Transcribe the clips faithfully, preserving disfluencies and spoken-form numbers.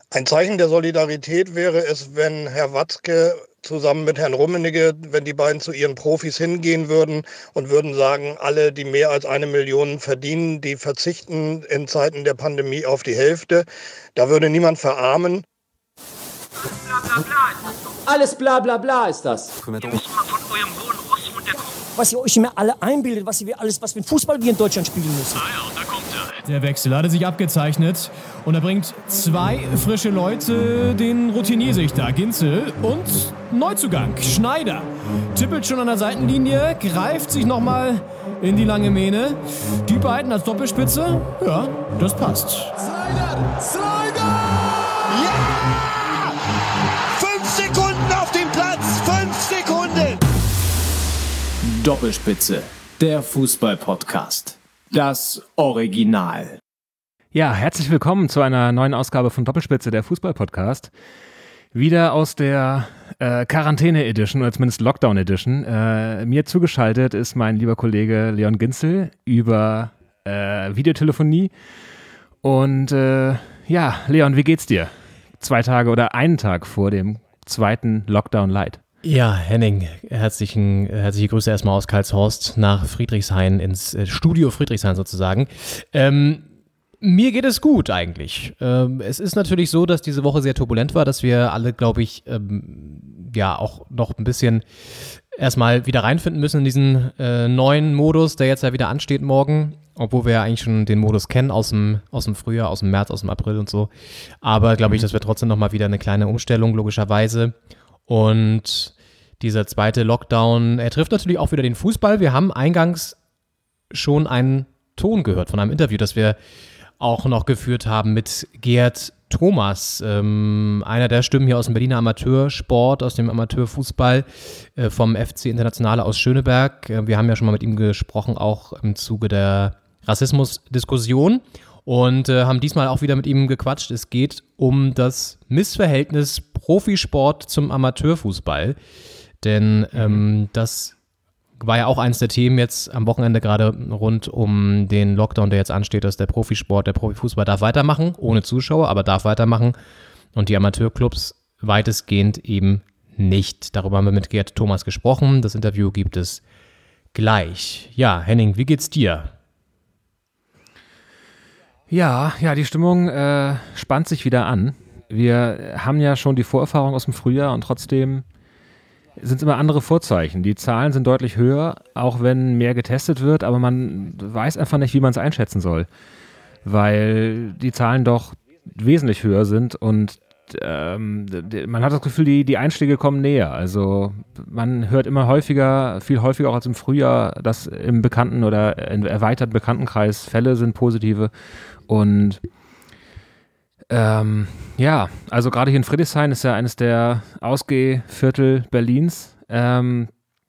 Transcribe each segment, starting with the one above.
Ein Zeichen der Solidarität wäre es, wenn Herr Watzke zusammen mit Herrn Rummenigge, wenn die beiden zu ihren Profis hingehen würden und würden sagen, alle, die mehr als eine Million verdienen, die verzichten in Zeiten der Pandemie auf die Hälfte. Da würde niemand verarmen. Bla, bla, bla. Alles bla bla bla ist das. Ihr müsst mal von eurem hohen Ross runterkommen. Was ihr euch immer alle einbildet, was ihr alles, was für ein Fußball wir in Deutschland spielen müssen. Ah ja, da kommt er. Der Wechsel hatte sich abgezeichnet und er bringt zwei frische Leute, den Routiniersichter Ginzel und Neuzugang Schneider. Tippelt schon an der Seitenlinie, greift sich nochmal in die lange Mähne. Die beiden als Doppelspitze, ja, das passt. Slider! Slider! Ja! Fünf Sekunden auf dem Platz! Fünf Sekunden! Doppelspitze, der Fußball-Podcast. Das Original. Ja, herzlich willkommen zu einer neuen Ausgabe von Doppelspitze, der Fußball-Podcast. Wieder aus der äh, Quarantäne-Edition oder zumindest Lockdown-Edition. Äh, mir zugeschaltet ist mein lieber Kollege Leon Ginzel über äh, Videotelefonie. Und äh, ja, Leon, wie geht's dir? Zwei Tage oder einen Tag vor dem zweiten Lockdown Light. Ja, Henning, herzlichen, herzliche Grüße erstmal aus Karlshorst nach Friedrichshain, ins Studio Friedrichshain sozusagen. Ähm, mir geht es gut eigentlich. Ähm, es ist natürlich so, dass diese Woche sehr turbulent war, dass wir alle, glaube ich, ähm, ja auch noch ein bisschen erstmal wieder reinfinden müssen in diesen äh, neuen Modus, der jetzt ja wieder ansteht morgen, obwohl wir ja eigentlich schon den Modus kennen aus dem, aus dem Frühjahr, aus dem März, aus dem April und so. Aber glaube ich, das wird trotzdem nochmal wieder eine kleine Umstellung, logischerweise. Und dieser zweite Lockdown, er trifft natürlich auch wieder den Fußball. Wir haben eingangs schon einen Ton gehört von einem Interview, das wir auch noch geführt haben mit Gerd Thomas, ähm, einer der Stimmen hier aus dem Berliner Amateursport, aus dem Amateurfußball, äh, vom F C Internationale aus Schöneberg. Äh, wir haben ja schon mal mit ihm gesprochen, auch im Zuge der Rassismusdiskussion. Und äh, haben diesmal auch wieder mit ihm gequatscht. Es geht um das Missverhältnis Profisport zum Amateurfußball. Denn ähm, das war ja auch eines der Themen jetzt am Wochenende gerade rund um den Lockdown, der jetzt ansteht, dass der Profisport, der Profifußball darf weitermachen, ohne Zuschauer, aber darf weitermachen. Und die Amateurclubs weitestgehend eben nicht. Darüber haben wir mit Gerd Thomas gesprochen. Das Interview gibt es gleich. Ja, Henning, wie geht's dir? Ja, ja, die Stimmung äh, spannt sich wieder an. Wir haben ja schon die Vorerfahrung aus dem Frühjahr und trotzdem sind es immer andere Vorzeichen. Die Zahlen sind deutlich höher, auch wenn mehr getestet wird, aber man weiß einfach nicht, wie man es einschätzen soll, weil die Zahlen doch wesentlich höher sind und ähm, man hat das Gefühl, die, die Einschläge kommen näher. Also man hört immer häufiger, viel häufiger auch als im Frühjahr, dass im bekannten oder im erweiterten Bekanntenkreis Fälle sind, positive. Und ähm, ja, also gerade hier in Friedrichshain ist ja eines der Ausgehviertel Berlins. Ähm,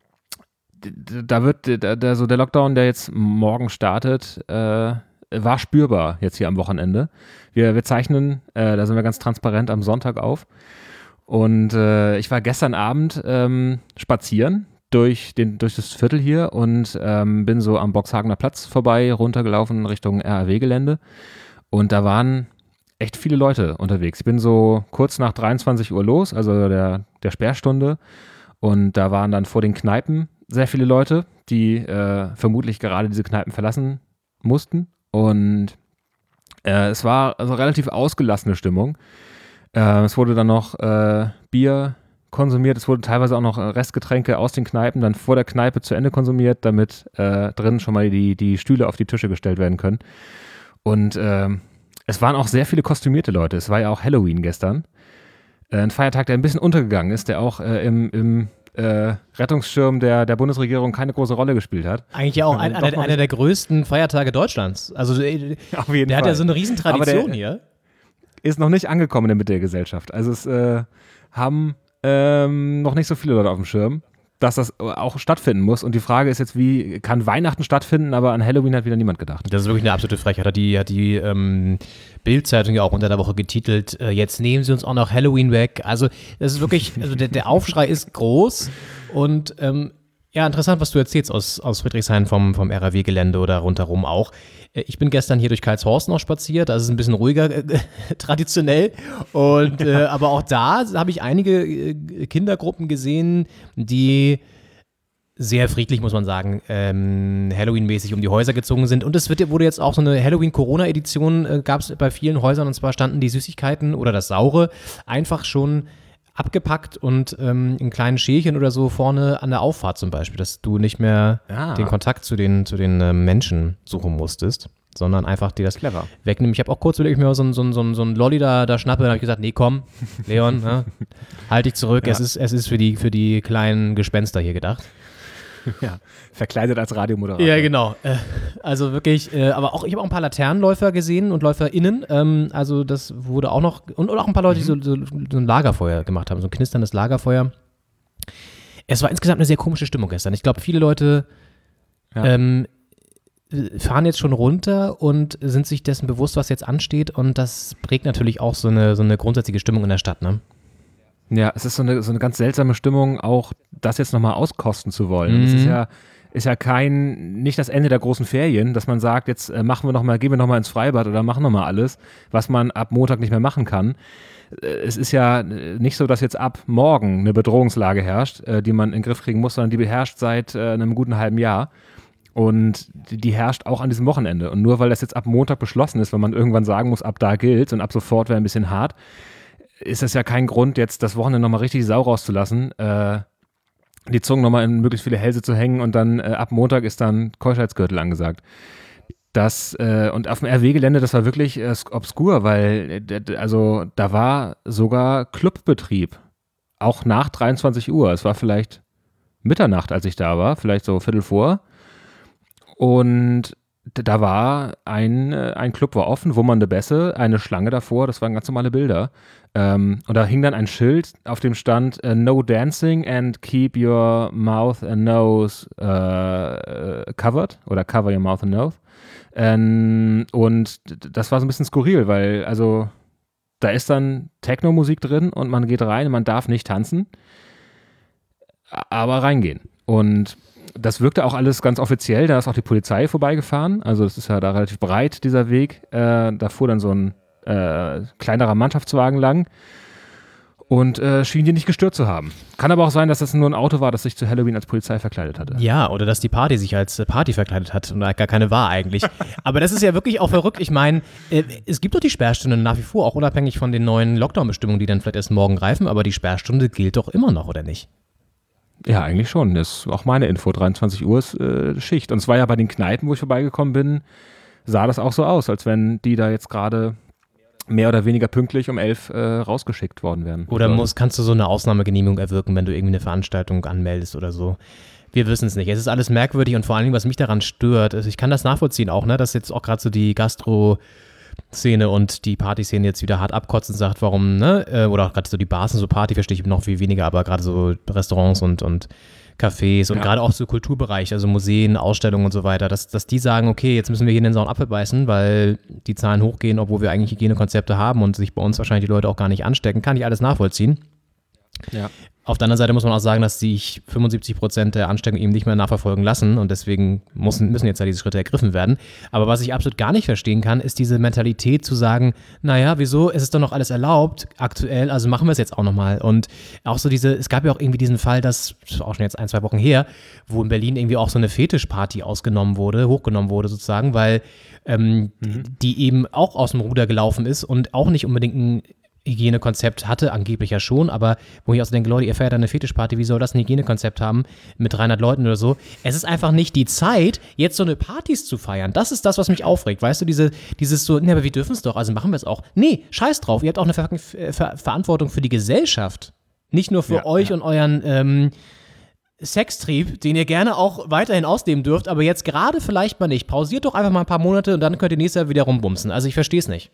da wird da, da so der Lockdown, der jetzt morgen startet, äh, war spürbar jetzt hier am Wochenende. Wir, wir zeichnen, äh, da sind wir ganz transparent am Sonntag auf. Und äh, ich war gestern Abend ähm, spazieren durch, den, durch das Viertel hier und ähm, bin so am Boxhagener Platz vorbei, runtergelaufen Richtung R A W-Gelände. Und da waren echt viele Leute unterwegs. Ich bin so kurz nach dreiundzwanzig Uhr los, also der, der Sperrstunde. Und da waren dann vor den Kneipen sehr viele Leute, die äh, vermutlich gerade diese Kneipen verlassen mussten. Und äh, es war also relativ ausgelassene Stimmung. Äh, es wurde dann noch äh, Bier konsumiert, es wurden teilweise auch noch Restgetränke aus den Kneipen dann vor der Kneipe zu Ende konsumiert, damit äh, drinnen schon mal die, die Stühle auf die Tische gestellt werden können. Und äh, es waren auch sehr viele kostümierte Leute. Es war ja auch Halloween gestern. Äh, ein Feiertag, der ein bisschen untergegangen ist, der auch äh, im, im äh, Rettungsschirm der, der Bundesregierung keine große Rolle gespielt hat. Eigentlich ja auch ein, einer, einer der größten Feiertage Deutschlands. Also äh, auf jeden der Fall. Hat ja so eine Riesentradition der, hier. Ist noch nicht angekommen in der Mitte der Gesellschaft. Also es äh, haben ähm, noch nicht so viele Leute auf dem Schirm, dass das auch stattfinden muss. Und die Frage ist jetzt, wie kann Weihnachten stattfinden, aber an Halloween hat wieder niemand gedacht. Das ist wirklich eine absolute Frechheit. Hat die, hat die ähm, Bild-Zeitung ja auch unter der Woche getitelt, äh, jetzt nehmen sie uns auch noch Halloween weg. Also das ist wirklich, also der, der Aufschrei ist groß und ähm, Ja, interessant, was du erzählst aus, aus Friedrichshain vom, vom R A W-Gelände oder rundherum auch. Ich bin gestern hier durch Karlshorst noch spaziert, da ist es ein bisschen ruhiger äh, traditionell. Und, äh, aber auch da habe ich einige äh, Kindergruppen gesehen, die sehr friedlich, muss man sagen, ähm, Halloween-mäßig um die Häuser gezogen sind. Und es wird, wurde jetzt auch so eine Halloween-Corona-Edition, äh, gab es bei vielen Häusern. Und zwar standen die Süßigkeiten oder das Saure einfach schon abgepackt und ähm, in kleinen Schälchen oder so vorne an der Auffahrt zum Beispiel, dass du nicht mehr Ah. den Kontakt zu den, zu den äh, Menschen suchen musstest, sondern einfach dir das Clever. wegnehmen. Ich habe auch kurz überlegt, ob ich mir so ein, so ein, so ein, so ein Lolli da, da schnappe, dann habe ich gesagt, nee, komm, Leon, ne, halt dich zurück, Ja. es ist, es ist für die, für die kleinen Gespenster hier gedacht. Ja, verkleidet als Radiomoderator. Ja, genau. Äh, also wirklich, äh, aber auch, ich habe auch ein paar Laternenläufer gesehen und LäuferInnen. Ähm, also das wurde auch noch, und, und auch ein paar Leute, die so, so, so ein Lagerfeuer gemacht haben, so ein knisterndes Lagerfeuer. Es war insgesamt eine sehr komische Stimmung gestern. Ich glaube, viele Leute Ja. ähm, fahren jetzt schon runter und sind sich dessen bewusst, was jetzt ansteht. Und das prägt natürlich auch so eine, so eine grundsätzliche Stimmung in der Stadt, ne? Ja, es ist so eine, so eine ganz seltsame Stimmung, auch das jetzt nochmal auskosten zu wollen. Es Mhm. ist ja, ist ja kein, nicht das Ende der großen Ferien, dass man sagt, jetzt äh, machen wir noch mal, gehen wir nochmal ins Freibad oder machen nochmal alles, was man ab Montag nicht mehr machen kann. Äh, Es ist ja äh, nicht so, dass jetzt ab morgen eine Bedrohungslage herrscht, äh, die man in den Griff kriegen muss, sondern die beherrscht seit äh, einem guten halben Jahr. Und die, die herrscht auch an diesem Wochenende. Und nur weil das jetzt ab Montag beschlossen ist, wenn man irgendwann sagen muss, ab da gilt und ab sofort wäre ein bisschen hart, ist das ja kein Grund, jetzt das Wochenende nochmal richtig die Sau rauszulassen, äh, die Zungen nochmal in möglichst viele Hälse zu hängen und dann äh, ab Montag ist dann Keuschheitsgürtel angesagt. Das, äh, und auf dem R W-Gelände, das war wirklich äh, obskur, weil, äh, d- d- also da war sogar Clubbetrieb, auch nach dreiundzwanzig Uhr. Es war vielleicht Mitternacht, als ich da war, vielleicht so Viertel vor. Und d- da war ein, äh, ein Club war offen, wo man eine Bässe, eine Schlange davor, das waren ganz normale Bilder. Ähm, und da hing dann ein Schild, auf dem stand äh, No dancing and keep your mouth and nose äh, covered oder cover your mouth and nose. Ähm, und d- das war so ein bisschen skurril, weil also da ist dann Techno-Musik drin und man geht rein und man darf nicht tanzen, a- aber reingehen. Und das wirkte auch alles ganz offiziell, da ist auch die Polizei vorbeigefahren, also das ist ja da relativ breit, dieser Weg. Äh, da fuhr dann so ein äh, kleinerer Mannschaftswagen lang und äh, schien die nicht gestört zu haben. Kann aber auch sein, dass das nur ein Auto war, das sich zu Halloween als Polizei verkleidet hatte. Ja, oder dass die Party sich als äh, Party verkleidet hat und gar keine war eigentlich. Aber das ist ja wirklich auch verrückt. Ich meine, äh, es gibt doch die Sperrstunde nach wie vor, auch unabhängig von den neuen Lockdown-Bestimmungen, die dann vielleicht erst morgen greifen, aber die Sperrstunde gilt doch immer noch, oder nicht? Ja, eigentlich schon. Das ist auch meine Info. dreiundzwanzig Uhr ist äh, Schicht. Und es war ja bei den Kneipen, wo ich vorbeigekommen bin, sah das auch so aus, als wenn die da jetzt gerade mehr oder weniger pünktlich um elf äh, rausgeschickt worden wären. Oder muss, kannst du so eine Ausnahmegenehmigung erwirken, wenn du irgendwie eine Veranstaltung anmeldest oder so? Wir wissen es nicht. Es ist alles merkwürdig und vor allen Dingen, was mich daran stört, ist, ich kann das nachvollziehen auch, ne, dass jetzt auch gerade so die Gastro-Szene und die Partyszene jetzt wieder hart abkotzen sagt, warum, ne, äh, oder auch gerade so die Bars und so Party verstehe ich noch viel weniger, aber gerade so Restaurants und, und Cafés und Ja. gerade auch so Kulturbereich, also Museen, Ausstellungen und so weiter, dass, dass die sagen, okay, jetzt müssen wir hier in den sauren Apfel beißen, weil die Zahlen hochgehen, obwohl wir eigentlich Hygienekonzepte haben und sich bei uns wahrscheinlich die Leute auch gar nicht anstecken, kann ich alles nachvollziehen. Ja. Auf der anderen Seite muss man auch sagen, dass sich fünfundsiebzig Prozent der Ansteckung eben nicht mehr nachverfolgen lassen und deswegen müssen, müssen jetzt ja diese Schritte ergriffen werden. Aber was ich absolut gar nicht verstehen kann, ist diese Mentalität zu sagen, naja, wieso, es ist doch noch alles erlaubt aktuell, also machen wir es jetzt auch nochmal. Und auch so diese, es gab ja auch irgendwie diesen Fall, das ist auch schon jetzt ein, zwei Wochen her, wo in Berlin irgendwie auch so eine Fetischparty ausgenommen wurde, hochgenommen wurde sozusagen, weil ähm, Mhm. die eben auch aus dem Ruder gelaufen ist und auch nicht unbedingt ein Hygienekonzept hatte, angeblich ja schon, aber wo ich auch so denke, Leute, ihr feiert eine Fetischparty, wie soll das ein Hygienekonzept haben mit dreihundert Leuten oder so? Es ist einfach nicht die Zeit, jetzt so eine Partys zu feiern. Das ist das, was mich aufregt. Weißt du, diese, dieses so, ne, aber wir dürfen es doch, also machen wir es auch. Nee, scheiß drauf, ihr habt auch eine Ver Ver Verantwortung für die Gesellschaft. Nicht nur für Ja, euch ja. und euren ähm, Sextrieb, den ihr gerne auch weiterhin ausleben dürft, aber jetzt gerade vielleicht mal nicht. Pausiert doch einfach mal ein paar Monate und dann könnt ihr nächstes Jahr wieder rumbumsen. Also ich verstehe es nicht.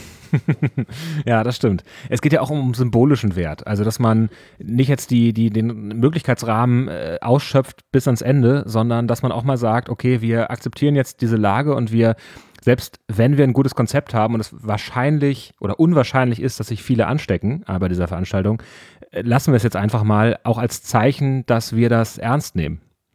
Ja, das stimmt. Es geht ja auch um symbolischen Wert. Also, dass man nicht jetzt die, die, den Möglichkeitsrahmen äh, ausschöpft bis ans Ende, sondern dass man auch mal sagt, okay, wir akzeptieren jetzt diese Lage und wir, selbst wenn wir ein gutes Konzept haben und es wahrscheinlich oder unwahrscheinlich ist, dass sich viele anstecken äh, bei dieser Veranstaltung, äh, lassen wir es jetzt einfach mal auch als Zeichen, dass wir das ernst nehmen.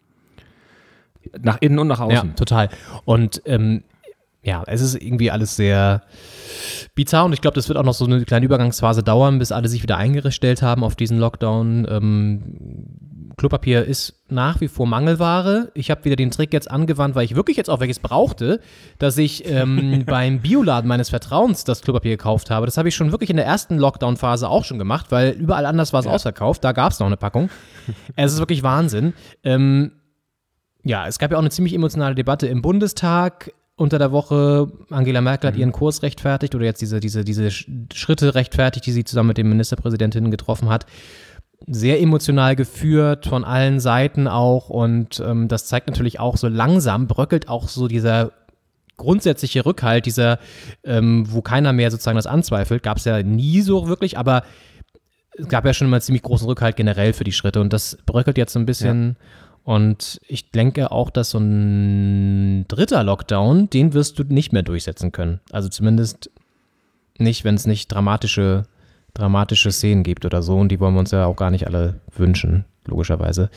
Nach innen und nach außen. Ja, total. Und ähm, ja, es ist irgendwie alles sehr bizarr und ich glaube, das wird auch noch so eine kleine Übergangsphase dauern, bis alle sich wieder eingestellt haben auf diesen Lockdown. Ähm, Klopapier ist nach wie vor Mangelware. Ich habe wieder den Trick jetzt angewandt, weil ich wirklich jetzt auch welches brauchte, dass ich ähm, beim Bioladen meines Vertrauens das Klopapier gekauft habe. Das habe ich schon wirklich in der ersten Lockdown-Phase auch schon gemacht, weil überall anders war es ja. ausverkauft. Da gab es noch eine Packung. Es ist wirklich Wahnsinn. Ähm, ja, es gab ja auch eine ziemlich emotionale Debatte im Bundestag unter der Woche. Angela Merkel hat mhm. ihren Kurs rechtfertigt oder jetzt diese, diese, diese Schritte rechtfertigt, die sie zusammen mit den Ministerpräsidentinnen getroffen hat. Sehr emotional geführt von allen Seiten auch und ähm, das zeigt natürlich auch, so langsam bröckelt auch so dieser grundsätzliche Rückhalt, dieser, ähm, wo keiner mehr sozusagen das anzweifelt, gab es ja nie so wirklich, aber es gab ja schon immer ziemlich großen Rückhalt generell für die Schritte und das bröckelt jetzt so ein bisschen. Ja. Und ich denke auch, dass so ein dritter Lockdown, den wirst du nicht mehr durchsetzen können. Also zumindest nicht, wenn es nicht dramatische, dramatische Szenen gibt oder so. Und die wollen wir uns ja auch gar nicht alle wünschen, logischerweise.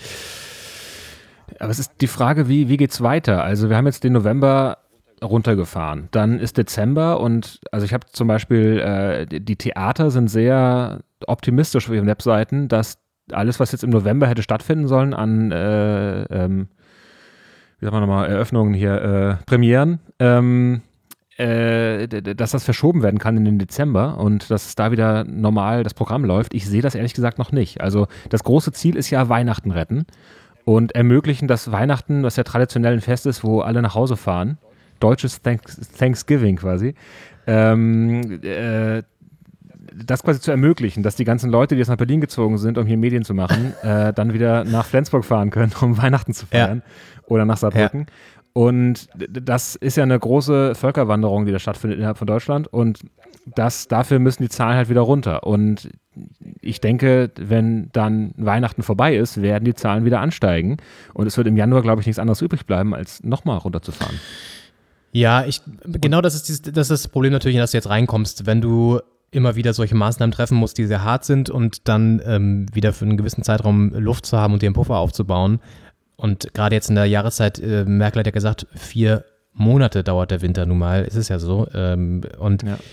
Aber es ist die Frage, wie, wie geht's weiter? Also wir haben jetzt den November runtergefahren. Dann ist Dezember und also ich habe zum Beispiel, äh, die, die Theater sind sehr optimistisch auf ihren Webseiten, dass alles, was jetzt im November hätte stattfinden sollen an, äh, ähm, wie sagen wir nochmal, Eröffnungen hier, äh, Premieren, ähm, äh, dass das verschoben werden kann in den Dezember und dass da wieder normal das Programm läuft. Ich sehe das ehrlich gesagt noch nicht. Also das große Ziel ist ja Weihnachten retten und ermöglichen, dass Weihnachten, was ja traditionell ein Fest ist, wo alle nach Hause fahren, deutsches Thanks- Thanksgiving quasi, ähm, äh, das quasi zu ermöglichen, dass die ganzen Leute, die jetzt nach Berlin gezogen sind, um hier Medien zu machen, äh, dann wieder nach Flensburg fahren können, um Weihnachten zu feiern ja. oder nach Saarbrücken. Ja. Und das ist ja eine große Völkerwanderung, die da stattfindet innerhalb von Deutschland und das, dafür müssen die Zahlen halt wieder runter. Und ich denke, wenn dann Weihnachten vorbei ist, werden die Zahlen wieder ansteigen und es wird im Januar, glaube ich, nichts anderes übrig bleiben, als nochmal runterzufahren. Ja, ich, genau das ist, dieses, das ist das Problem natürlich, dass du jetzt reinkommst, wenn du immer wieder solche Maßnahmen treffen musst, die sehr hart sind und dann ähm, wieder für einen gewissen Zeitraum Luft zu haben und dir einen Puffer aufzubauen. Und gerade jetzt in der Jahreszeit, äh, Merkel hat ja gesagt, vier Monate dauert der Winter nun mal, es ist ja so. Ähm, und ja,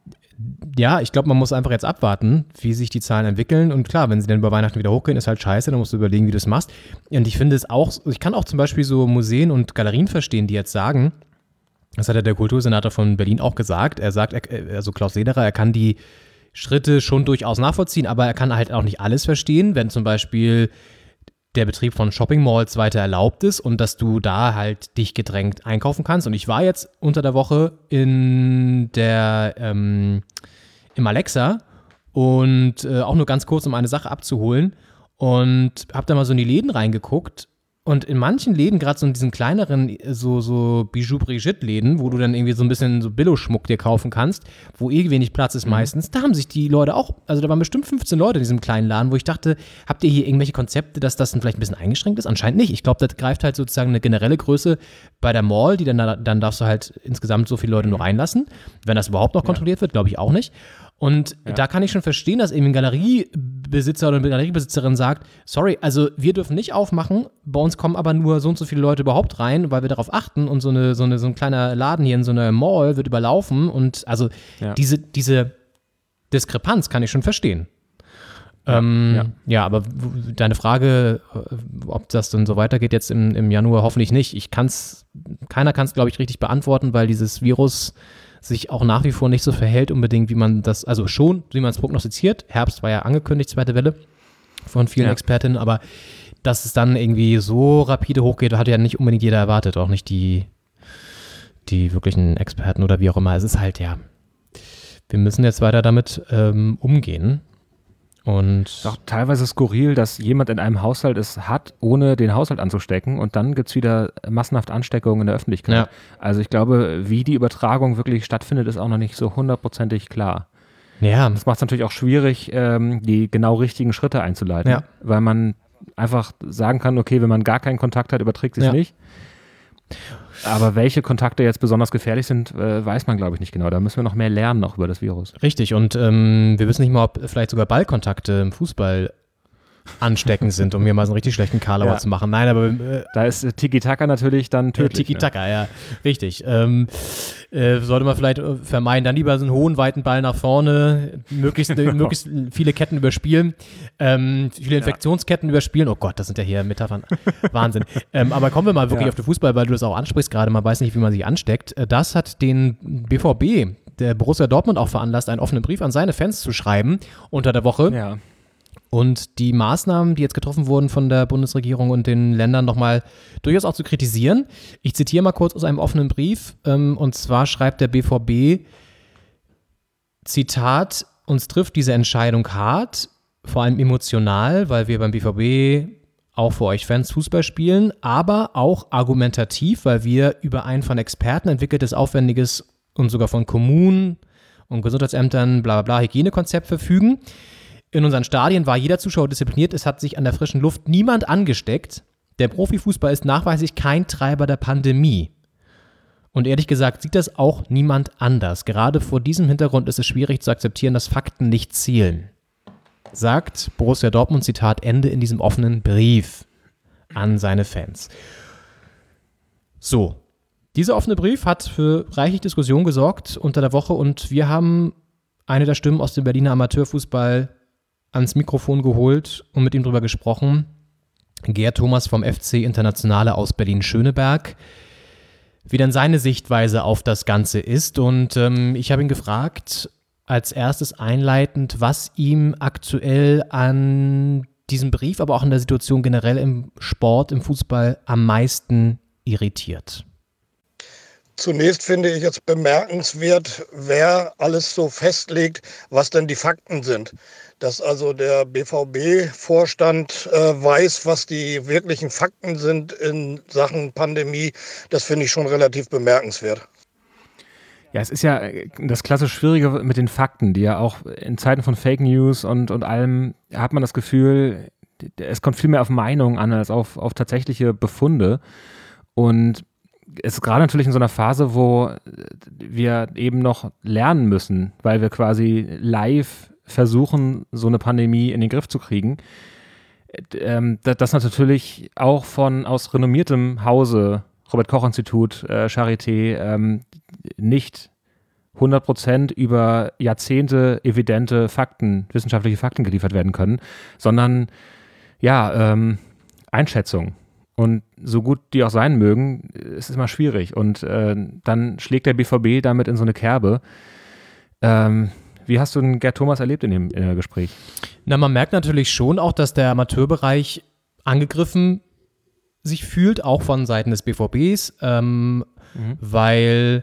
ja ich glaube, man muss einfach jetzt abwarten, wie sich die Zahlen entwickeln. Und klar, wenn sie dann über Weihnachten wieder hochgehen, ist halt scheiße, dann musst du überlegen, wie du es machst. Und ich finde es auch, ich kann auch zum Beispiel so Museen und Galerien verstehen, die jetzt sagen, das hat ja der Kultursenator von Berlin auch gesagt. Er sagt, er, also Klaus Lederer, er kann die Schritte schon durchaus nachvollziehen, aber er kann halt auch nicht alles verstehen, wenn zum Beispiel der Betrieb von Shopping Malls weiter erlaubt ist und dass du da halt dich gedrängt einkaufen kannst. Und ich war jetzt unter der Woche in der ähm, im Alexa und äh, auch nur ganz kurz, um eine Sache abzuholen und habe da mal so in die Läden reingeguckt. Und in manchen Läden, gerade so in diesen kleineren, so, so Bijou-Brigitte-Läden, wo du dann irgendwie so ein bisschen so Billo-Schmuck dir kaufen kannst, wo eh wenig Platz ist meistens, da haben sich die Leute auch, also da waren bestimmt fünfzehn Leute in diesem kleinen Laden, wo ich dachte, habt ihr hier irgendwelche Konzepte, dass das dann vielleicht ein bisschen eingeschränkt ist? Anscheinend nicht. Ich glaube, das greift halt sozusagen eine generelle Größe bei der Mall, die dann, dann darfst du halt insgesamt so viele Leute nur reinlassen. Wenn das überhaupt noch kontrolliert wird, glaube ich auch nicht. Und ja. da kann ich schon verstehen, dass eben ein Galeriebesitzer oder eine Galeriebesitzerin sagt, sorry, also wir dürfen nicht aufmachen, bei uns kommen aber nur so und so viele Leute überhaupt rein, weil wir darauf achten und so, eine, so, eine, so ein kleiner Laden hier in so einer Mall wird überlaufen und also ja. diese, diese Diskrepanz kann ich schon verstehen. Ja, ähm, ja. ja, aber deine Frage, ob das dann so weitergeht jetzt im, im Januar, hoffentlich nicht. Ich kann's, keiner kann es, glaube ich, richtig beantworten, weil dieses Virus sich auch nach wie vor nicht so verhält unbedingt, wie man das, also schon, wie man es prognostiziert. Herbst war ja angekündigt, zweite Welle von vielen ja. Expertinnen, aber dass es dann irgendwie so rapide hochgeht, hat ja nicht unbedingt jeder erwartet, auch nicht die, die wirklichen Experten oder wie auch immer. Es ist halt, ja, wir müssen jetzt weiter damit ähm, umgehen. Und es ist auch teilweise skurril, dass jemand in einem Haushalt es hat, ohne den Haushalt anzustecken und dann gibt es wieder massenhaft Ansteckungen in der Öffentlichkeit. Ja. Also ich glaube, wie die Übertragung wirklich stattfindet, ist auch noch nicht so hundertprozentig klar. Ja. Das macht es natürlich auch schwierig, ähm, die genau richtigen Schritte einzuleiten, ja. weil man einfach sagen kann, okay, wenn man gar keinen Kontakt hat, überträgt sich ja. nicht. Aber welche Kontakte jetzt besonders gefährlich sind, äh, weiß man, glaube ich, nicht genau. Da müssen wir noch mehr lernen, auch über das Virus. Richtig, und ähm, wir wissen nicht mal, ob vielleicht sogar Ballkontakte im Fußball ansteckend sind, um mir mal so einen richtig schlechten Karlauer Ja. zu machen. Nein, aber äh, Da ist äh, Tiki-Taka natürlich dann äh, tödlich. Tiki-Taka, ja, richtig. Ähm, äh, sollte man vielleicht äh, vermeiden, dann lieber so einen hohen, weiten Ball nach vorne, möglichst, äh, möglichst viele Ketten überspielen, ähm, viele Infektionsketten überspielen. Oh Gott, das sind ja hier Metaphern. Wahnsinn. Ähm, aber kommen wir mal wirklich Ja. auf den Fußball, weil du das auch ansprichst gerade, man weiß nicht, wie man sich ansteckt. Äh, Das hat den B V B, der Borussia Dortmund, auch veranlasst, einen offenen Brief an seine Fans zu schreiben unter der Woche. Ja. Und die Maßnahmen, die jetzt getroffen wurden von der Bundesregierung und den Ländern, nochmal durchaus auch zu kritisieren. Ich zitiere mal kurz aus einem offenen Brief. Ähm, und zwar schreibt der B V B, Zitat, uns trifft diese Entscheidung hart, vor allem emotional, weil wir beim B V B auch für euch Fans Fußball spielen, aber auch argumentativ, weil wir über ein von Experten entwickeltes, aufwendiges und sogar von Kommunen und Gesundheitsämtern, bla bla bla, Hygienekonzept verfügen. In unseren Stadien war jeder Zuschauer diszipliniert, es hat sich an der frischen Luft niemand angesteckt. Der Profifußball ist nachweislich kein Treiber der Pandemie. Und ehrlich gesagt sieht das auch niemand anders. Gerade vor diesem Hintergrund ist es schwierig zu akzeptieren, dass Fakten nicht zählen. Sagt Borussia Dortmund, Zitat Ende, in diesem offenen Brief an seine Fans. So, dieser offene Brief hat für reichlich Diskussion gesorgt unter der Woche und wir haben eine der Stimmen aus dem Berliner Amateurfußball ans Mikrofon geholt und mit ihm drüber gesprochen. Gerd Thomas vom F C Internationale aus Berlin-Schöneberg, wie denn seine Sichtweise auf das Ganze ist. Und ähm, ich habe ihn gefragt, als erstes einleitend, was ihm aktuell an diesem Brief, aber auch an der Situation generell im Sport, im Fußball am meisten irritiert. Zunächst finde ich es bemerkenswert, wer alles so festlegt, was denn die Fakten sind. Dass also der B V B-Vorstand äh, weiß, was die wirklichen Fakten sind in Sachen Pandemie, das finde ich schon relativ bemerkenswert. Ja, es ist ja das klassisch Schwierige mit den Fakten, die ja auch in Zeiten von Fake News und, und allem hat man das Gefühl, es kommt viel mehr auf Meinungen an als auf, auf tatsächliche Befunde. Und es ist gerade natürlich in so einer Phase, wo wir eben noch lernen müssen, weil wir quasi live versuchen, so eine Pandemie in den Griff zu kriegen. Ähm, das natürlich auch von aus renommiertem Hause, Robert-Koch-Institut, äh, Charité, ähm, nicht hundert Prozent über Jahrzehnte evidente Fakten, wissenschaftliche Fakten geliefert werden können, sondern ja, ähm, Einschätzungen. Und so gut die auch sein mögen, es ist immer schwierig. Und äh, dann schlägt der B V B damit in so eine Kerbe. Ähm, wie hast du den Gerd Thomas erlebt in dem äh, Gespräch? Na, man merkt natürlich schon auch, dass der Amateurbereich angegriffen sich fühlt, auch von Seiten des B V Bs, ähm, mhm. weil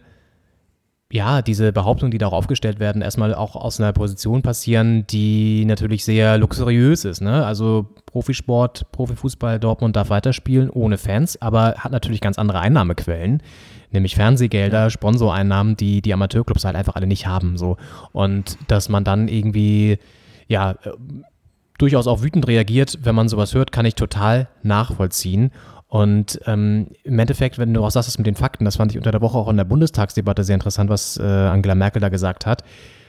ja, diese Behauptungen, die da auch aufgestellt werden, erstmal auch aus einer Position passieren, die natürlich sehr luxuriös ist. Ne? Also Profisport, Profifußball, Dortmund darf weiterspielen ohne Fans, aber hat natürlich ganz andere Einnahmequellen, nämlich Fernsehgelder, Sponsoreinnahmen, die die Amateurclubs halt einfach alle nicht haben. So. Und dass man dann irgendwie, ja, äh, durchaus auch wütend reagiert, wenn man sowas hört, kann ich total nachvollziehen. Und ähm, im Endeffekt, wenn du auch sagst, das mit den Fakten, das fand ich unter der Woche auch in der Bundestagsdebatte sehr interessant, was äh, Angela Merkel da gesagt hat.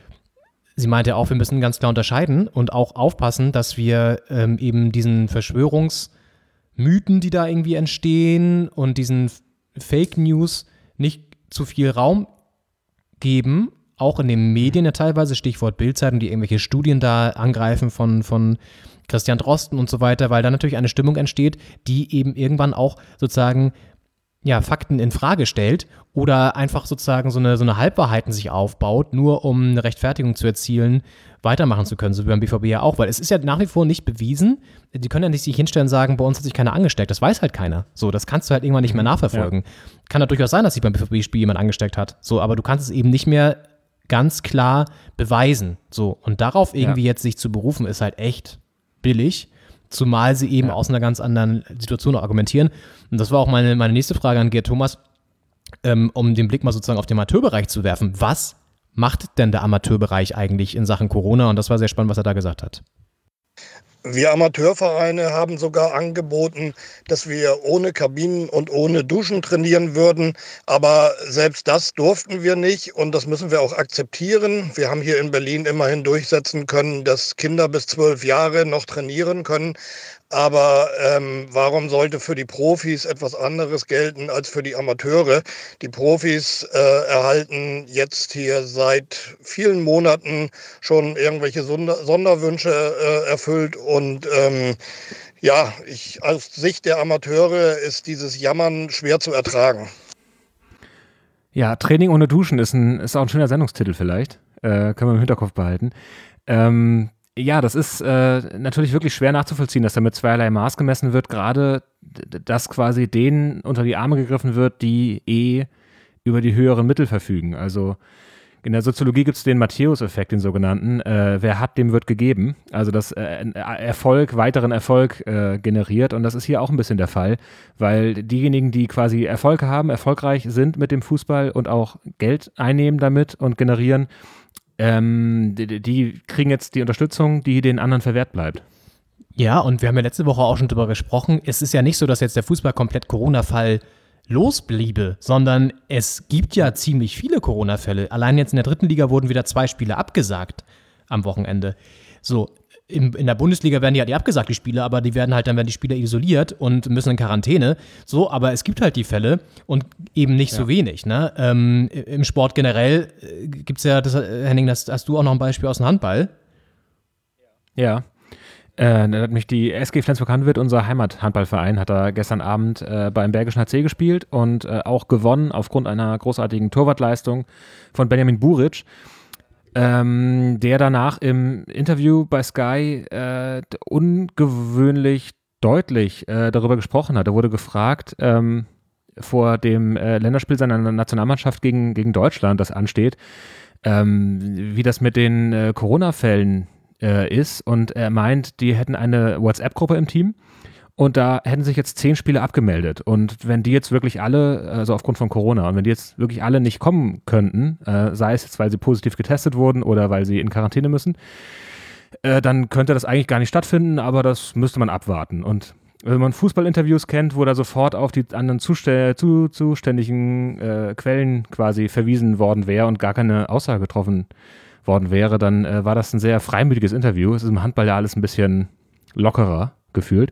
Sie meinte auch, wir müssen ganz klar unterscheiden und auch aufpassen, dass wir ähm, eben diesen Verschwörungsmythen, die da irgendwie entstehen und diesen Fake News nicht zu viel Raum geben, auch in den Medien ja teilweise, Stichwort Bild-Zeitung, die irgendwelche Studien da angreifen von, von Christian Drosten und so weiter, weil da natürlich eine Stimmung entsteht, die eben irgendwann auch sozusagen ja, Fakten in Frage stellt oder einfach sozusagen so eine, so eine Halbwahrheiten sich aufbaut, nur um eine Rechtfertigung zu erzielen, weitermachen zu können, so wie beim B V B ja auch, weil es ist ja nach wie vor nicht bewiesen, die können ja nicht sich hinstellen und sagen, bei uns hat sich keiner angesteckt, das weiß halt keiner, so, das kannst du halt irgendwann nicht mehr nachverfolgen. Ja. Kann ja durchaus sein, dass sich beim B V B-Spiel jemand angesteckt hat, so, aber du kannst es eben nicht mehr ganz klar beweisen, so, und darauf irgendwie ja. jetzt sich zu berufen, ist halt echt billig, zumal sie eben ja. aus einer ganz anderen Situation argumentieren. Und das war auch meine, meine nächste Frage an Gerd Thomas, ähm, um den Blick mal sozusagen auf den Amateurbereich zu werfen. Was macht denn der Amateurbereich eigentlich in Sachen Corona? Und das war sehr spannend, was er da gesagt hat. Wir Amateurvereine haben sogar angeboten, dass wir ohne Kabinen und ohne Duschen trainieren würden. Aber selbst das durften wir nicht und das müssen wir auch akzeptieren. Wir haben hier in Berlin immerhin durchsetzen können, dass Kinder bis zwölf Jahre noch trainieren können. Aber ähm, warum sollte für die Profis etwas anderes gelten als für die Amateure? Die Profis äh, erhalten jetzt hier seit vielen Monaten schon irgendwelche Sonder- Sonderwünsche äh, erfüllt. Und ähm, ja, ich, aus Sicht der Amateure ist dieses Jammern schwer zu ertragen. Ja, Training ohne Duschen ist, ein, ist auch ein schöner Sendungstitel vielleicht. Äh, können wir im Hinterkopf behalten. Ähm, Ja, das ist äh, natürlich wirklich schwer nachzuvollziehen, dass da mit zweierlei Maß gemessen wird, gerade dass quasi denen unter die Arme gegriffen wird, die eh über die höheren Mittel verfügen. Also in der Soziologie gibt es den Matthäus-Effekt, den sogenannten. Äh, wer hat, dem wird gegeben. Also dass äh, Erfolg weiteren Erfolg äh, generiert und das ist hier auch ein bisschen der Fall, weil diejenigen, die quasi Erfolg haben, erfolgreich sind mit dem Fußball und auch Geld einnehmen damit und generieren, Ähm, die, die kriegen jetzt die Unterstützung, die den anderen verwehrt bleibt. Ja, und wir haben ja letzte Woche auch schon drüber gesprochen. Es ist ja nicht so, dass jetzt der Fußball komplett Corona-Fall losbliebe, sondern es gibt ja ziemlich viele Corona-Fälle. Allein jetzt in der dritten Liga wurden wieder zwei Spiele abgesagt am Wochenende. So, in, in der Bundesliga werden die halt abgesagt, die Spiele, aber die werden halt dann, werden die Spieler isoliert und müssen in Quarantäne. So, aber es gibt halt die Fälle und eben nicht ja. so wenig. Ne? Ähm, im Sport generell äh, gibt es ja, das, Henning, das hast du auch noch ein Beispiel aus dem Handball. Ja. Äh, da hat mich die S G Flensburg-Handewitt, unser Heimathandballverein, hat da gestern Abend äh, beim Bergischen H C gespielt und äh, auch gewonnen aufgrund einer großartigen Torwartleistung von Benjamin Buric. Ähm, der danach im Interview bei Sky äh, ungewöhnlich deutlich äh, darüber gesprochen hat. Er wurde gefragt ähm, vor dem äh, Länderspiel seiner Nationalmannschaft gegen, gegen Deutschland, das ansteht, ähm, wie das mit den äh, Corona-Fällen äh, ist. Und er meint, die hätten eine WhatsApp-Gruppe im Team. Und da hätten sich jetzt zehn Spieler abgemeldet. Und wenn die jetzt wirklich alle, also aufgrund von Corona, und wenn die jetzt wirklich alle nicht kommen könnten, äh, sei es jetzt, weil sie positiv getestet wurden oder weil sie in Quarantäne müssen, äh, dann könnte das eigentlich gar nicht stattfinden, aber das müsste man abwarten. Und wenn man Fußballinterviews kennt, wo da sofort auf die anderen Zustell- zu, zuständigen äh, Quellen quasi verwiesen worden wäre und gar keine Aussage getroffen worden wäre, dann äh, war das ein sehr freimütiges Interview. Es ist im Handball ja alles ein bisschen lockerer gefühlt.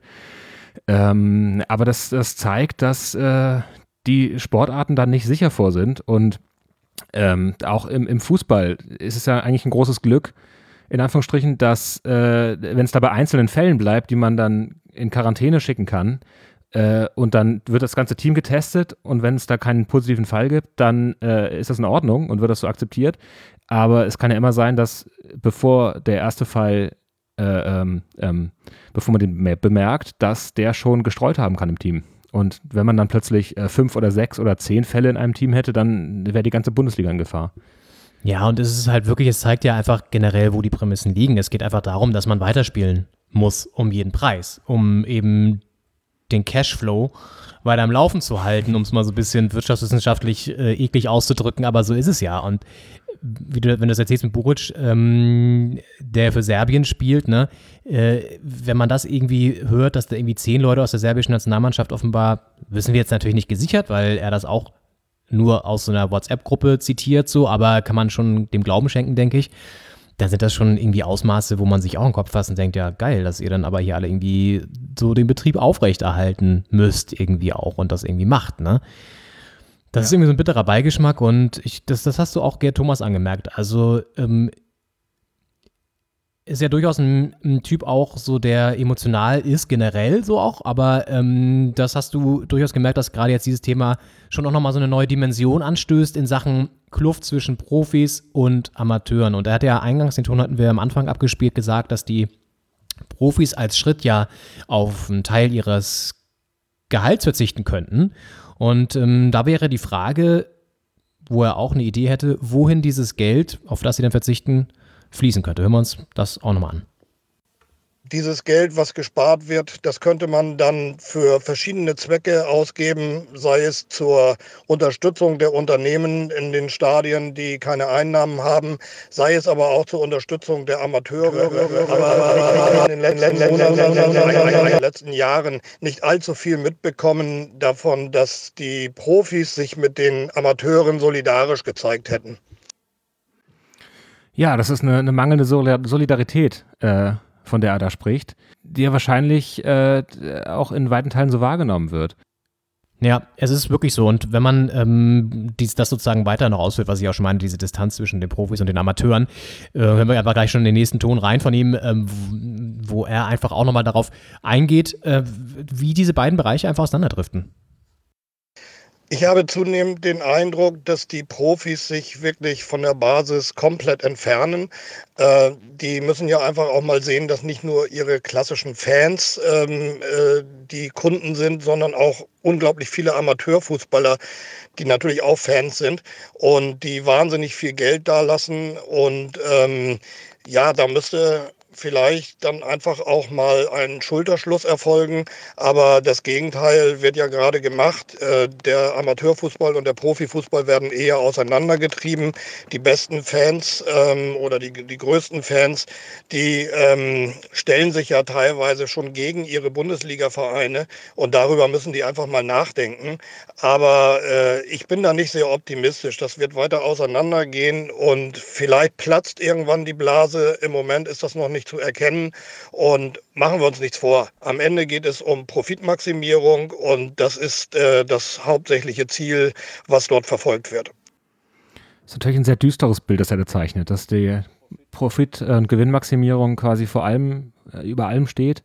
Ähm, aber das, das zeigt, dass äh, die Sportarten dann nicht sicher vor sind und ähm, auch im, im Fußball ist es ja eigentlich ein großes Glück, in Anführungsstrichen, dass äh, wenn es da bei einzelnen Fällen bleibt, die man dann in Quarantäne schicken kann äh, und dann wird das ganze Team getestet und wenn es da keinen positiven Fall gibt, dann äh, ist das in Ordnung und wird das so akzeptiert, aber es kann ja immer sein, dass bevor der erste Fall Äh, ähm, ähm, bevor man den bemerkt, dass der schon gestreut haben kann im Team. Und wenn man dann plötzlich äh, fünf oder sechs oder zehn Fälle in einem Team hätte, dann wäre die ganze Bundesliga in Gefahr. Ja, und es ist halt wirklich, es zeigt ja einfach generell, wo die Prämissen liegen. Es geht einfach darum, dass man weiterspielen muss um jeden Preis, um eben den Cashflow weiter am Laufen zu halten, um es mal so ein bisschen wirtschaftswissenschaftlich äh, eklig auszudrücken, aber so ist es ja. Und wie du, wenn du das erzählst mit Buric, ähm, der für Serbien spielt, ne, äh, wenn man das irgendwie hört, dass da irgendwie zehn Leute aus der serbischen Nationalmannschaft offenbar, wissen wir jetzt natürlich nicht gesichert, weil er das auch nur aus so einer WhatsApp-Gruppe zitiert, so, aber kann man schon dem Glauben schenken, denke ich. Da sind das schon irgendwie Ausmaße, wo man sich auch im Kopf fasst und denkt, ja geil, dass ihr dann aber hier alle irgendwie so den Betrieb aufrechterhalten müsst irgendwie auch und das irgendwie macht, ne? Das ja. ist irgendwie so ein bitterer Beigeschmack und ich, das, das hast du auch Gerd Thomas angemerkt. Also ähm, ist ja durchaus ein, ein Typ auch so, der emotional ist, generell so auch, aber ähm, das hast du durchaus gemerkt, dass gerade jetzt dieses Thema schon auch nochmal so eine neue Dimension anstößt in Sachen Kluft zwischen Profis und Amateuren. Und er hat ja eingangs, den Ton hatten wir am Anfang abgespielt, gesagt, dass die Profis als Schritt ja auf einen Teil ihres Gehalts verzichten könnten. Und ähm, da wäre die Frage, wo er auch eine Idee hätte, wohin dieses Geld, auf das sie dann verzichten, fließen könnte. Hören wir uns das auch nochmal an. dieses Geld, was gespart wird, das könnte man dann für verschiedene Zwecke ausgeben, sei es zur Unterstützung der Unternehmen in den Stadien, die keine Einnahmen haben, sei es aber auch zur Unterstützung der Amateure. Aber in den letzten, in den letzten Jahren nicht allzu viel mitbekommen davon, dass die Profis sich mit den Amateuren solidarisch gezeigt hätten. Ja, das ist eine, eine mangelnde Solidarität, äh, von der er da spricht, die ja wahrscheinlich äh, auch in weiten Teilen so wahrgenommen wird. Ja, es ist wirklich so. Und wenn man ähm, dies, das sozusagen weiter noch ausführt, was ich auch schon meine, diese Distanz zwischen den Profis und den Amateuren, äh, hören wir aber gleich schon in den nächsten Ton rein von ihm, ähm, wo er einfach auch nochmal darauf eingeht, äh, wie diese beiden Bereiche einfach auseinanderdriften. Ich habe zunehmend den Eindruck, dass die Profis sich wirklich von der Basis komplett entfernen. Äh, die müssen ja einfach auch mal sehen, dass nicht nur ihre klassischen Fans ähm, äh, die Kunden sind, sondern auch unglaublich viele Amateurfußballer, die natürlich auch Fans sind und die wahnsinnig viel Geld dalassen. Und ähm, ja, da müsste vielleicht dann einfach auch mal ein Schulterschluss erfolgen, aber das Gegenteil wird ja gerade gemacht. Der Amateurfußball und der Profifußball werden eher auseinandergetrieben. Die besten Fans ähm, oder die, die größten Fans, die ähm, stellen sich ja teilweise schon gegen ihre Bundesliga-Vereine und darüber müssen die einfach mal nachdenken. Aber äh, ich bin da nicht sehr optimistisch. Das wird weiter auseinandergehen und vielleicht platzt irgendwann die Blase. Im Moment ist das noch nicht zu erkennen und machen wir uns nichts vor. Am Ende geht es um Profitmaximierung und das ist äh, das hauptsächliche Ziel, was dort verfolgt wird. Das ist natürlich ein sehr düsteres Bild, das er da zeichnet, dass die Profit- und Gewinnmaximierung quasi vor allem, äh, über allem steht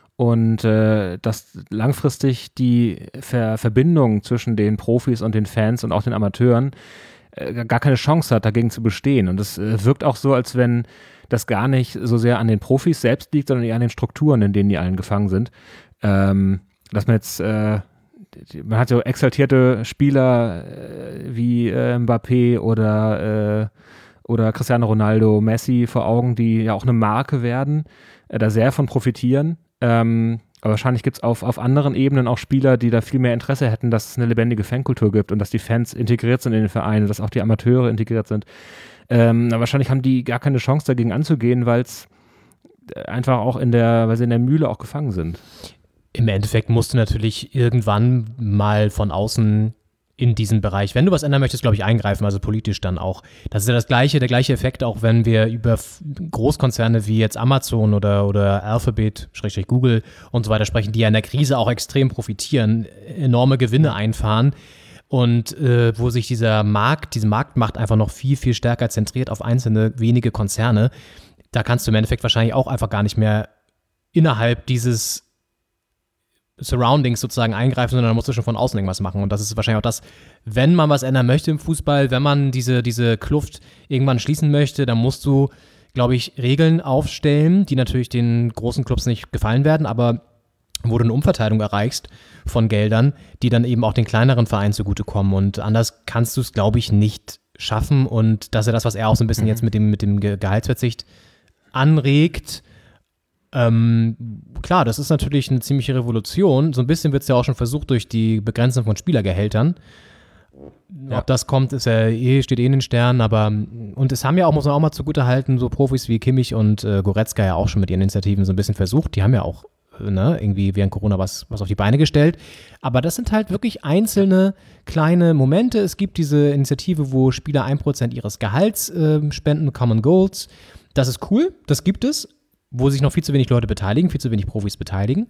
und äh, dass langfristig die Ver- Verbindung zwischen den Profis und den Fans und auch den Amateuren äh, gar keine Chance hat, dagegen zu bestehen. Und es äh, wirkt auch so, als wenn das gar nicht so sehr an den Profis selbst liegt, sondern eher an den Strukturen, in denen die allen gefangen sind. Ähm, dass man jetzt, äh, man hat so exaltierte Spieler äh, wie äh, Mbappé oder, äh, oder Cristiano Ronaldo, Messi vor Augen, die ja auch eine Marke werden, äh, da sehr von profitieren. Ähm, aber wahrscheinlich gibt es auf, auf anderen Ebenen auch Spieler, die da viel mehr Interesse hätten, dass es eine lebendige Fankultur gibt und dass die Fans integriert sind in den Vereinen, dass auch die Amateure integriert sind. Ähm, wahrscheinlich haben die gar keine Chance dagegen anzugehen, weil es einfach auch in der, weil sie in der Mühle auch gefangen sind. Im Endeffekt musst du natürlich irgendwann mal von außen in diesen Bereich, wenn du was ändern möchtest, glaube ich, eingreifen, also politisch dann auch. Das ist ja das gleiche, der gleiche Effekt, auch wenn wir über Großkonzerne wie jetzt Amazon oder, oder Alphabet, Schrägstrich Google und so weiter sprechen, die ja in der Krise auch extrem profitieren, enorme Gewinne einfahren. Und äh, wo sich dieser Markt, diese Marktmacht einfach noch viel, viel stärker zentriert auf einzelne wenige Konzerne, da kannst du im Endeffekt wahrscheinlich auch einfach gar nicht mehr innerhalb dieses Surroundings sozusagen eingreifen, sondern da musst du schon von außen irgendwas machen. Und das ist wahrscheinlich auch das, wenn man was ändern möchte im Fußball, wenn man diese, diese Kluft irgendwann schließen möchte, dann musst du, glaube ich, Regeln aufstellen, die natürlich den großen Clubs nicht gefallen werden, aber wo du eine Umverteilung erreichst von Geldern, die dann eben auch den kleineren Vereinen zugutekommen. Und anders kannst du es, glaube ich, nicht schaffen. Und das ist ja das, was er auch so ein bisschen mhm. jetzt mit dem, mit dem Gehaltsverzicht anregt. Ähm, klar, das ist natürlich eine ziemliche Revolution. So ein bisschen wird es ja auch schon versucht durch die Begrenzung von Spielergehältern. Ja. Ob das kommt, ist ja eh, steht eh in den Sternen, aber und es haben ja auch, muss man auch mal zugutehalten, so Profis wie Kimmich und äh, Goretzka ja auch schon mit ihren Initiativen so ein bisschen versucht. Die haben ja auch Ne, irgendwie während Corona was, was auf die Beine gestellt. Aber das sind halt wirklich einzelne kleine Momente. Es gibt diese Initiative, wo Spieler ein Prozent ihres Gehalts äh, spenden, Common Goals. Das ist cool, das gibt es, wo sich noch viel zu wenig Leute beteiligen, viel zu wenig Profis beteiligen.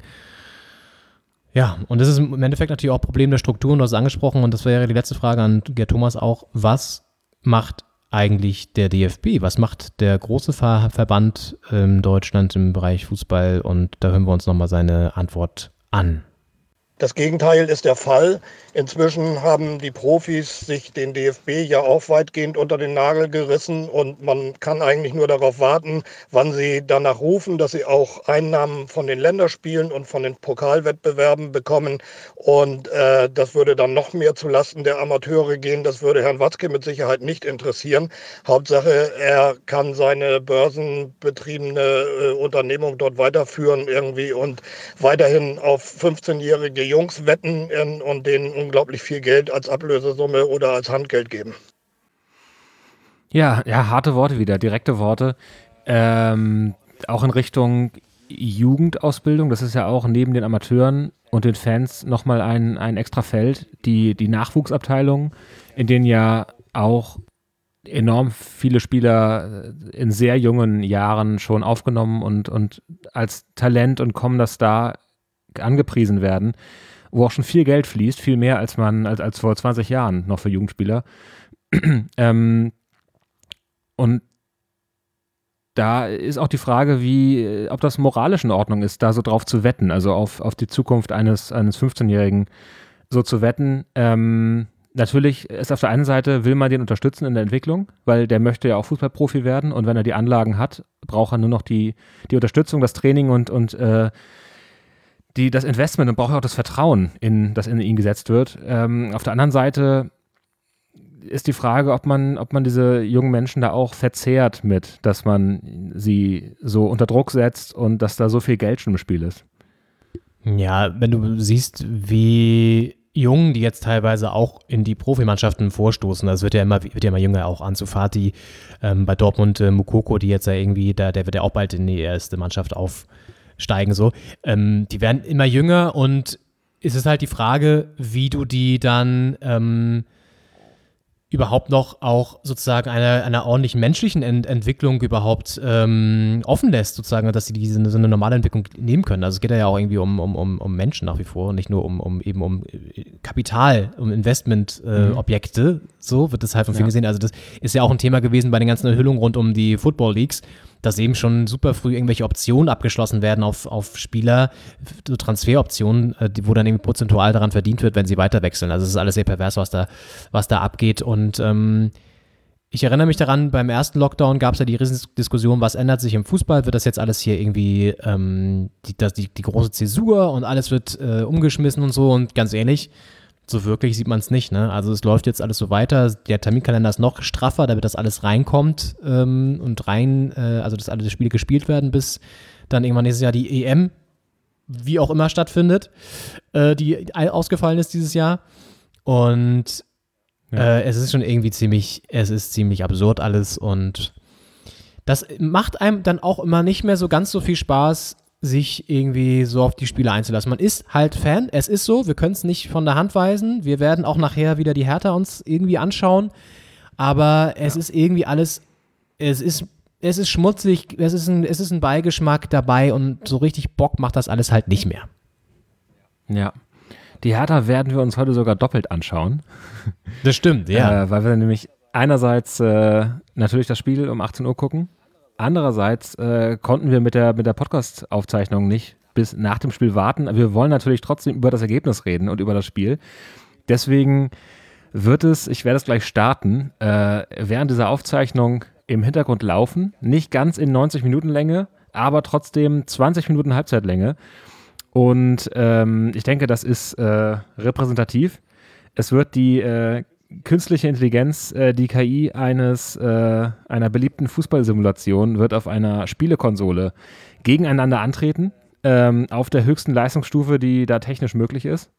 Ja, und das ist im Endeffekt natürlich auch ein Problem der Strukturen, du hast es angesprochen, und das wäre die letzte Frage an Gerd Thomas auch. Was macht eigentlich der D F B? Was macht der große Ver- Verband in Deutschland im Bereich Fußball? Und da hören wir uns nochmal seine Antwort an. Das Gegenteil ist der Fall. Inzwischen haben die Profis sich den D F B ja auch weitgehend unter den Nagel gerissen und man kann eigentlich nur darauf warten, wann sie danach rufen, dass sie auch Einnahmen von den Länderspielen und von den Pokalwettbewerben bekommen. Und äh, das würde dann noch mehr zulasten der Amateure gehen. Das würde Herrn Watzke mit Sicherheit nicht interessieren. Hauptsache, er kann seine börsenbetriebene äh, Unternehmung dort weiterführen irgendwie und weiterhin auf fünfzehnjährige Jungs wetten in, und denen unglaublich viel Geld als Ablösesumme oder als Handgeld geben. Ja, ja, harte Worte wieder, direkte Worte. Ähm, auch in Richtung Jugendausbildung, das ist ja auch neben den Amateuren und den Fans nochmal ein, ein extra Feld, die, die Nachwuchsabteilung, in denen ja auch enorm viele Spieler in sehr jungen Jahren schon aufgenommen und, und als Talent und kommender Star angepriesen werden, wo auch schon viel Geld fließt, viel mehr als man als, als vor zwanzig Jahren noch für Jugendspieler. ähm, und da ist auch die Frage, wie, ob das moralisch in Ordnung ist, da so drauf zu wetten, also auf, auf die Zukunft eines, eines fünfzehnjährigen so zu wetten. Ähm, natürlich ist auf der einen Seite, will man den unterstützen in der Entwicklung, weil der möchte ja auch Fußballprofi werden und wenn er die Anlagen hat, braucht er nur noch die, die Unterstützung, das Training und, und äh, die, das Investment und braucht auch das Vertrauen, in, das in ihn gesetzt wird. Ähm, auf der anderen Seite ist die Frage, ob man, ob man diese jungen Menschen da auch verzehrt mit, dass man sie so unter Druck setzt und dass da so viel Geld schon im Spiel ist. Ja, wenn du siehst, wie jung die jetzt teilweise auch in die Profimannschaften vorstoßen, das wird ja immer, wird ja immer jünger, auch Ansu Fati ähm, bei Dortmund, äh, Moukoko, die jetzt ja irgendwie, da, der wird ja auch bald in die erste Mannschaft aufsteigen, so. Ähm, die werden immer jünger und es ist halt die Frage, wie du die dann ähm, überhaupt noch auch sozusagen einer, einer ordentlichen menschlichen Ent- Entwicklung überhaupt ähm, offen lässt, sozusagen, dass sie diese so eine normale Entwicklung nehmen können. Also es geht ja auch irgendwie um, um, um, um Menschen nach wie vor und nicht nur um, um eben um Kapital, um Investmentobjekte. Äh, mhm. So wird das halt von vielen ja. gesehen. Also das ist ja auch ein Thema gewesen bei den ganzen Enthüllungen rund um die Football Leagues, dass eben schon super früh irgendwelche Optionen abgeschlossen werden auf, auf Spieler, so Transferoptionen, die, wo dann irgendwie prozentual daran verdient wird, wenn sie weiter wechseln. Also es ist alles sehr pervers, was da, was da abgeht. Und ähm, ich erinnere mich daran, beim ersten Lockdown gab es ja die Riesendiskussion, was ändert sich im Fußball? Wird das jetzt alles hier irgendwie ähm, die, das, die, die große Zäsur und alles wird äh, umgeschmissen und so? Und ganz ehrlich, so wirklich sieht man es nicht, ne? Also es läuft jetzt alles so weiter, der Terminkalender ist noch straffer, damit das alles reinkommt ähm, und rein, äh, also dass alle Spiele gespielt werden, bis dann irgendwann nächstes Jahr die E M, wie auch immer stattfindet, äh, die ausgefallen ist dieses Jahr. Und ja. äh, es ist schon irgendwie ziemlich, es ist ziemlich absurd alles und das macht einem dann auch immer nicht mehr so ganz so viel Spaß, sich irgendwie so auf die Spiele einzulassen. Man ist halt Fan, es ist so, wir können es nicht von der Hand weisen, wir werden auch nachher wieder die Hertha uns irgendwie anschauen, aber es ja. ist irgendwie alles, es ist, es ist schmutzig, es ist, ein, es ist ein Beigeschmack dabei und so richtig Bock macht das alles halt nicht mehr. Ja, die Hertha werden wir uns heute sogar doppelt anschauen. Das stimmt, ja. Äh, weil wir nämlich einerseits äh, natürlich das Spiel um achtzehn Uhr gucken, andererseits äh, konnten wir mit der, mit der Podcast-Aufzeichnung nicht bis nach dem Spiel warten. Wir wollen natürlich trotzdem über das Ergebnis reden und über das Spiel. Deswegen wird es, ich werde es gleich starten, äh, während dieser Aufzeichnung im Hintergrund laufen. Nicht ganz in neunzig Minuten Länge, aber trotzdem zwanzig Minuten Halbzeitlänge. Und ähm, ich denke, das ist äh, repräsentativ. Es wird die äh, künstliche Intelligenz, äh, die K I eines äh, einer beliebten Fußballsimulation wird auf einer Spielekonsole gegeneinander antreten, ähm, auf der höchsten Leistungsstufe, die da technisch möglich ist.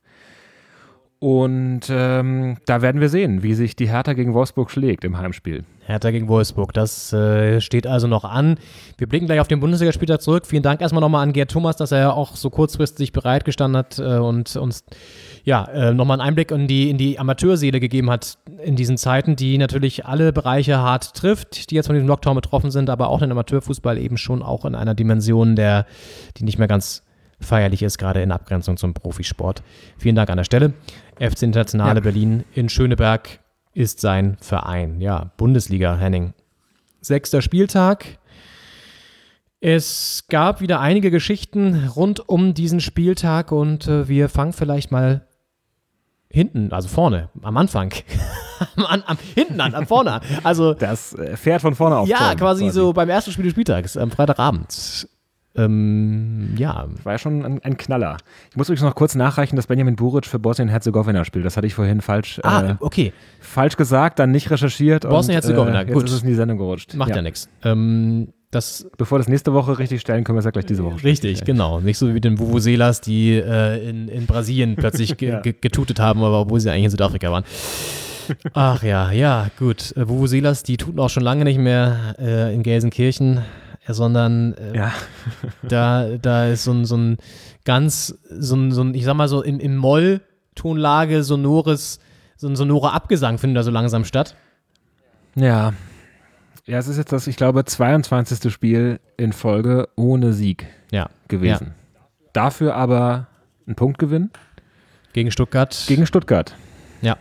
Und ähm, da werden wir sehen, wie sich die Hertha gegen Wolfsburg schlägt im Heimspiel. Hertha gegen Wolfsburg, das äh, steht also noch an. Wir blicken gleich auf den Bundesligaspieltag zurück. Vielen Dank erstmal nochmal an Gerd Thomas, dass er ja auch so kurzfristig bereitgestanden hat äh, und uns ja, äh, nochmal einen Einblick in die, in die Amateurseele gegeben hat in diesen Zeiten, die natürlich alle Bereiche hart trifft, die jetzt von diesem Lockdown betroffen sind, aber auch den Amateurfußball eben schon auch in einer Dimension, der, die nicht mehr ganz feierlich ist, gerade in Abgrenzung zum Profisport. Vielen Dank an der Stelle. F C Internationale ja. Berlin in Schöneberg ist sein Verein. Ja, Bundesliga, Henning. Sechster Spieltag. Es gab wieder einige Geschichten rund um diesen Spieltag und äh, wir fangen vielleicht mal hinten, also vorne, am Anfang, am, am, hinten an, am vorne an. Also, das äh, Pferd von vorne auf. Ja, quasi, quasi so beim ersten Spiel des Spieltags, am Freitagabend. Ähm, ja. War ja schon ein, ein Knaller. Ich muss übrigens noch kurz nachreichen, dass Benjamin Buric für Bosnien-Herzegowina spielt. Das hatte ich vorhin falsch, ah, äh, okay. falsch gesagt, dann nicht recherchiert. Bosnien-Herzegowina, und, äh, gut. Jetzt ist es in die Sendung gerutscht. Macht ja, ja nichts. Ähm, Das, Bevor das nächste Woche richtig stellen, können wir es ja gleich diese Woche Richtig, stellen. genau. Nicht so wie den Vuvuzelas, die äh, in, in Brasilien plötzlich ge- ja. ge- getutet haben, aber obwohl sie eigentlich in Südafrika waren. Ach ja, ja, gut. Äh, Vuvuzelas, die tuten auch schon lange nicht mehr äh, in Gelsenkirchen, äh, sondern äh, ja. da, da ist so ein, so ein ganz, so ein, so ein, ich sag mal so im, im Moll-Tonlage sonores, so ein sonorer Abgesang findet da so langsam statt. Ja. Ja, es ist jetzt das, ich glaube, zweiundzwanzigste Spiel in Folge ohne Sieg ja. gewesen. Ja. Dafür aber ein Punktgewinn. Gegen Stuttgart. Gegen Stuttgart. Ja.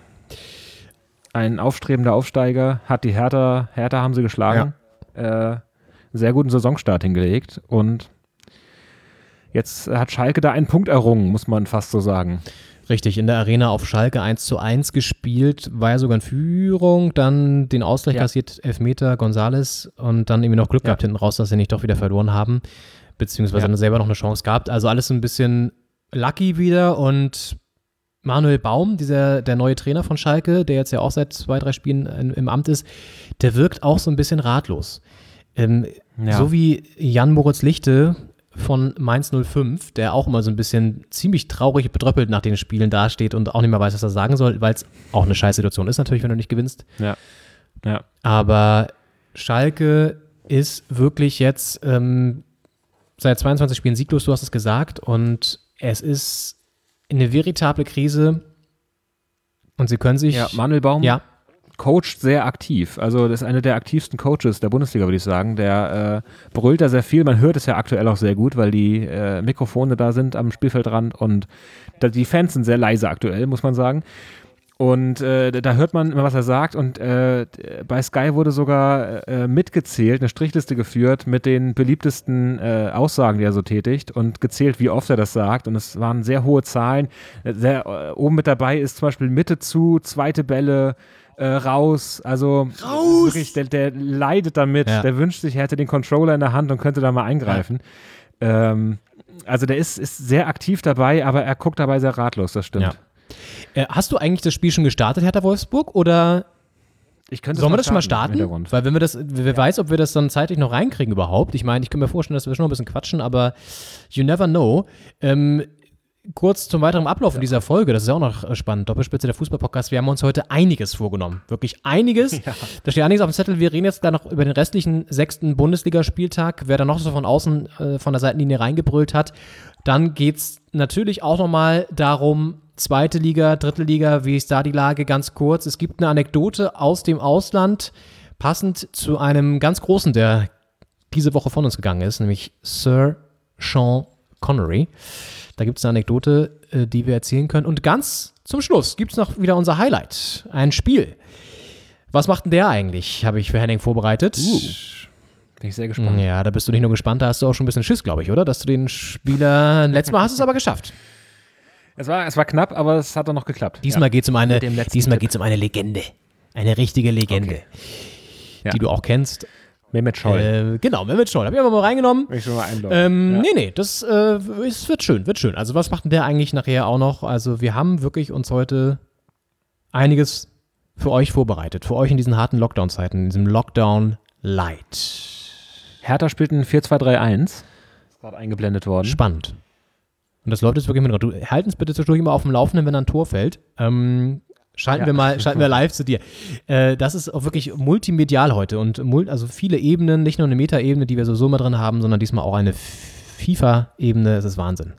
Ein aufstrebender Aufsteiger, hat die Hertha, Hertha haben sie geschlagen, ja. äh, sehr guten Saisonstart hingelegt und jetzt hat Schalke da einen Punkt errungen, muss man fast so sagen. Richtig, in der Arena auf Schalke eins zu eins gespielt, war ja sogar in Führung, dann den Ausgleich ja. kassiert, Elfmeter, González und dann irgendwie noch Glück ja. gehabt hinten raus, dass sie nicht doch wieder verloren haben, beziehungsweise ja. dann selber noch eine Chance gehabt. Also alles so ein bisschen lucky wieder und Manuel Baum, dieser, der neue Trainer von Schalke, der jetzt ja auch seit zwei, drei Spielen in, im Amt ist, der wirkt auch so ein bisschen ratlos. Ähm, ja. So wie Jan Moritz Lichte von Mainz null fünf, der auch immer so ein bisschen ziemlich traurig bedröppelt nach den Spielen dasteht und auch nicht mehr weiß, was er sagen soll, weil es auch eine Scheißsituation ist natürlich, wenn du nicht gewinnst. Ja. Ja. Aber Schalke ist wirklich jetzt ähm, seit zweiundzwanzig Spielen sieglos, du hast es gesagt, und es ist eine veritable Krise und sie können sich... Ja, Manuel Baum ja. coacht sehr aktiv. Also das ist einer der aktivsten Coaches der Bundesliga, würde ich sagen. Der äh, brüllt da sehr viel. Man hört es ja aktuell auch sehr gut, weil die äh, Mikrofone da sind am Spielfeldrand und da, die Fans sind sehr leise aktuell, muss man sagen. Und äh, da hört man immer, was er sagt. Und äh, bei Sky wurde sogar äh, mitgezählt, eine Strichliste geführt mit den beliebtesten äh, Aussagen, die er so tätigt und gezählt, wie oft er das sagt. Und es waren sehr hohe Zahlen. Sehr, äh, oben mit dabei ist zum Beispiel Mitte zu, zweite Bälle, Äh, raus, also raus! Wirklich, der, der leidet damit, ja. der wünscht sich, er hätte den Controller in der Hand und könnte da mal eingreifen. Ja. Ähm, also der ist, ist sehr aktiv dabei, aber er guckt dabei sehr ratlos, das stimmt. Ja. Äh, hast du eigentlich das Spiel schon gestartet, Hertha Wolfsburg, oder ich könnte sollen wir das das schon mal starten? Weil wenn wir das, wer weiß, ob wir das dann zeitlich noch reinkriegen überhaupt. Ich meine, ich kann mir vorstellen, dass wir schon noch ein bisschen quatschen, aber you never know. Ähm, Kurz zum weiteren Ablauf in dieser Folge, das ist ja auch noch spannend, Doppelspitze der Fußball-Podcast, wir haben uns heute einiges vorgenommen, wirklich einiges, ja. Da steht einiges auf dem Zettel, wir reden jetzt da noch über den restlichen sechsten Bundesligaspieltag, wer da noch so von außen äh, von der Seitenlinie reingebrüllt hat, dann geht's natürlich auch nochmal darum, zweite Liga, dritte Liga, wie ist da die Lage, ganz kurz, es gibt eine Anekdote aus dem Ausland, passend zu einem ganz Großen, der diese Woche von uns gegangen ist, nämlich Sir Sean Connery. Da gibt es eine Anekdote, die wir erzählen können. Und ganz zum Schluss gibt es noch wieder unser Highlight. Ein Spiel. Was macht denn der eigentlich? Habe ich für Henning vorbereitet. Uh, bin ich sehr gespannt. Ja, da bist du nicht nur gespannt, da hast du auch schon ein bisschen Schiss, glaube ich, oder? Dass du den Spieler... Letztes Mal hast du es aber geschafft. Es war, es war knapp, aber es hat dann noch geklappt. Diesmal ja. geht es um eine, diesmal geht's um eine Legende. Eine richtige Legende. Okay. Ja. Die du auch kennst. Mehmet Scholl. Äh, genau, Mehmet Scholl. Hab ich aber mal reingenommen. Ich schon mal ähm, ja. Nee, nee, das äh, es wird schön, wird schön. Also was macht denn der eigentlich nachher auch noch? Also wir haben wirklich uns heute einiges für euch vorbereitet. Für euch in diesen harten Lockdown-Zeiten, in diesem Lockdown Light. Hertha spielt ein vier zwei drei eins. Ist gerade eingeblendet worden. Spannend. Und das läuft jetzt wirklich mit drauf. Du halt uns bitte zwischendurch immer auf dem Laufenden, wenn da ein Tor fällt. Ähm, Schalten ja. wir mal, schalten wir live zu dir. Äh, das ist auch wirklich multimedial heute und mul- also viele Ebenen, nicht nur eine Meta-Ebene, die wir sowieso immer drin haben, sondern diesmal auch eine FIFA-Ebene. Es ist Wahnsinn.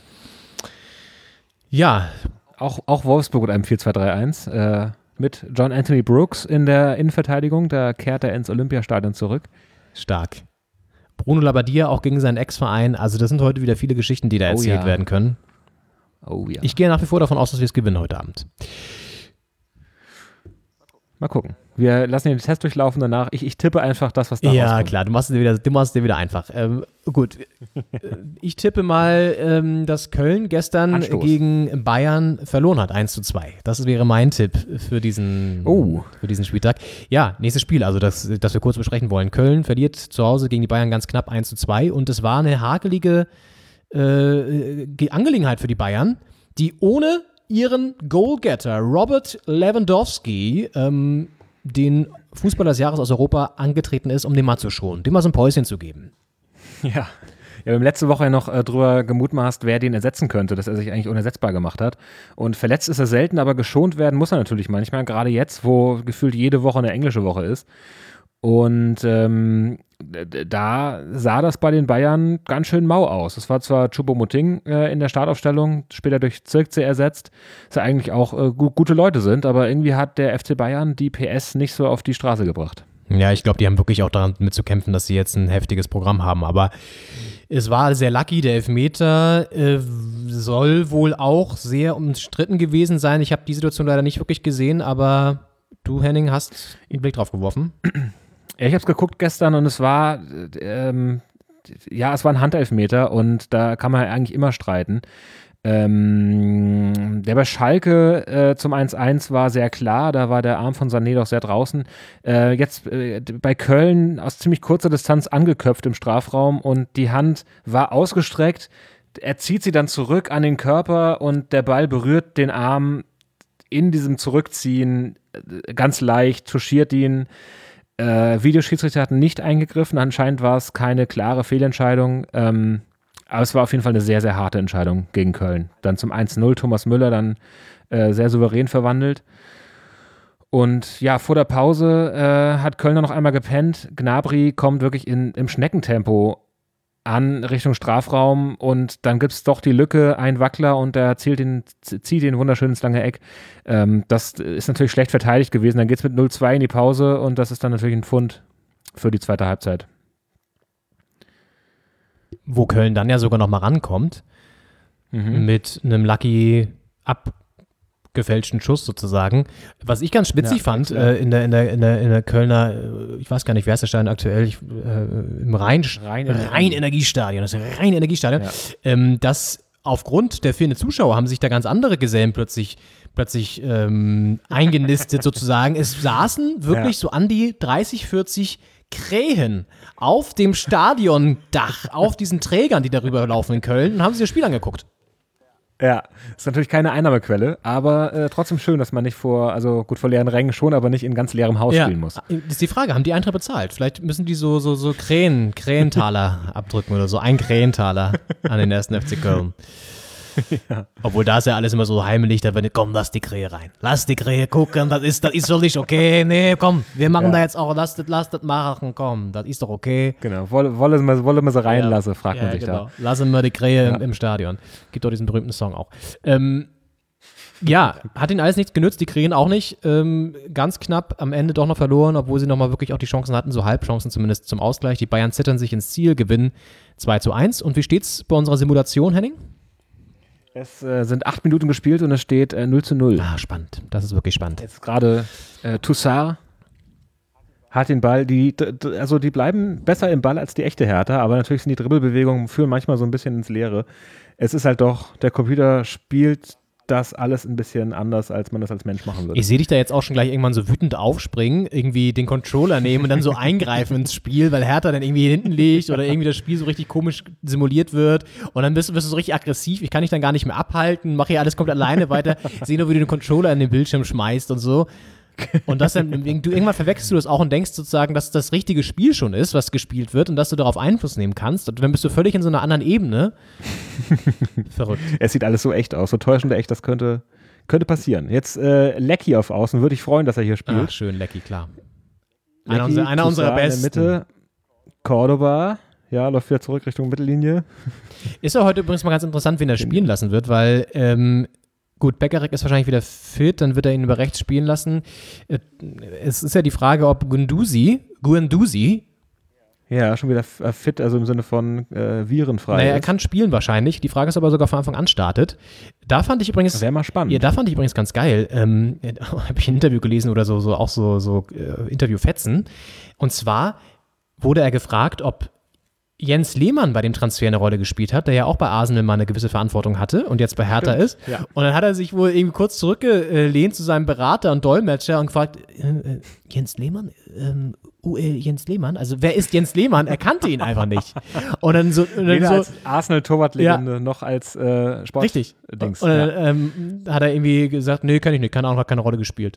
Ja. Auch, auch Wolfsburg mit einem vier zwei drei eins äh, mit John Anthony Brooks in der Innenverteidigung. Da kehrt er ins Olympiastadion zurück. Stark. Bruno Labbadia auch gegen seinen Ex-Verein. Also das sind heute wieder viele Geschichten, die da erzählt oh ja. werden können. Oh ja. Ich gehe nach wie vor davon aus, dass wir es gewinnen heute Abend. Mal gucken. Wir lassen den Test durchlaufen danach. Ich, ich tippe einfach das, was da Ja, rauskommt. klar, du machst es dir wieder, du machst es dir wieder einfach. Ähm, gut, ich tippe mal, ähm, dass Köln gestern Anstoß. gegen Bayern verloren hat, eins zu zwei. Das wäre mein Tipp für diesen, Oh. für diesen Spieltag. Ja, nächstes Spiel, also das, das wir kurz besprechen wollen. Köln verliert zu Hause gegen die Bayern ganz knapp eins zu zwei und es war eine hakelige äh, Angelegenheit für die Bayern, die ohne ihren Goalgetter Robert Lewandowski ähm, den Fußballer des Jahres aus Europa angetreten ist, um den mal zu schonen, dem mal so ein Päuschen zu geben. Ja. Ja, wir haben letzte Woche ja noch äh, drüber gemutmaßt, wer den ersetzen könnte, dass er sich eigentlich unersetzbar gemacht hat. Und verletzt ist er selten, aber geschont werden muss er natürlich manchmal, gerade jetzt, wo gefühlt jede Woche eine englische Woche ist. Und ähm, d- da sah das bei den Bayern ganz schön mau aus. Es war zwar Choupo-Moting äh, in der Startaufstellung, später durch Zirkzee ersetzt, dass ja eigentlich auch äh, gu- gute Leute sind, aber irgendwie hat der F C Bayern die P S nicht so auf die Straße gebracht. Ja, ich glaube, die haben wirklich auch daran mit zu kämpfen, dass sie jetzt ein heftiges Programm haben, aber es war sehr lucky, der Elfmeter äh, soll wohl auch sehr umstritten gewesen sein. Ich habe die Situation leider nicht wirklich gesehen, aber du, Henning, hast einen Blick drauf geworfen. Ja, ich habe es geguckt gestern und es war, ähm, ja, es war ein Handelfmeter und da kann man ja eigentlich immer streiten. Ähm, der bei Schalke äh, zum eins eins war sehr klar, da war der Arm von Sané doch sehr draußen. Äh, jetzt äh, bei Köln aus ziemlich kurzer Distanz angeköpft im Strafraum und die Hand war ausgestreckt. Er zieht sie dann zurück an den Körper und der Ball berührt den Arm in diesem Zurückziehen äh, ganz leicht, touchiert ihn. Äh, Videoschiedsrichter hatten nicht eingegriffen, anscheinend war es keine klare Fehlentscheidung. Ähm, Aber es war auf jeden Fall eine sehr, sehr harte Entscheidung gegen Köln. Dann zum eins null Thomas Müller dann äh, sehr souverän verwandelt. Und ja, vor der Pause äh, hat Köln noch einmal gepennt. Gnabry kommt wirklich in, im Schneckentempo an Richtung Strafraum und dann gibt es doch die Lücke, ein Wackler und der zielt den, zieht den wunderschön ins lange Eck. Ähm, das ist natürlich schlecht verteidigt gewesen. Dann geht es mit null zwei in die Pause und das ist dann natürlich ein Pfund für die zweite Halbzeit. Wo Köln dann ja sogar noch mal rankommt, Mhm. mit einem lucky abgefälschten Schuss sozusagen. Was ich ganz witzig Ja, fand, klar. äh, in, der, in, der, in, der, in der Kölner, äh, ich weiß gar nicht, wer ist der Stadion aktuell, ich, äh, im Rhein, Rhein- Rhein-Energiestadion, das Rhein-Energiestadion, Ja. ähm, dass aufgrund der fehlenden Zuschauer haben sich da ganz andere Gesellen plötzlich plötzlich ähm, eingenistet sozusagen. Es saßen wirklich Ja. so an die dreißig, vierzig Krähen auf dem Stadiondach, auf diesen Trägern, die darüber laufen in Köln, und haben sich das Spiel angeguckt. Ja, ist natürlich keine Einnahmequelle, aber äh, trotzdem schön, dass man nicht vor, also gut vor leeren Rängen schon, aber nicht in ganz leerem Haus spielen muss. Das ist die Frage, haben die Eintritt bezahlt? Vielleicht müssen die so, so, so Krähen, Krähentaler abdrücken oder so, ein Krähentaler an den ersten F C Köln. Ja. Obwohl da ist ja alles immer so heimlich, da wird, komm, lass die Krähe rein. Lass die Krähe gucken, das ist, das ist doch nicht okay. Nee, komm, wir machen Ja. da jetzt auch, lass das, lass das machen, komm, das ist doch okay. Genau, wolle, wolle, man, wolle man sie reinlassen, fragt ja, man sich genau. da. Lassen wir die Krähe Ja. im, im Stadion. Gibt doch diesen berühmten Song auch. Ähm, ja, hat ihnen alles nichts genützt, die Krähen auch nicht. Ähm, ganz knapp am Ende doch noch verloren, obwohl sie nochmal wirklich auch die Chancen hatten, so Halbchancen zumindest zum Ausgleich. Die Bayern zittern sich ins Ziel, gewinnen zwei zu eins. Und wie steht's bei unserer Simulation, Henning? Es äh, sind acht Minuten gespielt und es steht äh, null zu null. Ah, spannend. Das ist wirklich spannend. Jetzt gerade äh, Toussaint hat den Ball, die, d- d- also die bleiben besser im Ball als die echte Hertha, aber natürlich sind die Dribbelbewegungen führen manchmal so ein bisschen ins Leere. Es ist halt doch, der Computer spielt das alles ein bisschen anders, als man das als Mensch machen würde. Ich sehe dich da jetzt auch schon gleich irgendwann so wütend aufspringen, irgendwie den Controller nehmen und dann so eingreifen ins Spiel, weil Hertha dann irgendwie hinten liegt oder irgendwie das Spiel so richtig komisch simuliert wird und dann bist, du- bist du so richtig aggressiv, ich kann dich dann gar nicht mehr abhalten, mache hier alles komplett alleine weiter, sehe nur, wie du den Controller in den Bildschirm schmeißt und so. Und das dann, du, irgendwann verwechselst du das auch und denkst sozusagen, dass das richtige Spiel schon ist, was gespielt wird und dass du darauf Einfluss nehmen kannst. Und dann bist du völlig in so einer anderen Ebene. Verrückt. Es sieht alles so echt aus, so täuschend echt, das könnte, könnte passieren. Jetzt äh, Lecky auf Außen, würde ich freuen, dass er hier spielt. Ach, schön, Lecky, klar. Lecky, Einer, unserer, einer unserer Toussaint besten. in der Mitte, Cordoba, ja, läuft wieder zurück Richtung Mittellinie. Ist ja heute übrigens mal ganz interessant, wen er spielen lassen wird, weil, ähm, gut, Beckerek ist wahrscheinlich wieder fit, dann wird er ihn über rechts spielen lassen. Äh, Es ist ja die Frage, ob Guendouzi, Guendouzi Ja, schon wieder f- fit, also im Sinne von äh, virenfrei. Naja, er ist. kann spielen wahrscheinlich. Die Frage ist, ob er sogar von Anfang an startet. Da fand ich übrigens. Wäre mal spannend. Ja, da fand ich übrigens ganz geil. Ähm, habe ich ein Interview gelesen oder so, so auch so, so äh, Interviewfetzen. Und zwar wurde er gefragt, ob Jens Lehmann bei dem Transfer eine Rolle gespielt hat, der ja auch bei Arsenal mal eine gewisse Verantwortung hatte und jetzt bei Hertha Stimmt, ist. ja. Und dann hat er sich wohl irgendwie kurz zurückgelehnt zu seinem Berater und Dolmetscher und gefragt, äh, äh, Jens Lehmann? Ähm, uh, äh, Jens Lehmann? Also wer ist Jens Lehmann? Er kannte ihn einfach nicht. Und dann so, und dann Weder so als Arsenal-Torwartlegende Ja. noch als äh, Sport. Richtig. Dings. Und dann ja. ähm, hat er irgendwie gesagt, nee, kann ich nicht, keine Ahnung, hat keine Rolle gespielt.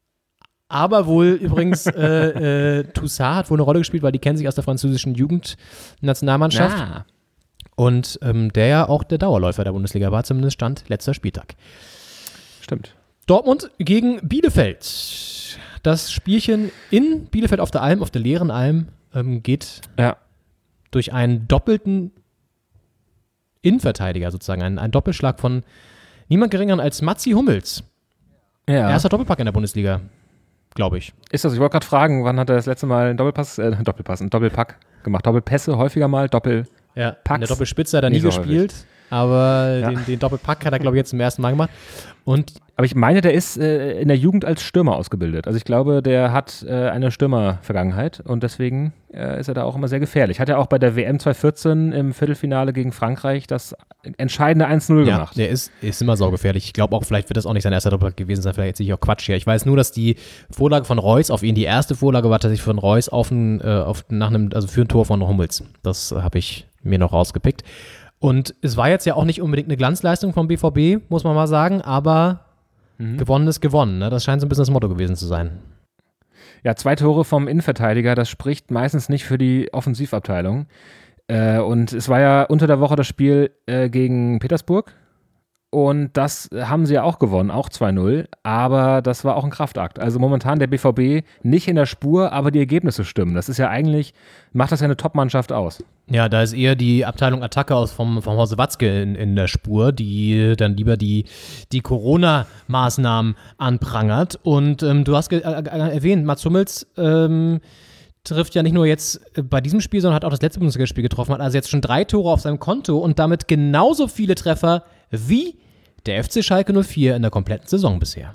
Aber wohl übrigens, äh, äh, Toussaint hat wohl eine Rolle gespielt, weil die kennen sich aus der französischen Jugendnationalmannschaft. Ah. Und ähm, der ja auch der Dauerläufer der Bundesliga war, zumindest stand letzter Spieltag. Stimmt. Dortmund gegen Bielefeld. Das Spielchen in Bielefeld auf der Alm, auf der leeren Alm, ähm, geht Ja. durch einen doppelten Innenverteidiger sozusagen, einen, einen Doppelschlag von niemand geringeren als Matzi Hummels. ja. Erster Doppelpack in der Bundesliga, glaube ich. Ist das, ich wollte gerade fragen, wann hat er das letzte Mal einen Doppelpass, äh, Doppelpass, einen Doppelpack gemacht? Doppelpässe häufiger mal, Doppel. Ja, Packs. in der Doppelspitze hat er nie Nicht so gespielt, aber Ja. den, den Doppelpack hat er, glaube ich, jetzt zum ersten Mal gemacht. Und Aber ich meine, der ist äh, in der Jugend als Stürmer ausgebildet. Also ich glaube, der hat äh, eine Stürmervergangenheit und deswegen äh, ist er da auch immer sehr gefährlich. Hat er auch bei der W M zwanzig vierzehn im Viertelfinale gegen Frankreich das entscheidende eins null ja, gemacht. der ist, ist immer saugefährlich. Ich glaube auch, vielleicht wird das auch nicht sein erster Doppelpack gewesen sein, vielleicht sehe ich auch Quatsch hier. Ich weiß nur, dass die Vorlage von Reus auf ihn, die erste Vorlage war tatsächlich von Reus auf ein, äh, auf, nach einem, also für ein Tor von Hummels. Das habe ich mir noch rausgepickt. Und es war jetzt ja auch nicht unbedingt eine Glanzleistung vom B V B, muss man mal sagen, aber mhm. gewonnen ist gewonnen. Ne? Das scheint so ein bisschen das Motto gewesen zu sein. Ja, zwei Tore vom Innenverteidiger, das spricht meistens nicht für die Offensivabteilung. Äh, und es war ja unter der Woche das Spiel äh, gegen Petersburg. Und das haben sie ja auch gewonnen, auch zwei null. Aber das war auch ein Kraftakt. Also momentan der B V B nicht in der Spur, aber die Ergebnisse stimmen. Das ist ja eigentlich, macht das ja eine Top-Mannschaft aus. Ja, da ist eher die Abteilung Attacke aus vom, vom Hause Watzke in, in der Spur, die dann lieber die, die Corona-Maßnahmen anprangert. Und ähm, du hast ge- äh, äh, erwähnt, Mats Hummels ähm, trifft ja nicht nur jetzt bei diesem Spiel, sondern hat auch das letzte Bundesligaspiel getroffen, hat also jetzt schon drei Tore auf seinem Konto und damit genauso viele Treffer wie der F C Schalke null vier in der kompletten Saison bisher.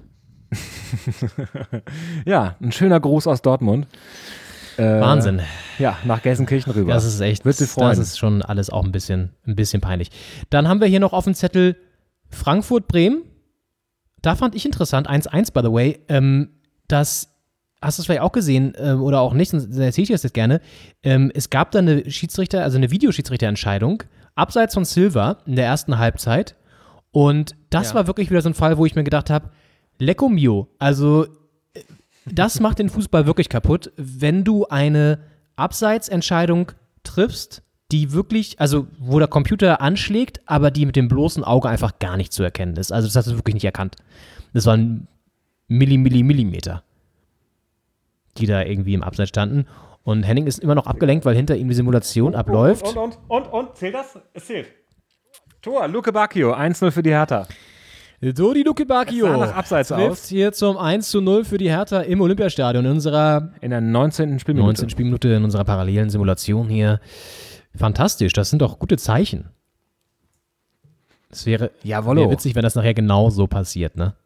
Ja, ein schöner Gruß aus Dortmund. Äh, Wahnsinn. Ja, nach Gelsenkirchen rüber. Das ist echt, Wird sie freuen. das ist schon alles auch ein bisschen, ein bisschen peinlich. Dann haben wir hier noch auf dem Zettel Frankfurt-Bremen. Da fand ich interessant, eins eins by the way, ähm, dass, hast du es vielleicht auch gesehen ähm, oder auch nicht, sonst erzähle ich das jetzt gerne, ähm, es gab da eine Schiedsrichter, also eine Videoschiedsrichterentscheidung, abseits von Silva in der ersten Halbzeit und das Ja. war wirklich wieder so ein Fall, wo ich mir gedacht habe, Lecco mio, also das macht den Fußball wirklich kaputt, wenn du eine Abseitsentscheidung triffst, die wirklich, also wo der Computer anschlägt, aber die mit dem bloßen Auge einfach gar nicht zu erkennen ist. Also das hast du wirklich nicht erkannt. Das waren Milli, Milli, Millimeter, die da irgendwie im Abseits standen. Und Henning ist immer noch abgelenkt, weil hinter ihm die Simulation abläuft. Und, und, und, und, zählt das? Es zählt. Tor, Luke Bacchio, eins null für die Hertha. Dodi Luke Bacchio Es sah nach Abseits trifft aus. hier zum eins zu null für die Hertha im Olympiastadion in unserer In der neunzehnten Spielminute. neunzehnten Spielminute in unserer parallelen Simulation hier. Fantastisch, das sind doch gute Zeichen. Es wäre, Jawollo. wäre witzig, wenn das nachher genau so passiert, ne?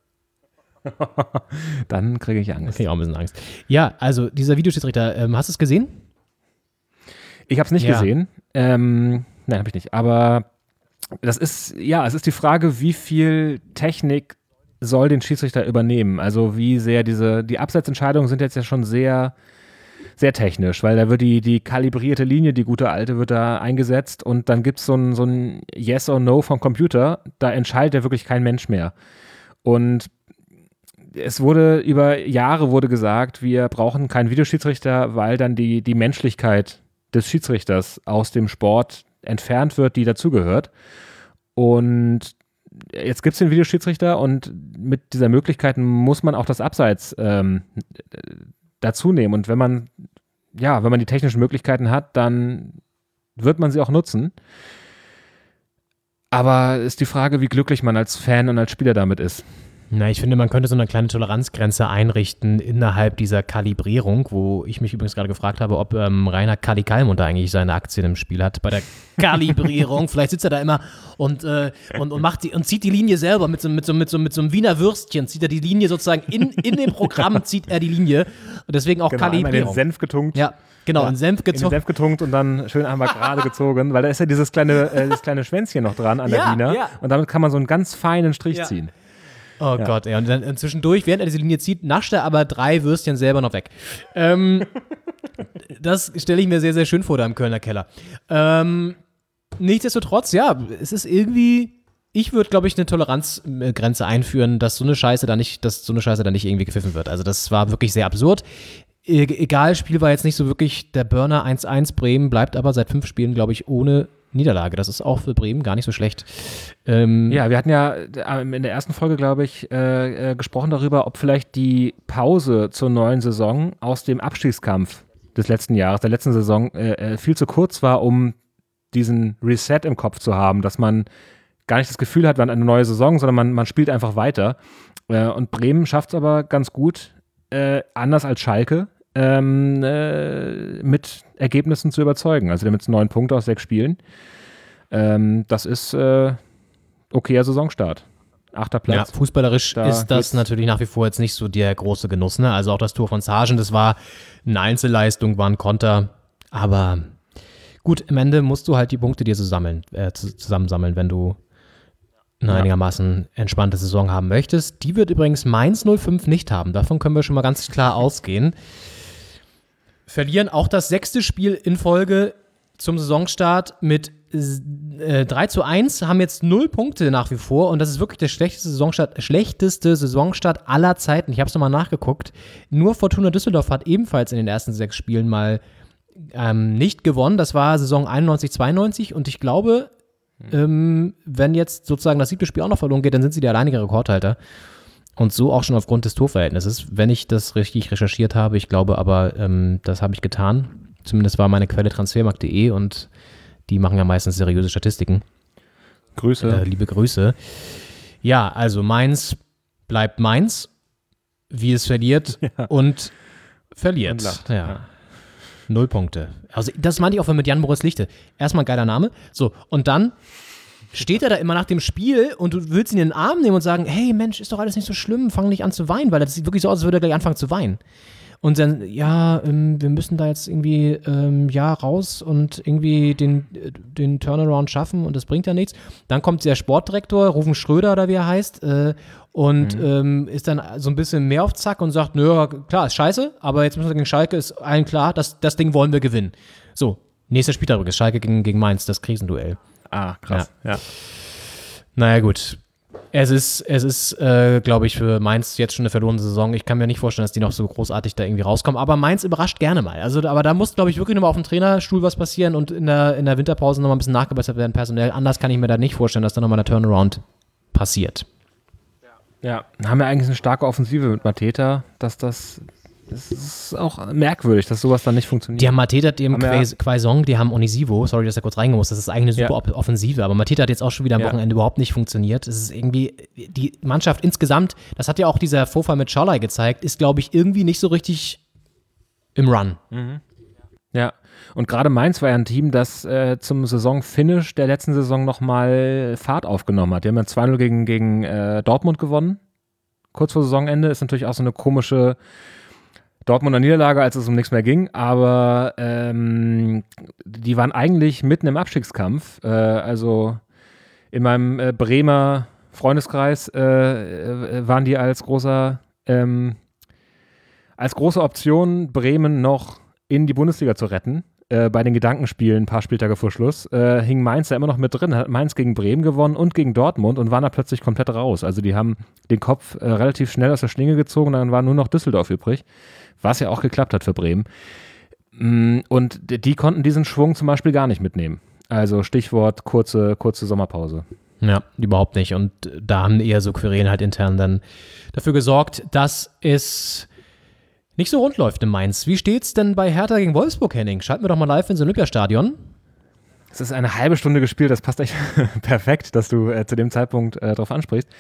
Dann kriege ich Da Angst. kriege ich auch ein bisschen Angst. Ja, also dieser Videoschiedsrichter, ähm, hast du es gesehen? Ich habe es nicht Ja. gesehen. Ähm, nein, habe ich nicht. Aber das ist, ja, es ist die Frage, wie viel Technik soll den Schiedsrichter übernehmen? Also wie sehr diese, die Abseitsentscheidungen sind jetzt ja schon sehr, sehr technisch, weil da wird die, die kalibrierte Linie, die gute alte, wird da eingesetzt und dann gibt es so ein, so ein Yes or No vom Computer, da entscheidet ja wirklich kein Mensch mehr. Und es wurde über Jahre wurde gesagt, wir brauchen keinen Videoschiedsrichter, weil dann die, die Menschlichkeit des Schiedsrichters aus dem Sport entfernt wird, die dazugehört. Und jetzt gibt es den Videoschiedsrichter und mit dieser Möglichkeit muss man auch das Abseits ähm, dazu nehmen. Und wenn man, ja, wenn man die technischen Möglichkeiten hat, dann wird man sie auch nutzen. Aber ist die Frage, wie glücklich man als Fan und als Spieler damit ist. Na, ich finde, man könnte so eine kleine Toleranzgrenze einrichten innerhalb dieser Kalibrierung, wo ich mich übrigens gerade gefragt habe, ob ähm, Rainer Kali Kalmund da eigentlich seine Aktien im Spiel hat bei der Kalibrierung. Vielleicht sitzt er da immer und, äh, und, und, macht die, und zieht die Linie selber mit so, mit, so, mit, so, mit so einem Wiener Würstchen, zieht er die Linie sozusagen in, in dem Programm, zieht er die Linie. Und deswegen auch genau, Kalibrierung. Einmal in den Senf getunkt. Ja. Genau, ja, in Senf getunkt. In den Senf getunkt und dann schön einmal gerade gezogen, weil da ist ja dieses kleine, äh, das kleine Schwänzchen noch dran an der ja, Wiener. Ja. Und damit kann man so einen ganz feinen Strich ja. ziehen. Oh ja. Gott, ey. Und dann zwischendurch, während er diese Linie zieht, nascht er aber drei Würstchen selber noch weg. Ähm, das stelle ich mir sehr, sehr schön vor da im Kölner Keller. Ähm, nichtsdestotrotz, ja, es ist irgendwie, ich würde, glaube ich, eine Toleranzgrenze einführen, dass so eine Scheiße da nicht, dass so eine Scheiße da nicht irgendwie gepfiffen wird. Also das war wirklich sehr absurd. E- egal, Spiel war jetzt nicht so wirklich der Burner. eins eins Bremen bleibt aber seit fünf Spielen, glaube ich, ohne Niederlage. Das ist auch für Bremen gar nicht so schlecht. Ähm ja, wir hatten ja in der ersten Folge, glaube ich, äh, äh, gesprochen darüber, ob vielleicht die Pause zur neuen Saison aus dem Abstiegskampf des letzten Jahres, der letzten Saison, äh, viel zu kurz war, um diesen Reset im Kopf zu haben, dass man gar nicht das Gefühl hat, man hat eine neue Saison, sondern man, man spielt einfach weiter. Äh, und Bremen schafft es aber ganz gut, äh, anders als Schalke, ähm, äh, mit Ergebnissen zu überzeugen. Also damit neun Punkte aus sechs Spielen. Ähm, das ist äh, okayer Saisonstart. Achter Platz. Ja, fußballerisch da ist das natürlich nach wie vor jetzt nicht so der große Genuss. Ne? Also auch das Tor von Sargent, das war eine Einzelleistung, war ein Konter. Aber gut, am Ende musst du halt die Punkte dir zusammen, äh, zusammensammeln, wenn du eine ja. einigermaßen entspannte Saison haben möchtest. Die wird übrigens Mainz null fünf nicht haben. Davon können wir schon mal ganz klar ausgehen. Verlieren auch das sechste Spiel in Folge zum Saisonstart mit äh, drei zu eins, haben jetzt null Punkte nach wie vor und das ist wirklich der schlechteste Saisonstart, schlechteste Saisonstart aller Zeiten. Ich habe es nochmal nachgeguckt. Nur Fortuna Düsseldorf hat ebenfalls in den ersten sechs Spielen mal ähm, nicht gewonnen. Das war Saison einundneunzig zweiundneunzig und ich glaube, ähm, wenn jetzt sozusagen das siebte Spiel auch noch verloren geht, dann sind sie der alleinige Rekordhalter. Und so auch schon aufgrund des Torverhältnisses, wenn ich das richtig recherchiert habe. Ich glaube aber, ähm, das habe ich getan. Zumindest war meine Quelle transfermarkt punkt de und die machen ja meistens seriöse Statistiken. Grüße. Äh, liebe Grüße. Ja, also Mainz bleibt Mainz, wie es verliert ja. und verliert. Und lacht. Ja. ja. Null Punkte. Also das meinte ich auch mit Jan Boris Lichte. Erstmal ein geiler Name. So, und dann steht er da immer nach dem Spiel und du willst ihn in den Arm nehmen und sagen, hey Mensch, ist doch alles nicht so schlimm, fang nicht an zu weinen, weil das sieht wirklich so aus, als würde er gleich anfangen zu weinen. Und dann, ja, ähm, wir müssen da jetzt irgendwie, ähm, ja, raus und irgendwie den, den Turnaround schaffen und das bringt ja nichts. Dann kommt der Sportdirektor, Rufen Schröder oder wie er heißt, äh, und mhm. ähm, ist dann so ein bisschen mehr auf Zack und sagt, nö, klar, ist scheiße, aber jetzt müssen wir gegen Schalke, ist allen klar, das, das Ding wollen wir gewinnen. So, nächster Spieltag übrigens, Schalke gegen, gegen Mainz, das Krisenduell. Ah, krass, ja. ja. Naja, gut. Es ist, es ist äh, glaube ich, für Mainz jetzt schon eine verlorene Saison. Ich kann mir nicht vorstellen, dass die noch so großartig da irgendwie rauskommen. Aber Mainz überrascht gerne mal. Also, aber da muss, glaube ich, wirklich nochmal auf dem Trainerstuhl was passieren und in der, in der Winterpause nochmal ein bisschen nachgebessert werden personell. Anders kann ich mir da nicht vorstellen, dass da nochmal der Turnaround passiert. Ja, haben wir eigentlich eine starke Offensive mit Mateta, dass das... Das ist auch merkwürdig, dass sowas dann nicht funktioniert. Die haben Mateta, die haben Quaison, die haben Onisivo, sorry, dass er kurz reingemusst, das ist eigentlich eine super ja. Offensive, aber Mateta hat jetzt auch schon wieder am ja. Wochenende überhaupt nicht funktioniert. Es ist irgendwie, die Mannschaft insgesamt, das hat ja auch dieser Vorfall mit Schalai gezeigt, ist, glaube ich, irgendwie nicht so richtig im Run. Mhm. Ja, und gerade Mainz war ja ein Team, das äh, zum Saisonfinish der letzten Saison nochmal Fahrt aufgenommen hat. Die haben ja zwei null gegen, gegen äh, Dortmund gewonnen, kurz vor Saisonende, ist natürlich auch so eine komische Dortmunder Niederlage, als es um nichts mehr ging, aber ähm, die waren eigentlich mitten im Abstiegskampf. Äh, also in meinem äh, Bremer Freundeskreis äh, äh, waren die als großer ähm, als große Option, Bremen noch in die Bundesliga zu retten. Äh, bei den Gedankenspielen ein paar Spieltage vor Schluss äh, hing Mainz da immer noch mit drin, hat Mainz gegen Bremen gewonnen und gegen Dortmund und waren da plötzlich komplett raus. Also die haben den Kopf äh, relativ schnell aus der Schlinge gezogen, dann war nur noch Düsseldorf übrig. Was ja auch geklappt hat für Bremen. Und die konnten diesen Schwung zum Beispiel gar nicht mitnehmen. Also Stichwort kurze, kurze Sommerpause. Ja, überhaupt nicht. Und da haben eher so Querelen halt intern dann dafür gesorgt, dass es nicht so rund läuft in Mainz. Wie steht's denn bei Hertha gegen Wolfsburg, Henning? Schalten wir doch mal live ins Olympiastadion. Es ist eine halbe Stunde gespielt, das passt echt perfekt, dass du äh, zu dem Zeitpunkt äh, drauf ansprichst.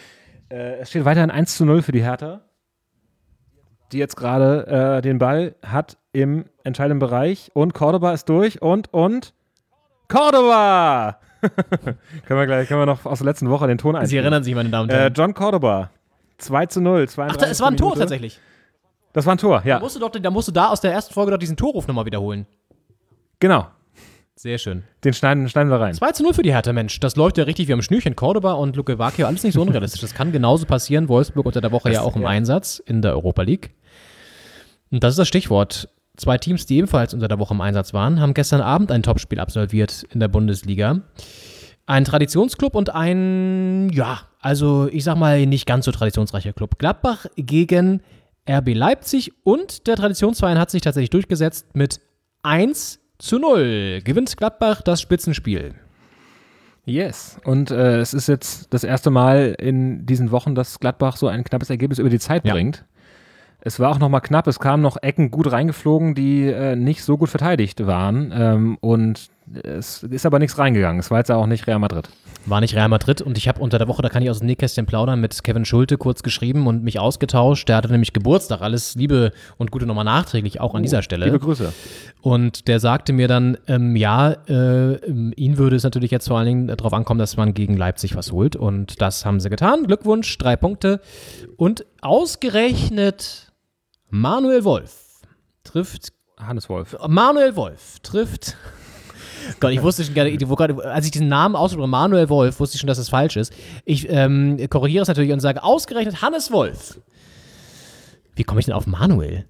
Äh, es steht weiterhin eins zu null für die Hertha, die jetzt gerade äh, den Ball hat im entscheidenden Bereich. Und Cordoba ist durch und, und Cordoba! können wir gleich, können wir noch aus der letzten Woche den Ton einspielen. Sie erinnern sich, meine Damen und Äh, Herren. John Cordoba, zwei zu null. Ach, da, es war ein Tor Minute. tatsächlich. Das war ein Tor, ja. Da musst du doch, da musst du da aus der ersten Folge doch diesen Torruf nochmal wiederholen. Genau. Sehr schön. Den schneiden, schneiden wir rein. zwei zu null für die Hertha, Mensch. Das läuft ja richtig wie am Schnürchen. Cordoba und Luke Bacchio, alles nicht so unrealistisch. Das kann genauso passieren. Wolfsburg unter der Woche Das, ja auch im ja. Einsatz in der Europa League. Und das ist das Stichwort. Zwei Teams, die ebenfalls unter der Woche im Einsatz waren, haben gestern Abend ein Topspiel absolviert in der Bundesliga. Ein Traditionsclub und ein, ja, also ich sag mal, nicht ganz so traditionsreicher Club. Gladbach gegen R B Leipzig und der Traditionsverein hat sich tatsächlich durchgesetzt mit eins zu null. Gewinnt Gladbach das Spitzenspiel. Yes. Und äh, es ist jetzt das erste Mal in diesen Wochen, dass Gladbach so ein knappes Ergebnis über die Zeit Ja. bringt. Es war auch nochmal knapp, es kamen noch Ecken gut reingeflogen, die äh, nicht so gut verteidigt waren. Ähm, und es ist aber nichts reingegangen. Es war jetzt auch nicht Real Madrid. War nicht Real Madrid und ich habe unter der Woche, da kann ich aus dem Nähkästchen plaudern, mit Kevin Schulte kurz geschrieben und mich ausgetauscht. Der hatte nämlich Geburtstag, alles Liebe und Gute nochmal nachträglich, auch an dieser Stelle. Liebe Grüße. Und der sagte mir dann, ähm, ja, äh, ähm, ihn würde es natürlich jetzt vor allen Dingen darauf ankommen, dass man gegen Leipzig was holt. Und das haben sie getan. Glückwunsch, drei Punkte. Und ausgerechnet Manuel Wolf trifft Hannes Wolf. Manuel Wolf trifft. Gott, ich wusste schon gerne, als ich diesen Namen aussprach, Manuel Wolf, wusste ich schon, dass es falsch ist. Ich ähm, korrigiere es natürlich und sage, ausgerechnet Hannes Wolf. Wie komme ich denn auf Manuel?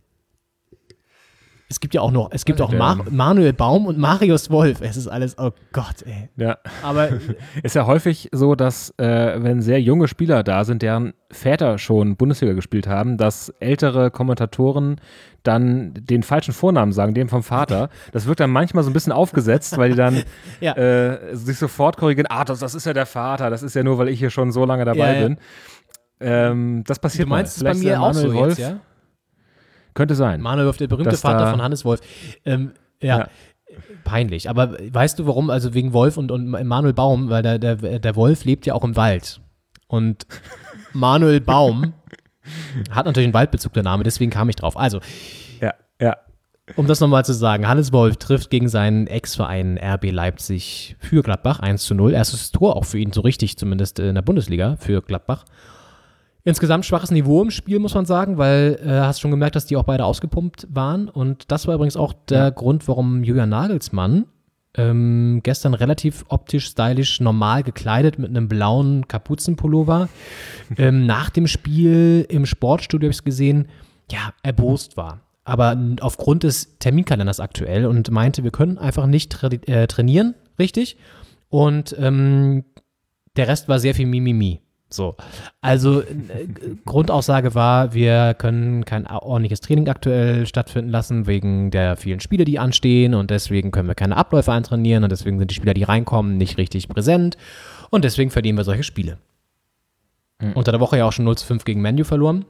Es gibt ja auch noch, es gibt auch Ma- Manuel Baum und Marius Wolf. Es ist alles, oh Gott, ey. Ja. Aber ist ja häufig so, dass äh, wenn sehr junge Spieler da sind, deren Väter schon Bundesliga gespielt haben, dass ältere Kommentatoren dann den falschen Vornamen sagen, den vom Vater. Das wirkt dann manchmal so ein bisschen aufgesetzt, weil die dann ja. äh, sich sofort korrigieren, ah, das, das ist ja der Vater, das ist ja nur, weil ich hier schon so lange dabei Ja, ja. bin. Ähm, das passiert Du meinst mal. es bei mir auch so Wolf. jetzt, ja? Könnte sein. Manuel Wolf, der berühmte Dass Vater da- von Hannes Wolf. Ähm, ja. Ja. Peinlich. Aber weißt du warum? Also wegen Wolf und, und Manuel Baum, weil der, der, der Wolf lebt ja auch im Wald. Und Manuel Baum hat natürlich einen Waldbezug, der Name, deswegen kam ich drauf. Also, Ja, ja. um das nochmal zu sagen, Hannes Wolf trifft gegen seinen Ex-Verein R B Leipzig für Gladbach eins zu null. Erstes Tor auch für ihn, so richtig zumindest in der Bundesliga für Gladbach. Insgesamt schwaches Niveau im Spiel, muss man sagen, weil äh, hast schon gemerkt, dass die auch beide ausgepumpt waren. Und das war übrigens auch der Ja. Grund, warum Julian Nagelsmann ähm, gestern relativ optisch, stylisch, normal gekleidet mit einem blauen Kapuzenpullover ähm, nach dem Spiel im Sportstudio, habe ich es gesehen, ja, erbost war. Aber n- aufgrund des Terminkalenders aktuell und meinte, wir können einfach nicht tra- äh, trainieren, richtig. Und ähm, der Rest war sehr viel Mimimi. So, also äh, Grundaussage war, wir können kein ordentliches Training aktuell stattfinden lassen, wegen der vielen Spiele, die anstehen und deswegen können wir keine Abläufe eintrainieren und deswegen sind die Spieler, die reinkommen, nicht richtig präsent und deswegen verlieren wir solche Spiele. Mhm. Unter der Woche ja auch schon null zu fünf gegen Man U verloren.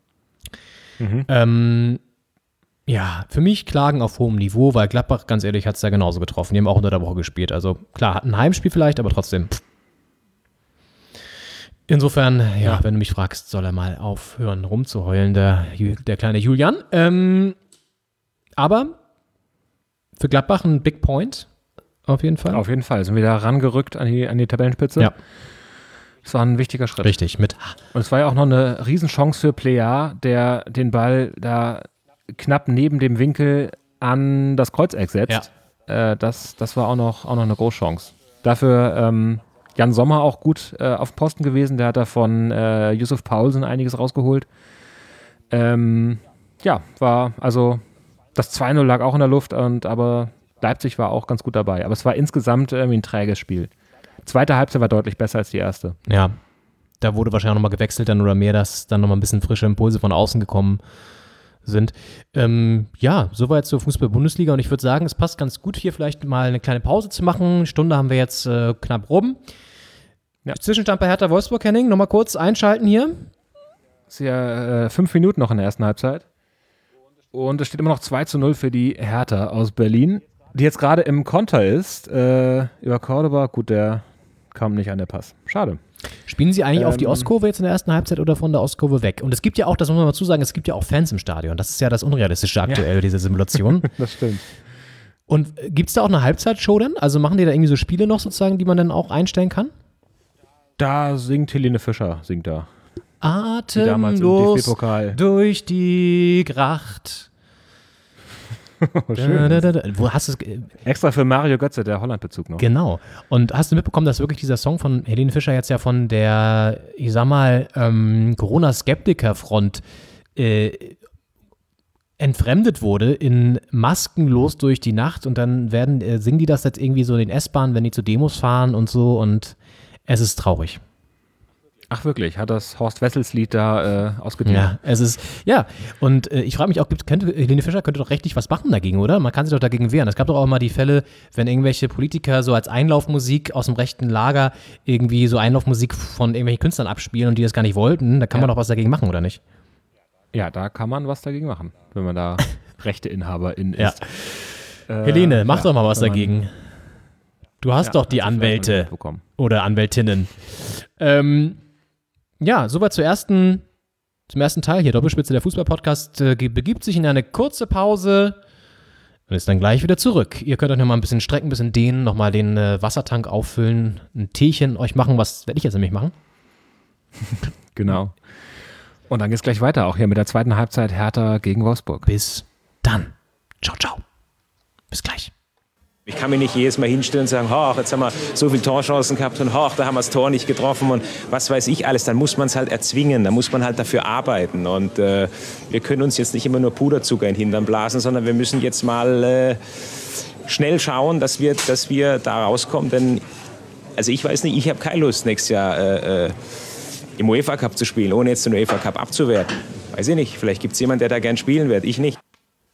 Mhm. Ähm, ja, für mich Klagen auf hohem Niveau, weil Gladbach, ganz ehrlich, hat es ja genauso getroffen. Die haben auch unter der Woche gespielt. Also klar, hat ein Heimspiel vielleicht, aber trotzdem. Pff. Insofern, ja, ja, wenn du mich fragst, soll er mal aufhören rumzuheulen, der, Ju- der kleine Julian. Ähm, aber für Gladbach ein Big Point, auf jeden Fall. Auf jeden Fall. Sind wir da rangerückt an die, an die Tabellenspitze. Ja. Das war ein wichtiger Schritt. Richtig, mit. Und es war ja auch noch eine Riesenchance für Plea, der den Ball da knapp neben dem Winkel an das Kreuzeck setzt. Ja. Äh, das, das war auch noch, auch noch eine Großchance. Dafür ähm, Jan Sommer auch gut äh, auf Posten gewesen. Der hat da von äh, Yusuf Paulsen einiges rausgeholt. Ähm, ja, war also das zwei null lag auch in der Luft, und aber Leipzig war auch ganz gut dabei. Aber es war insgesamt irgendwie ein träges Spiel. Zweite Halbzeit war deutlich besser als die erste. Ja, da wurde wahrscheinlich auch nochmal gewechselt dann oder mehr, dass dann nochmal ein bisschen frische Impulse von außen gekommen sind. Ähm, ja, soweit zur Fußball-Bundesliga, und ich würde sagen, es passt ganz gut hier vielleicht mal eine kleine Pause zu machen. Eine Stunde haben wir jetzt äh, knapp rum. Ja. Zwischenstand bei Hertha Wolfsburg, Henning, nochmal kurz einschalten hier. Es ist ja äh, fünf Minuten noch in der ersten Halbzeit. Und es steht immer noch zwei zu null für die Hertha aus Berlin, die jetzt gerade im Konter ist. Äh, über Cordoba, gut, der kam nicht an der Pass. Schade. Spielen Sie eigentlich ähm, auf die Ähm, Ostkurve jetzt in der ersten Halbzeit oder von der Ostkurve weg? Und es gibt ja auch, das muss man mal zusagen, es gibt ja auch Fans im Stadion. Das ist ja das Unrealistische aktuell, diese Simulation. Das stimmt. Und gibt es da auch eine Halbzeitshow dann? Also machen die da irgendwie so Spiele noch sozusagen, die man dann auch einstellen kann? Da singt Helene Fischer, singt da. Die damals im Atemlos D F B-Pokal. durch die Gracht. Oh, schön. Da, da, da, da. Wo hast du es? Extra für Mario Götze, der Holland-Bezug noch. Genau. Und hast du mitbekommen, dass wirklich dieser Song von Helene Fischer jetzt ja von der, ich sag mal, ähm, Corona-Skeptiker-Front äh, entfremdet wurde in Maskenlos durch die Nacht und dann werden, äh, singen die das jetzt irgendwie so in den S-Bahnen, wenn die zu Demos fahren und so und es ist traurig. Ach wirklich, hat das Horst Wessels Lied da äh, ausgedient? Ja, es ist, ja, und äh, ich frage mich auch, gibt, könnte, Helene Fischer könnte doch rechtlich was machen dagegen, oder? Man kann sich doch dagegen wehren. Es gab doch auch mal die Fälle, wenn irgendwelche Politiker so als Einlaufmusik aus dem rechten Lager irgendwie so Einlaufmusik von irgendwelchen Künstlern abspielen und die das gar nicht wollten, da kann Ja. man doch was dagegen machen, oder nicht? Ja, da kann man was dagegen machen, wenn man da Rechteinhaberin Ja. ist. Äh, Helene, mach ja, doch mal was wenn man- dagegen. Du hast Ja, doch die hast du vielleicht mal Anwälte mitbekommen. oder Anwältinnen. Ähm, ja, soweit zur ersten, zum ersten Teil hier. Doppelspitze, der Fußball-Podcast äh, ge- begibt sich in eine kurze Pause und ist dann gleich wieder zurück. Ihr könnt euch noch mal ein bisschen strecken, ein bisschen dehnen, noch mal den äh, Wassertank auffüllen, ein Teechen euch machen. Was werde ich jetzt nämlich machen? Genau. Und dann geht's gleich weiter, auch hier mit der zweiten Halbzeit Hertha gegen Wolfsburg. Bis dann. Ciao, ciao. Bis gleich. Ich kann mich nicht jedes Mal hinstellen und sagen, ach, jetzt haben wir so viele Torchancen gehabt und ach, da haben wir das Tor nicht getroffen und was weiß ich alles. Dann muss man es halt erzwingen, dann muss man halt dafür arbeiten. Und äh, wir können uns jetzt nicht immer nur Puderzucker in den Hintern blasen, sondern wir müssen jetzt mal äh, schnell schauen, dass wir, dass wir da rauskommen. Denn, also ich weiß nicht, ich habe keine Lust, nächstes Jahr äh, äh, im UEFA Cup zu spielen, ohne jetzt den UEFA Cup abzuwerten. Weiß ich nicht, vielleicht gibt es jemanden, der da gern spielen wird, ich nicht.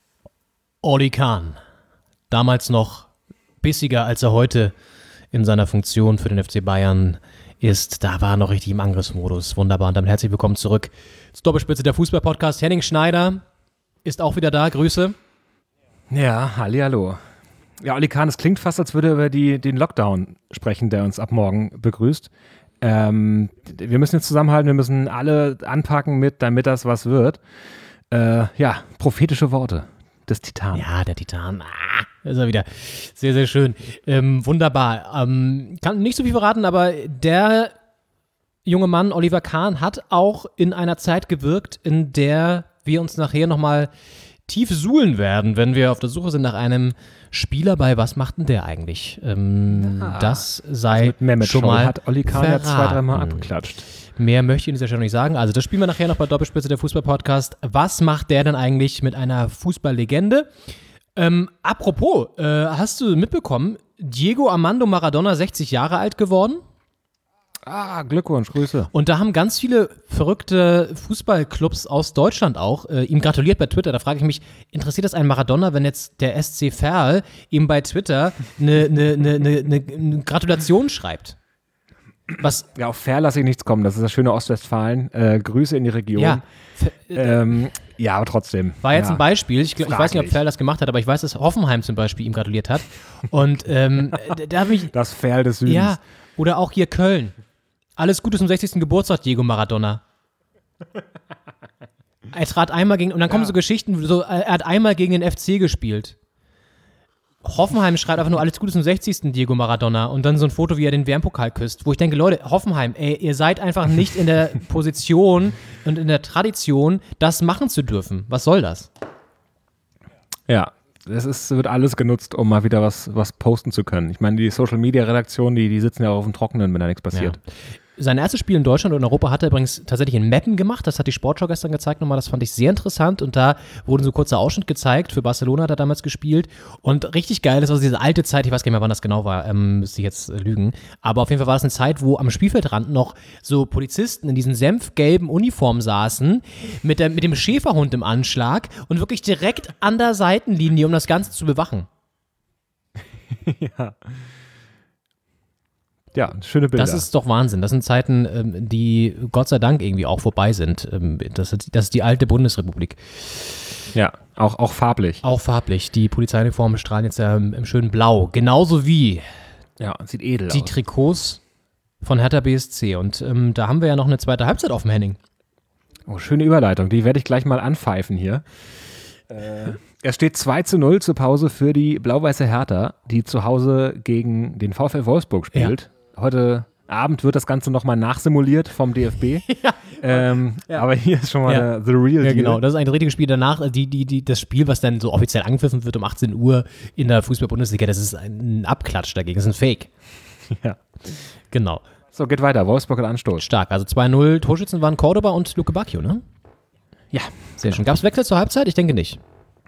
Oli Kahn, damals noch bissiger, als er heute in seiner Funktion für den F C Bayern ist. Da war er noch richtig im Angriffsmodus. Wunderbar. Und damit herzlich willkommen zurück zur Doppelspitze, der Fußball-Podcast. Henning Schneider ist auch wieder da. Grüße. Ja, hallihallo. Ja, Oli Kahn, es klingt fast, als würde er über die, den Lockdown sprechen, der uns ab morgen begrüßt. Ähm, wir müssen jetzt zusammenhalten, wir müssen alle anpacken mit, damit das was wird. Äh, ja, prophetische Worte des Titan. Ja, der Titan. Ah, da ist er wieder. Sehr, sehr schön. Ähm, wunderbar. Ähm, kann nicht so viel verraten, aber der junge Mann, Oliver Kahn, hat auch in einer Zeit gewirkt, in der wir uns nachher nochmal tief suhlen werden, wenn wir auf der Suche sind nach einem Spieler bei Was macht denn der eigentlich? Ähm, Ja. das sei Also mit Mehmet schon Scholl mal hat Oli Kahn ja zwei, dreimal abgeklatscht. Mehr möchte ich in dieser Stelle noch nicht sagen. Also das spielen wir nachher noch bei Doppelspitze, der Fußball-Podcast. Was macht der denn eigentlich mit einer Fußballlegende? Ähm, apropos, äh, hast du mitbekommen, Diego Armando Maradona sechzig Jahre alt geworden? Ah, Glückwunsch, Grüße. Und da haben ganz viele verrückte Fußballclubs aus Deutschland auch äh, ihm gratuliert bei Twitter. Da frage ich mich, interessiert das einen Maradona, wenn jetzt der S C Verl ihm bei Twitter eine, eine, eine, eine, eine Gratulation schreibt? Was? Ja, auf Fair lasse ich nichts kommen. Das ist das schöne Ostwestfalen. Äh, Grüße in die Region. Ja, ähm, ja aber trotzdem. War jetzt ja. ein Beispiel. Ich, glaub, ich weiß nicht, ob Fraglich. Ferl das gemacht hat, aber ich weiß, dass Hoffenheim zum Beispiel ihm gratuliert hat. Und ähm, da, da habe ich. Das Ferl des Südens. Ja, oder auch hier Köln. Alles Gute zum sechzigsten Geburtstag, Diego Maradona. Er trat einmal gegen, und dann kommen Ja. so Geschichten, so, er hat einmal gegen den F C gespielt. Hoffenheim schreibt einfach nur alles Gute zum sechzigsten Diego Maradona und dann so ein Foto, wie er den W M-Pokal küsst, wo ich denke, Leute, Hoffenheim, ey, ihr seid einfach nicht in der Position und in der Tradition, das machen zu dürfen. Was soll das? Ja, es ist, wird alles genutzt, um mal wieder was, was posten zu können. Ich meine, die Social-Media-Redaktion, die, die sitzen ja auf dem Trockenen, wenn da nichts passiert. Ja. Sein erstes Spiel in Deutschland und in Europa hat er übrigens tatsächlich in Meppen gemacht. Das hat die Sportschau gestern gezeigt nochmal. Das fand ich sehr interessant. Und da wurde so ein kurzer Ausschnitt gezeigt. Für Barcelona hat er damals gespielt. Und richtig geil ist also diese alte Zeit, ich weiß gar nicht mehr, wann das genau war, ähm, müsste ich jetzt äh, lügen. Aber auf jeden Fall war das eine Zeit, wo am Spielfeldrand noch so Polizisten in diesen senfgelben Uniformen saßen, mit, der, mit dem Schäferhund im Anschlag und wirklich direkt an der Seitenlinie, um das Ganze zu bewachen. ja. Ja, schöne Bilder. Das ist doch Wahnsinn. Das sind Zeiten, ähm, die Gott sei Dank irgendwie auch vorbei sind. Ähm, das, ist, das ist die alte Bundesrepublik. Ja, auch, auch farblich. Auch farblich. Die Polizeiuniformen strahlen jetzt ja im, im schönen Blau. Genauso wie Ja, sieht edel die aus. Trikots von Hertha B S C. Und ähm, da haben wir ja noch eine zweite Halbzeit auf dem Henning. Oh, schöne Überleitung. Die werde ich gleich mal anpfeifen hier. Äh, es steht zwei zu null zur Pause für die blau-weiße Hertha, die zu Hause gegen den VfL Wolfsburg spielt. Ja. Heute Abend wird das Ganze nochmal nachsimuliert vom D F B. ja. Ähm, ja. Aber hier ist schon mal ja. der, the real Ja, deal. genau. Das ist ein richtiges Spiel. Danach, die, die, die, das Spiel, was dann so offiziell angepfiffen wird um achtzehn Uhr in der Fußball-Bundesliga, das ist ein Abklatsch dagegen. Das ist ein Fake. Ja. Genau. So, geht weiter. Wolfsburg hat Anstoß. Stark. Also zwei null. Torschützen waren Cordoba und Luke Bacchio, ne? Ja. Sehr schön. Gab es Wechsel zur Halbzeit? Ich denke nicht.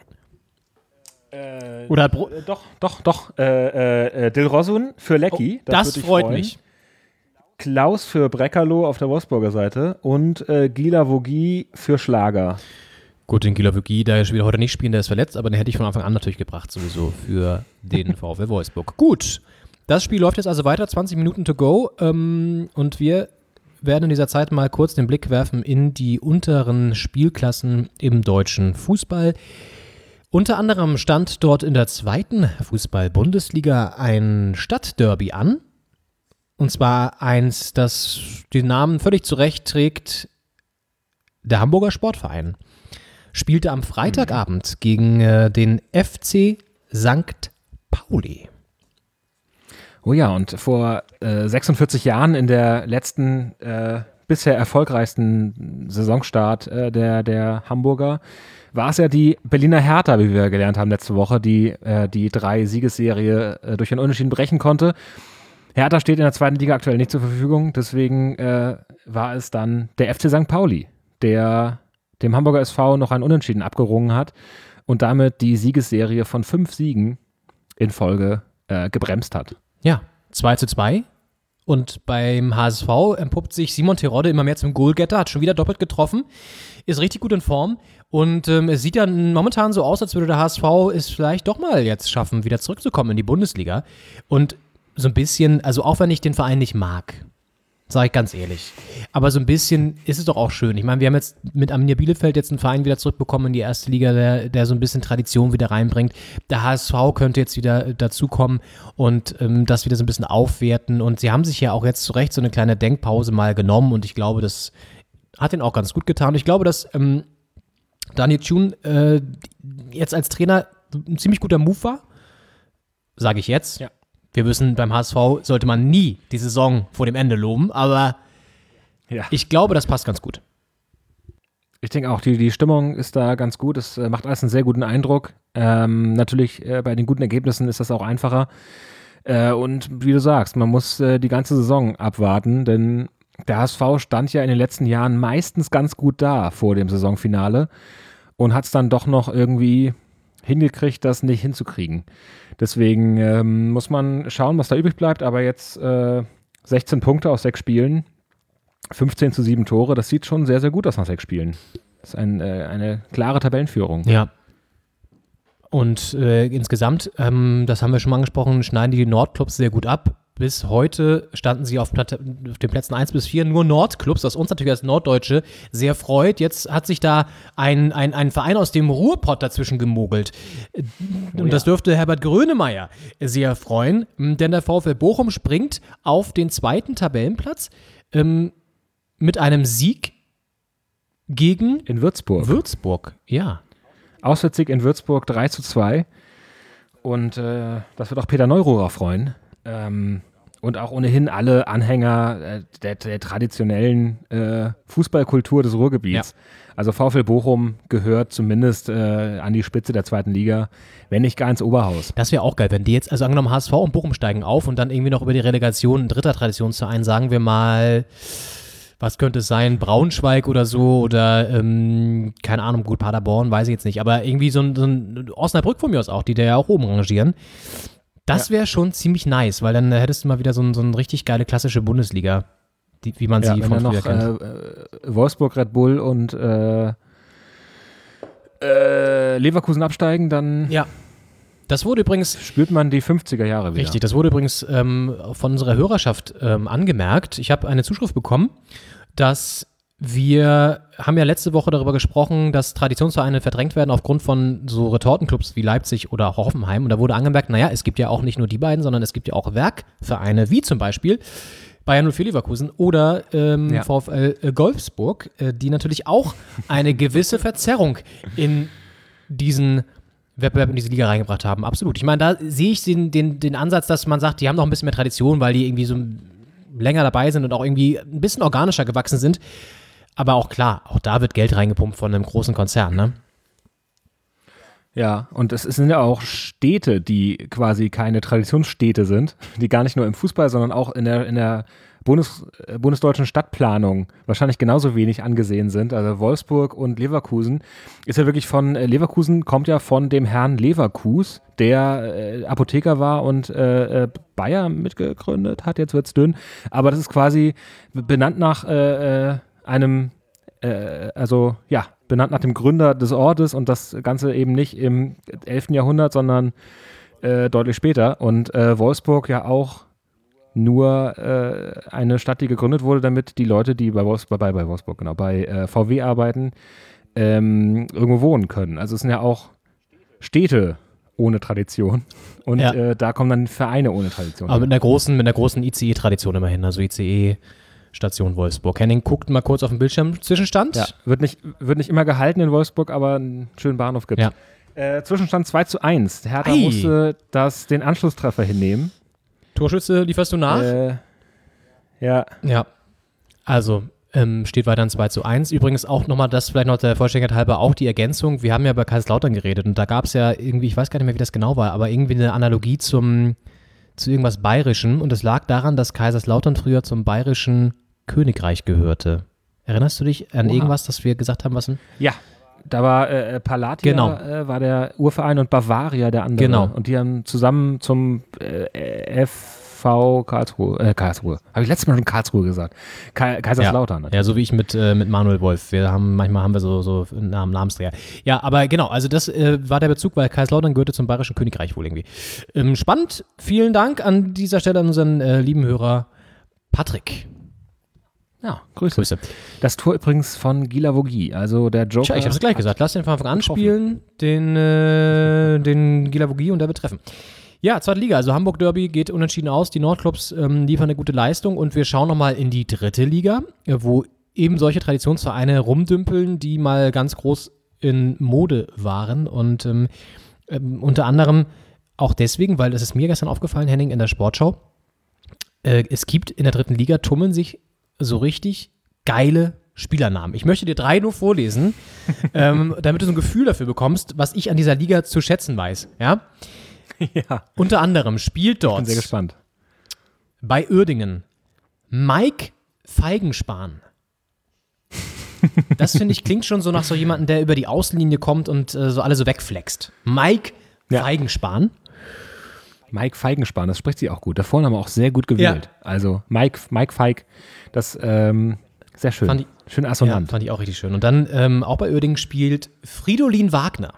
Äh, Oder hat Bro- äh, doch, doch, doch. Äh, äh, Dilrosun für Lecky. Oh, das das freut freuen. mich. Klaus für Breckerloh auf der Wolfsburger Seite und äh, Gila Vogie für Schlager. Gut, den Gila Vogie, der will heute nicht spielen, der ist verletzt, aber den hätte ich von Anfang an natürlich gebracht, sowieso für den VfL Wolfsburg. Gut, das Spiel läuft jetzt also weiter, zwanzig Minuten to go ähm, und wir werden in dieser Zeit mal kurz den Blick werfen in die unteren Spielklassen im deutschen Fußball. Unter anderem stand dort in der zweiten Fußball-Bundesliga ein Stadtderby an. Und zwar eins, das den Namen völlig zurecht trägt, der Hamburger Sportverein. Spielte am Freitagabend gegen äh, den F C Sankt Pauli. Oh ja, und vor äh, sechsundvierzig Jahren in der letzten, äh, bisher erfolgreichsten Saisonstart äh, der, der Hamburger war es ja die Berliner Hertha, wie wir gelernt haben letzte Woche, die äh, die drei Siegesserie äh, durch einen Unentschieden brechen konnte. Hertha steht in der zweiten Liga aktuell nicht zur Verfügung, deswegen äh, war es dann der F C Sankt Pauli, der dem Hamburger S V noch ein Unentschieden abgerungen hat und damit die Siegesserie von fünf Siegen in Folge äh, gebremst hat. Ja, zwei zu zwei. Und beim H S V entpuppt sich Simon Terodde immer mehr zum Goalgetter, hat schon wieder doppelt getroffen, ist richtig gut in Form und ähm, es sieht ja momentan so aus, als würde der H S V es vielleicht doch mal jetzt schaffen, wieder zurückzukommen in die Bundesliga. Und so ein bisschen, also auch wenn ich den Verein nicht mag, sage ich ganz ehrlich, aber so ein bisschen ist es doch auch schön. Ich meine, wir haben jetzt mit Arminia Bielefeld jetzt einen Verein wieder zurückbekommen in die erste Liga, der, der so ein bisschen Tradition wieder reinbringt. Der H S V könnte jetzt wieder dazukommen und ähm, das wieder so ein bisschen aufwerten und sie haben sich ja auch jetzt zu Recht so eine kleine Denkpause mal genommen und ich glaube, das hat ihnen auch ganz gut getan. Und ich glaube, dass ähm, Daniel Thune äh, jetzt als Trainer ein ziemlich guter Move war, sage ich jetzt. Ja. Wir wissen, beim H S V sollte man nie die Saison vor dem Ende loben, aber ja. Ich glaube, das passt ganz gut. Ich denke auch, die, die Stimmung ist da ganz gut. Es äh, macht alles einen sehr guten Eindruck. Ähm, natürlich, äh, bei den guten Ergebnissen ist das auch einfacher. Äh, und wie du sagst, man muss äh, die ganze Saison abwarten, denn der H S V stand ja in den letzten Jahren meistens ganz gut da vor dem Saisonfinale und hat es dann doch noch irgendwie hingekriegt, das nicht hinzukriegen. Deswegen ähm, muss man schauen, was da übrig bleibt. Aber jetzt äh, sechzehn Punkte aus sechs Spielen, fünfzehn zu sieben Tore, das sieht schon sehr, sehr gut aus nach sechs Spielen. Das ist ein, äh, eine klare Tabellenführung. Ja. Und äh, insgesamt, ähm, das haben wir schon mal angesprochen, schneiden die Nordclubs sehr gut ab. Bis heute standen sie auf, Platte, auf den Plätzen eins bis vier, nur Nordclubs, was uns natürlich als Norddeutsche sehr freut. Jetzt hat sich da ein, ein, ein Verein aus dem Ruhrpott dazwischen gemogelt. Und oh ja. Das dürfte Herbert Grönemeyer sehr freuen, denn der VfL Bochum springt auf den zweiten Tabellenplatz ähm, mit einem Sieg gegen in Würzburg. Würzburg, ja. Auswärtssieg in Würzburg drei zu zwei. Und äh, das wird auch Peter Neururer freuen. Ähm, und auch ohnehin alle Anhänger äh, der, der traditionellen äh, Fußballkultur des Ruhrgebiets. Ja. Also VfL Bochum gehört zumindest äh, an die Spitze der zweiten Liga, wenn nicht gar ins Oberhaus. Das wäre auch geil, wenn die jetzt, also angenommen H S V und Bochum steigen auf und dann irgendwie noch über die Relegation ein dritter Traditionsverein, sagen wir mal, was könnte es sein, Braunschweig oder so oder ähm, keine Ahnung, gut, Paderborn, weiß ich jetzt nicht, aber irgendwie so ein, so ein Osnabrück von mir aus auch, die da ja auch oben rangieren. Das wäre schon ziemlich nice, weil dann hättest du mal wieder so, ein, so eine richtig geile klassische Bundesliga, die, wie man ja, sie von früher noch, kennt. Äh, Wolfsburg, Red Bull und äh, äh, Leverkusen absteigen, dann ja. Das wurde übrigens spürt man die fünfziger Jahre wieder. Richtig, das wurde übrigens ähm, von unserer Hörerschaft ähm, angemerkt. Ich habe eine Zuschrift bekommen, dass wir haben ja letzte Woche darüber gesprochen, dass Traditionsvereine verdrängt werden aufgrund von so Retortenclubs wie Leipzig oder auch Hoffenheim. Und da wurde angemerkt, naja, es gibt ja auch nicht nur die beiden, sondern es gibt ja auch Werkvereine, wie zum Beispiel Bayern null vier Leverkusen oder ähm, Ja. VfL äh, Wolfsburg, äh, die natürlich auch eine gewisse Verzerrung in diesen Wettbewerb in diese Liga reingebracht haben. Absolut. Ich meine, da sehe ich den, den, den Ansatz, dass man sagt, die haben noch ein bisschen mehr Tradition, weil die irgendwie so länger dabei sind und auch irgendwie ein bisschen organischer gewachsen sind. Aber auch klar, auch da wird Geld reingepumpt von einem großen Konzern, ne? Ja, und es sind ja auch Städte, die quasi keine Traditionsstädte sind, die gar nicht nur im Fußball, sondern auch in der, in der Bundes, äh, bundesdeutschen Stadtplanung wahrscheinlich genauso wenig angesehen sind. Also Wolfsburg und Leverkusen ist ja wirklich von, äh, Leverkusen kommt ja von dem Herrn Leverkus, der äh, Apotheker war und äh, äh, Bayer mitgegründet hat, jetzt wird's dünn, aber das ist quasi benannt nach äh, äh, einem, äh, also ja, benannt nach dem Gründer des Ortes und das Ganze eben nicht im elften Jahrhundert, sondern äh, deutlich später. Und äh, Wolfsburg ja auch nur äh, eine Stadt, die gegründet wurde, damit die Leute, die bei Wolfsburg, bei, bei Wolfsburg, genau, bei äh, V W arbeiten, ähm, irgendwo wohnen können. Also es sind ja auch Städte ohne Tradition und Ja. äh, da kommen dann Vereine ohne Tradition. Aber mit einer großen, mit einer großen I C E-Tradition immerhin, also I C E-Station Wolfsburg. Henning guckt mal kurz auf den Bildschirm. Zwischenstand? Ja, wird nicht, wird nicht immer gehalten in Wolfsburg, aber einen schönen Bahnhof gibt. Ja. Äh, Zwischenstand zwei zu eins. Hertha Ei. musste das, den Anschlusstreffer hinnehmen. Torschütze lieferst du nach? Äh, ja. Ja. Also, ähm, steht weiterhin zwei zu eins. Übrigens auch nochmal das, vielleicht noch der Vollständigkeit halber, auch die Ergänzung. Wir haben ja bei Kaiserslautern geredet und da gab es ja irgendwie, ich weiß gar nicht mehr, wie das genau war, aber irgendwie eine Analogie zum, zu irgendwas Bayerischem und es lag daran, dass Kaiserslautern früher zum Bayerischen Königreich gehörte. Erinnerst du dich an Oha. irgendwas, das wir gesagt haben, was denn? Ja, da war äh, Palatia, Genau. äh, war der Urverein und Bavaria der andere. Genau. Und die haben zusammen zum äh, F V Karlsruhe, äh, Karlsruhe, habe ich letztes Mal schon Karlsruhe gesagt, Ka Kaiserslautern. Ja, ja, so wie ich mit, äh, mit Manuel Wolf. Wir haben, manchmal haben wir so, so Namen, Namensträger. Ja, aber genau, also das äh, war der Bezug, weil Kaiserslautern gehörte zum Bayerischen Königreich wohl irgendwie. Ähm, spannend, vielen Dank an dieser Stelle an unseren äh, lieben Hörer Patrick. Ja, Grüße. Grüße. Das Tor übrigens von Gila Vogie, also der Joker. Tja, ich habe es gleich gesagt. Lass den von Anfang an spielen, den, äh, den Gila Vogie und der wird treffen. Ja, zweite Liga, also Hamburg Derby geht unentschieden aus. Die Nordclubs ähm, liefern eine gute Leistung und wir schauen nochmal in die dritte Liga, äh, wo eben solche Traditionsvereine rumdümpeln, die mal ganz groß in Mode waren und ähm, ähm, unter anderem auch deswegen, weil das ist mir gestern aufgefallen, Henning, in der Sportschau, äh, es gibt in der dritten Liga, tummeln sich so richtig geile Spielernamen. Ich möchte dir drei nur vorlesen, ähm, damit du so ein Gefühl dafür bekommst, was ich an dieser Liga zu schätzen weiß. Ja? Ja. Unter anderem spielt dort Ich bin sehr gespannt. bei Uerdingen Mike Feigenspahn. Das finde ich klingt schon so nach so jemandem, der über die Außenlinie kommt und äh, so alle so wegflext. Mike Ja. Feigenspahn. Mike Feigenspan, das spricht sie auch gut. Der Vorname auch sehr gut gewählt. Ja. Also Mike, Mike Feig, das ähm, sehr schön. Fand ich- schön Ja, assonant. fand ich auch richtig schön. Und dann ähm, auch bei Uerdingen spielt Fridolin Wagner.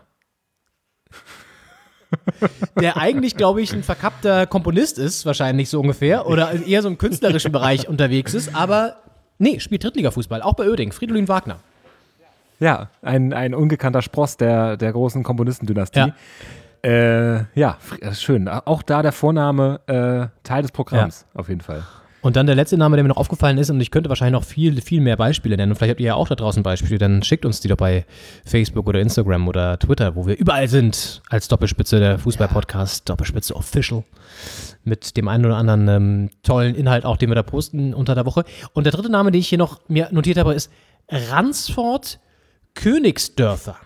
Der eigentlich, glaube ich, ein verkappter Komponist ist, wahrscheinlich so ungefähr, oder eher so im künstlerischen Bereich unterwegs ist, aber nee, spielt Drittliga-Fußball, auch bei Uerdingen, Fridolin Wagner. Ja, ein, ein ungekannter Spross der, der großen Komponistendynastie. Ja. Äh, ja, fr- äh, schön. Auch da der Vorname äh, Teil des Programms, auf jeden Fall. Und dann der letzte Name, der mir noch aufgefallen ist, und ich könnte wahrscheinlich noch viel, viel mehr Beispiele nennen, und vielleicht habt ihr ja auch da draußen Beispiele, dann schickt uns die doch bei Facebook oder Instagram oder Twitter, wo wir überall sind, als Doppelspitze, der Fußball-Podcast, Doppelspitze Official, mit dem einen oder anderen ähm, tollen Inhalt auch, den wir da posten unter der Woche. Und der dritte Name, den ich hier noch mir notiert habe, ist Ransford Königsdörfer.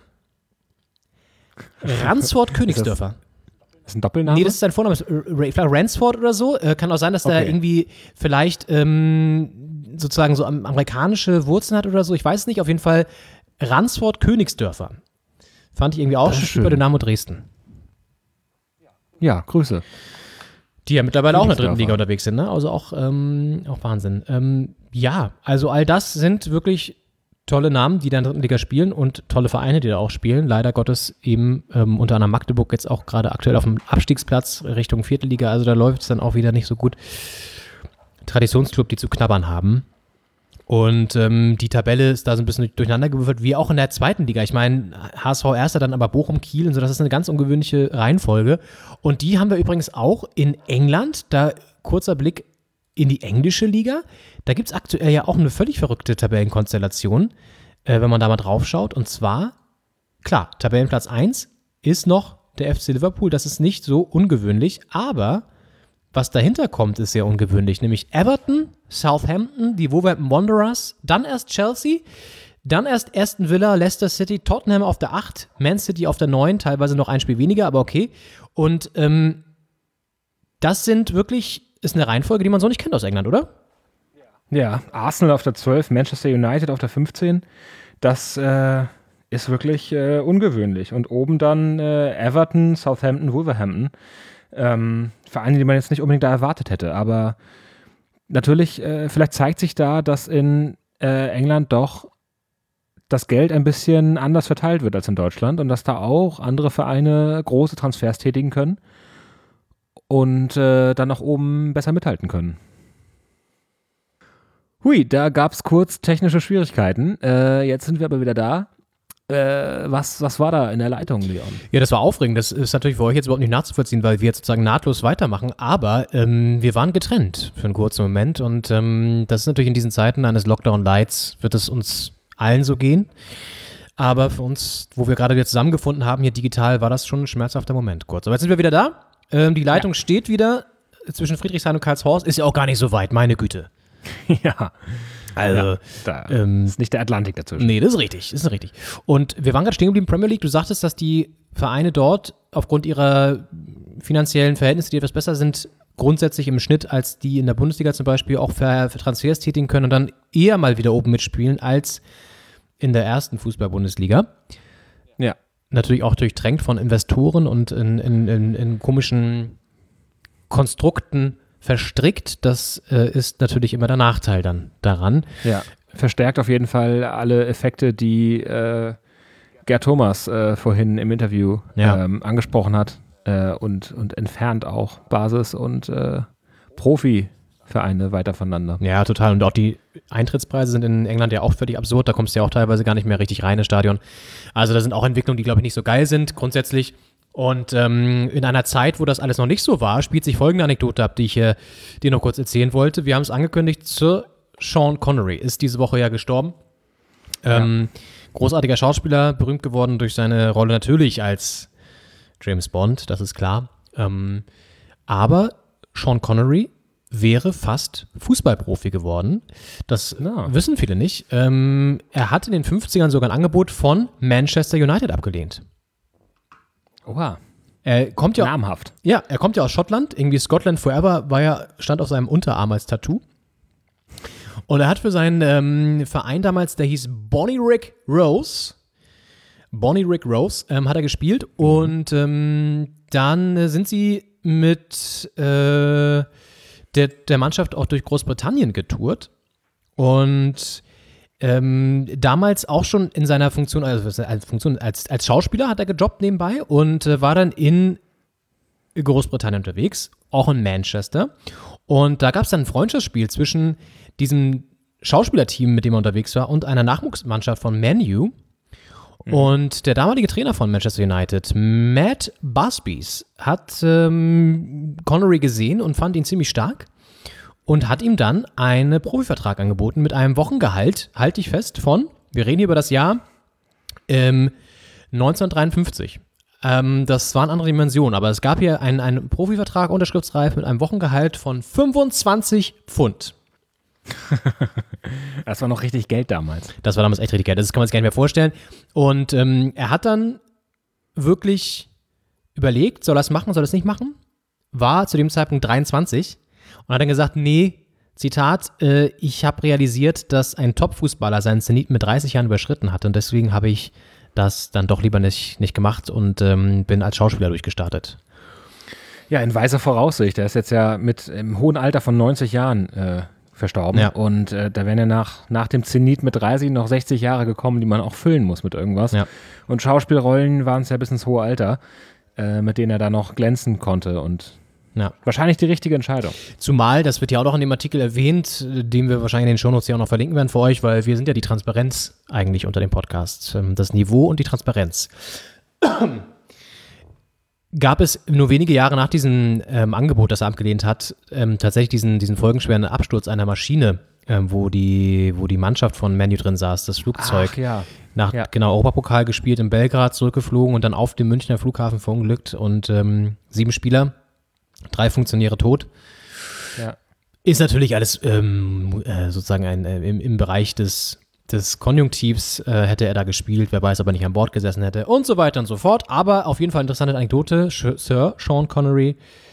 Ransford Königsdörfer. Das ist ein Doppelname? Nee, das ist sein Vorname. Ist, äh, Ray- vielleicht Ransford oder so. Äh, kann auch sein, dass der Okay. irgendwie vielleicht ähm, sozusagen so am, amerikanische Wurzeln hat oder so. Ich weiß es nicht. Auf jeden Fall Ransford Königsdörfer. Fand ich irgendwie auch Das schon ist schön bei schön. Dynamo Dresden. Ja, Grüße. Die ja mittlerweile auch in der dritten Königsdörfer. Liga unterwegs sind, ne? Also auch, ähm, auch Wahnsinn. Ähm, ja, also all das sind wirklich tolle Namen, die da in der dritten Liga spielen und tolle Vereine, die da auch spielen. Leider Gottes eben ähm, unter anderem Magdeburg jetzt auch gerade aktuell auf dem Abstiegsplatz Richtung vierte Liga. Also da läuft es dann auch wieder nicht so gut. Traditionsclub, die zu knabbern haben. Und ähm, die Tabelle ist da so ein bisschen durcheinander gewürfelt, wie auch in der zweiten Liga. Ich meine, H S V Erster, dann aber Bochum, Kiel und so, das ist eine ganz ungewöhnliche Reihenfolge. Und die haben wir übrigens auch in England. Da kurzer Blick in die englische Liga. Da gibt es aktuell ja auch eine völlig verrückte Tabellenkonstellation, äh, wenn man da mal drauf schaut. Und zwar, klar, Tabellenplatz eins ist noch der F C Liverpool. Das ist nicht so ungewöhnlich, aber was dahinter kommt, ist sehr ungewöhnlich. Nämlich Everton, Southampton, die Wolverhampton Wanderers, dann erst Chelsea, dann erst Aston Villa, Leicester City, Tottenham auf der acht, Man City auf der neun, teilweise noch ein Spiel weniger, aber okay. Und ähm, das sind wirklich, ist eine Reihenfolge, die man so nicht kennt aus England, oder? Ja, Arsenal auf der zwölf, Manchester United auf der fünfzehn. Das äh, ist wirklich äh, ungewöhnlich. Und oben dann äh, Everton, Southampton, Wolverhampton. Ähm, Vereine, die man jetzt nicht unbedingt da erwartet hätte. Aber natürlich, äh, vielleicht zeigt sich da, dass in äh, England doch das Geld ein bisschen anders verteilt wird als in Deutschland und dass da auch andere Vereine große Transfers tätigen können und äh, dann nach oben besser mithalten können. Hui, da gab es kurz technische Schwierigkeiten. Äh, jetzt sind wir aber wieder da. Äh, was, was war da in der Leitung, Leon? Ja, das war aufregend. Das ist natürlich für euch jetzt überhaupt nicht nachzuvollziehen, weil wir jetzt sozusagen nahtlos weitermachen. Aber ähm, wir waren getrennt für einen kurzen Moment. Und ähm, das ist natürlich in diesen Zeiten eines Lockdown-Lights, wird es uns allen so gehen. Aber für uns, wo wir gerade wieder zusammengefunden haben, hier digital, war das schon ein schmerzhafter Moment kurz. Aber jetzt sind wir wieder da. Ähm, die Leitung ja. steht wieder zwischen Friedrichshain und Karlshorst. Ist ja auch gar nicht so weit, meine Güte. Ja. Also, ja, da ähm, ist nicht der Atlantik dazwischen. Nee, das ist richtig, das ist richtig. Und wir waren gerade stehen geblieben, Premier League. Du sagtest, dass die Vereine dort aufgrund ihrer finanziellen Verhältnisse, die etwas besser sind, grundsätzlich im Schnitt als die in der Bundesliga zum Beispiel auch für, für Transfers tätigen können und dann eher mal wieder oben mitspielen als in der ersten Fußball-Bundesliga. Ja. Natürlich auch durchtränkt von Investoren und in, in, in, in komischen Konstrukten verstrickt. Das äh, ist natürlich immer der Nachteil dann daran. Ja, verstärkt auf jeden Fall alle Effekte, die äh, Gerd Thomas äh, vorhin im Interview ja. ähm, angesprochen hat äh, und, und entfernt auch Basis- und äh, Profivereine weiter voneinander. Ja, total. Und auch die Eintrittspreise sind in England ja auch völlig absurd. Da kommst du ja auch teilweise gar nicht mehr richtig rein ins Stadion. Also da sind auch Entwicklungen, die, glaube ich, nicht so geil sind grundsätzlich. Und ähm, in einer Zeit, wo das alles noch nicht so war, spielt sich folgende Anekdote ab, die ich äh, dir noch kurz erzählen wollte. Wir haben es angekündigt, Sir Sean Connery ist diese Woche ja gestorben. Ähm, ja. Großartiger Schauspieler, berühmt geworden durch seine Rolle natürlich als James Bond, das ist klar. Ähm, aber Sean Connery wäre fast Fußballprofi geworden. Das ja. wissen viele nicht. Ähm, er hat in den fünfzigern sogar ein Angebot von Manchester United abgelehnt. Oha. Er kommt ja, namhaft. Ja, er kommt ja aus Schottland. Irgendwie Scotland Forever war ja, stand auf seinem Unterarm als Tattoo. Und er hat für seinen ähm, Verein damals, der hieß Bonnyrigg Rose, Bonnyrigg Rose, ähm, hat er gespielt. Mhm. Und ähm, dann äh, sind sie mit äh, der, der Mannschaft auch durch Großbritannien getourt. Und Ähm, damals auch schon in seiner Funktion, also als, Funktion als, als Schauspieler hat er gejobbt nebenbei und äh, war dann in Großbritannien unterwegs, auch in Manchester. Und da gab es dann ein Freundschaftsspiel zwischen diesem Schauspielerteam, mit dem er unterwegs war, und einer Nachwuchsmannschaft von Man U. Mhm. Und der damalige Trainer von Manchester United, Matt Busbys, hat ähm, Connery gesehen und fand ihn ziemlich stark. Und hat ihm dann einen Profivertrag angeboten mit einem Wochengehalt, halte ich fest, von, wir reden hier über das Jahr ähm, neunzehnhundertdreiundfünfzig. Ähm, das waren andere Dimensionen, aber es gab hier einen, einen Profivertrag, unterschriftsreif, mit einem Wochengehalt von fünfundzwanzig Pfund. Das war noch richtig Geld damals. Das war damals echt richtig Geld, das kann man sich gar nicht mehr vorstellen. Und ähm, er hat dann wirklich überlegt, soll er es machen, soll er es nicht machen? War zu dem Zeitpunkt dreiundzwanzig. Und hat dann gesagt, nee, Zitat, äh, ich habe realisiert, dass ein Top-Fußballer seinen Zenit mit dreißig Jahren überschritten hat und deswegen habe ich das dann doch lieber nicht, nicht gemacht und ähm, bin als Schauspieler durchgestartet. Ja, in weiser Voraussicht. Er ist jetzt ja mit im hohen Alter von neunzig Jahren äh, verstorben. Ja. Und äh, da wären ja nach, nach dem Zenit mit dreißig noch sechzig Jahre gekommen, die man auch füllen muss mit irgendwas. Ja. Und Schauspielrollen waren es ja bis ins hohe Alter, äh, mit denen er da noch glänzen konnte und ja. wahrscheinlich die richtige Entscheidung. Zumal, das wird ja auch noch in dem Artikel erwähnt, den wir wahrscheinlich in den Shownotes hier auch noch verlinken werden für euch, weil wir sind ja die Transparenz eigentlich unter dem Podcast. Das Niveau und die Transparenz. gab es nur wenige Jahre nach diesem ähm, Angebot, das er abgelehnt hat, ähm, tatsächlich diesen, diesen folgenschweren Absturz einer Maschine, ähm, wo, die, wo die Mannschaft von Man U drin saß, das Flugzeug. Ach, ja. Nach, ja. genau, Europapokal gespielt, in Belgrad zurückgeflogen und dann auf dem Münchner Flughafen verunglückt und ähm, sieben Spieler, drei Funktionäre tot. Ja. Ist natürlich alles ähm, äh, sozusagen ein, äh, im, im Bereich des, des Konjunktivs äh, hätte er da gespielt, wer weiß, ob er nicht an Bord gesessen hätte und so weiter und so fort. Aber auf jeden Fall interessante Anekdote, Sir Sean Connery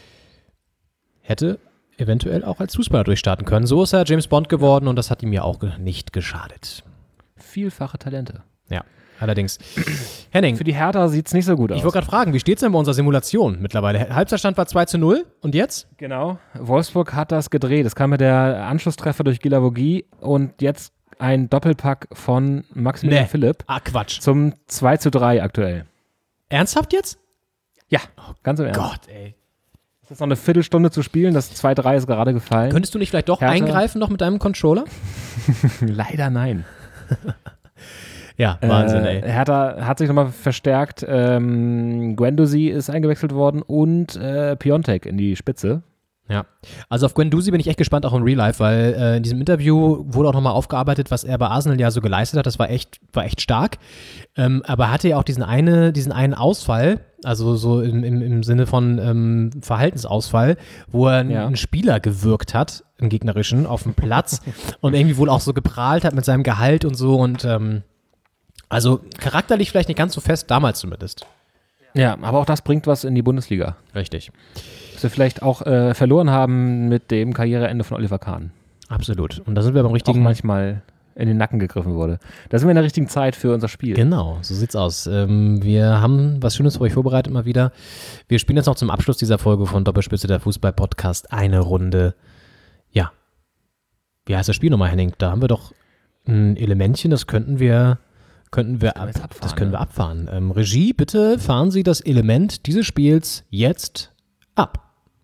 hätte eventuell auch als Fußballer durchstarten können. So ist er James Bond geworden und das hat ihm ja auch nicht geschadet. Vielfache Talente. Ja, allerdings. Henning. Für die Hertha sieht es nicht so gut aus. Ich wollte gerade fragen, wie steht es denn bei unserer Simulation mittlerweile? Halbzeitstand war zwei zu null und jetzt? Genau. Wolfsburg hat das gedreht. Es kam mit der Anschlusstreffer durch Gilavogi und jetzt ein Doppelpack von Maximilian Nee. Philipp. Ah, Quatsch. Zum zwei zu drei aktuell. Ernsthaft jetzt? Ja, ganz im Ernst. Gott, ey. Es ist noch eine Viertelstunde zu spielen. Das zwei drei ist gerade gefallen. Könntest du nicht vielleicht doch Hertha? eingreifen noch mit deinem Controller? Leider nein. Ja, Wahnsinn, äh, ey. Hertha hat sich nochmal verstärkt. Ähm, Guendouzi ist eingewechselt worden und äh, Piontek in die Spitze. Ja, also auf Guendouzi bin ich echt gespannt, auch im Real Life, weil äh, in diesem Interview wurde auch nochmal aufgearbeitet, was er bei Arsenal ja so geleistet hat. Das war echt, war echt stark. Ähm, aber er hatte ja auch diesen, eine, diesen einen Ausfall, also so im, im, im Sinne von ähm, Verhaltensausfall, wo er Ja. einen Spieler gewürgt hat, einen gegnerischen, auf dem Platz und irgendwie wohl auch so geprahlt hat mit seinem Gehalt und so. Und ähm, also charakterlich vielleicht nicht ganz so fest, damals zumindest. Ja, aber auch das bringt was in die Bundesliga. Richtig. Dass wir vielleicht auch äh, verloren haben mit dem Karriereende von Oliver Kahn. Absolut. Und da sind wir beim Auch richtigen... manchmal in den Nacken gegriffen wurde. Da sind wir in der richtigen Zeit für unser Spiel. Genau, so sieht's aus. Ähm, wir haben was Schönes für euch vorbereitet mal wieder. Wir spielen jetzt noch zum Abschluss dieser Folge von Doppelspitze, der Fußball-Podcast, eine Runde. Ja. Wie heißt das Spiel nochmal, Henning? Da haben wir doch ein Elementchen, das könnten wir, könnten wir, ab, abfahren, das können wir ja. abfahren. Ähm, Regie, bitte fahren Sie das Element dieses Spiels jetzt ab.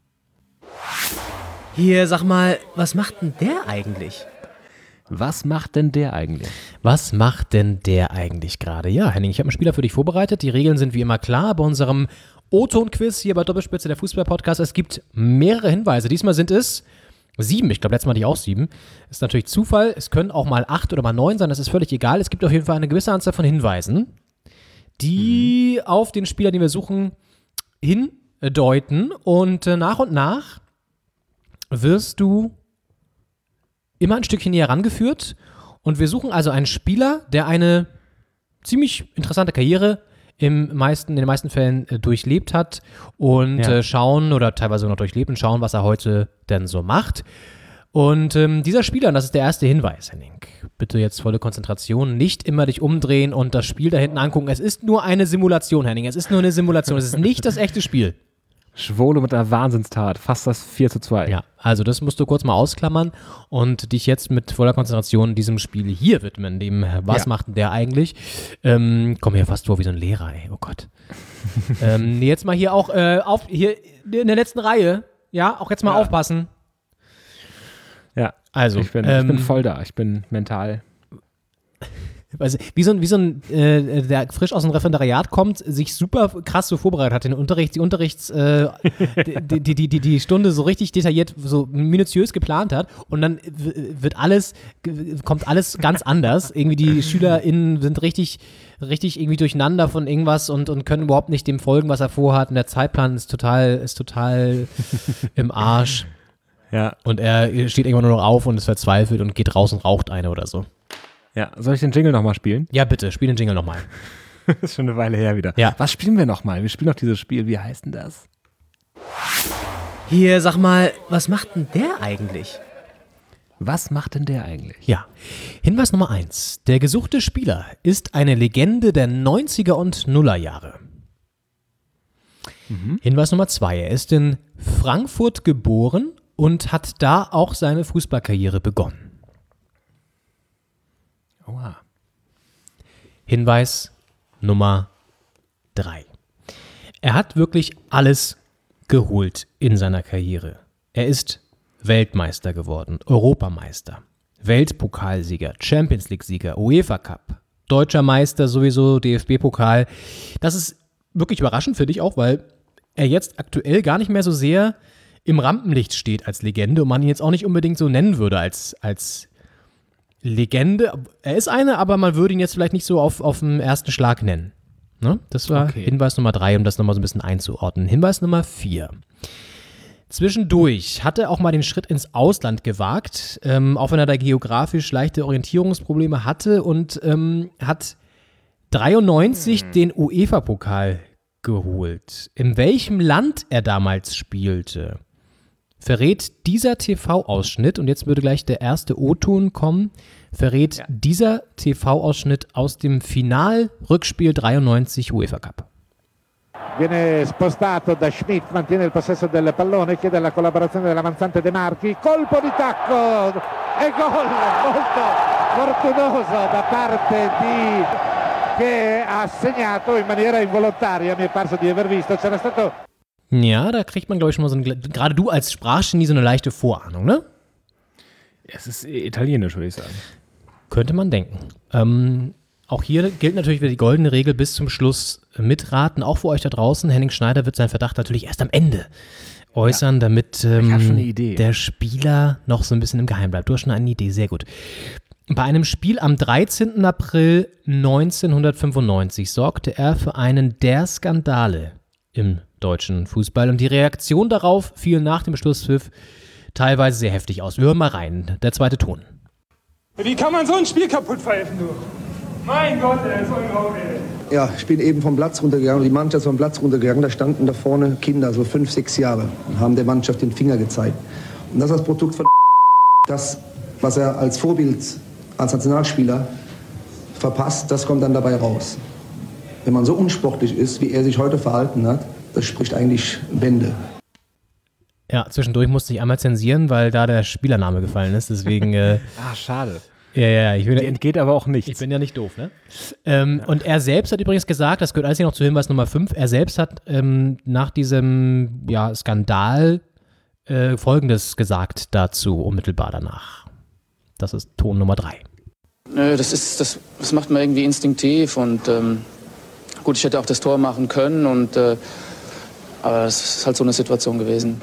Hier, sag mal, was macht denn der eigentlich? Was macht denn der eigentlich? Was macht denn der eigentlich gerade? Ja, Henning, ich habe einen Spieler für dich vorbereitet. Die Regeln sind wie immer klar bei unserem O-Ton-Quiz hier bei Doppelspitze, der Fußball-Podcast. Es gibt mehrere Hinweise. Diesmal sind es sieben. Ich glaube, letztes Mal hatte ich auch sieben. Ist natürlich Zufall. Es können auch mal acht oder mal neun sein. Das ist völlig egal. Es gibt auf jeden Fall eine gewisse Anzahl von Hinweisen, die mhm. auf den Spieler, den wir suchen, hindeuten. Und äh, nach und nach wirst du immer ein Stückchen näher rangeführt und wir suchen also einen Spieler, der eine ziemlich interessante Karriere im meisten, in den meisten Fällen äh, durchlebt hat und Ja. äh, schauen oder teilweise noch durchlebt und schauen, was er heute denn so macht. Und ähm, dieser Spieler, und das ist der erste Hinweis, Henning, bitte jetzt volle Konzentration, nicht immer dich umdrehen und das Spiel da hinten angucken. Es ist nur eine Simulation, Henning, es ist nur eine Simulation, es ist nicht das echte Spiel. Schwole mit einer Wahnsinnstat. Fast das vier zu zwei. Ja, also das musst du kurz mal ausklammern und dich jetzt mit voller Konzentration diesem Spiel hier widmen, dem was Ja. macht denn der eigentlich? Ähm, komm mir fast vor wie so ein Lehrer, ey, oh Gott. ähm, jetzt mal hier auch, äh, auf, hier in der letzten Reihe, ja, auch jetzt mal Ja. aufpassen. Ja, Also, ich bin, ähm, ich bin voll da. Ich bin mental. Also, wie so ein, wie so ein äh, der frisch aus dem Referendariat kommt, sich super krass so vorbereitet hat, den Unterricht, die Unterrichts, äh, die, die, die, die, die Stunde so richtig detailliert, so minutiös geplant hat und dann w- wird alles, g- kommt alles ganz anders. Irgendwie die SchülerInnen sind richtig, richtig irgendwie durcheinander von irgendwas und, und können überhaupt nicht dem folgen, was er vorhat und der Zeitplan ist total, ist total im Arsch. Ja. Und er steht irgendwann nur noch auf und ist verzweifelt und geht raus und raucht eine oder so. Ja, soll ich den Jingle nochmal spielen? Ja, bitte, spiel den Jingle nochmal. Das ist schon eine Weile her wieder. Ja. Was spielen wir nochmal? Wir spielen noch dieses Spiel. Wie heißt denn das? Hier, sag mal, was macht denn der eigentlich? Was macht denn der eigentlich? Ja, Hinweis Nummer eins. Der gesuchte Spieler ist eine Legende der neunziger und Nullerjahre. Mhm. Hinweis Nummer zwei. Er ist in Frankfurt geboren und hat da auch seine Fußballkarriere begonnen. Oha. Hinweis Nummer drei. Er hat wirklich alles geholt in seiner Karriere. Er ist Weltmeister geworden, Europameister, Weltpokalsieger, Champions League-Sieger, UEFA Cup, Deutscher Meister sowieso, D F B-Pokal. Das ist wirklich überraschend für dich auch, weil er jetzt aktuell gar nicht mehr so sehr im Rampenlicht steht als Legende und man ihn jetzt auch nicht unbedingt so nennen würde als, als Legende. Er ist eine, aber man würde ihn jetzt vielleicht nicht so auf, auf den ersten Schlag nennen. Ne? Das war Okay. Hinweis Nummer drei, um das nochmal so ein bisschen einzuordnen. Hinweis Nummer vier. Zwischendurch hat er auch mal den Schritt ins Ausland gewagt, ähm, auch wenn er da geografisch leichte Orientierungsprobleme hatte und ähm, hat dreiundneunzig hm. den UEFA-Pokal geholt. In welchem Land er damals spielte, verrät dieser T V-Ausschnitt, und jetzt würde gleich der erste O-Ton kommen, verrät ja. dieser T V-Ausschnitt aus dem Final-Rückspiel dreiundneunzig UEFA Cup. Viene spostato da Schmidt, mantiene il possesso del pallone, chiede la collaborazione dell'avanzante De Marchi, colpo di tacco e gol molto fortunoso da parte di che ha segnato in maniera involontaria, mi è parso di aver visto, c'era stato. Ja, da kriegt man, glaube ich, schon mal so eine, gerade du als Sprachgenie, so eine leichte Vorahnung, ne? Es ist italienisch, würde ich sagen. Könnte man denken. Ähm, auch hier gilt natürlich wieder die goldene Regel, bis zum Schluss mitraten, auch für euch da draußen. Henning Schneider wird seinen Verdacht natürlich erst am Ende äußern, ja. damit ähm, ich hab schon eine Idee. der Spieler noch so ein bisschen im Geheim bleibt. Du hast schon eine Idee, sehr gut. Bei einem Spiel am dreizehnten April neunzehnhundertfünfundneunzig sorgte er für einen der Skandale im deutschen Fußball und die Reaktion darauf fiel nach dem Schlusspfiff teilweise sehr heftig aus. Wir hören mal rein, der zweite Ton. Wie kann man so ein Spiel kaputt pfeifen, du? Mein Gott, ey, ist unglaublich. Ja, ich bin eben vom Platz runtergegangen, die Mannschaft ist vom Platz runtergegangen, da standen da vorne Kinder, so fünf, sechs Jahre, und haben der Mannschaft den Finger gezeigt. Und das ist das Produkt von das, was er als Vorbild, als Nationalspieler verpasst, das kommt dann dabei raus. Wenn man so unsportlich ist, wie er sich heute verhalten hat, das spricht eigentlich Bände. Ja, zwischendurch musste ich einmal zensieren, weil da der Spielername gefallen ist, deswegen... Äh, ah, schade. Ja, ja, ich bin, Die entgeht aber auch nichts. Ich bin ja nicht doof, ne? Ähm, ja. Und er selbst hat übrigens gesagt, das gehört alles hier noch zu Hinweis Nummer fünf, er selbst hat ähm, nach diesem ja, Skandal äh, Folgendes gesagt dazu, unmittelbar danach. Das ist Ton Nummer drei. Nö, das ist, das, das macht man irgendwie instinktiv und ähm, gut, ich hätte auch das Tor machen können und äh, aber es ist halt so eine Situation gewesen.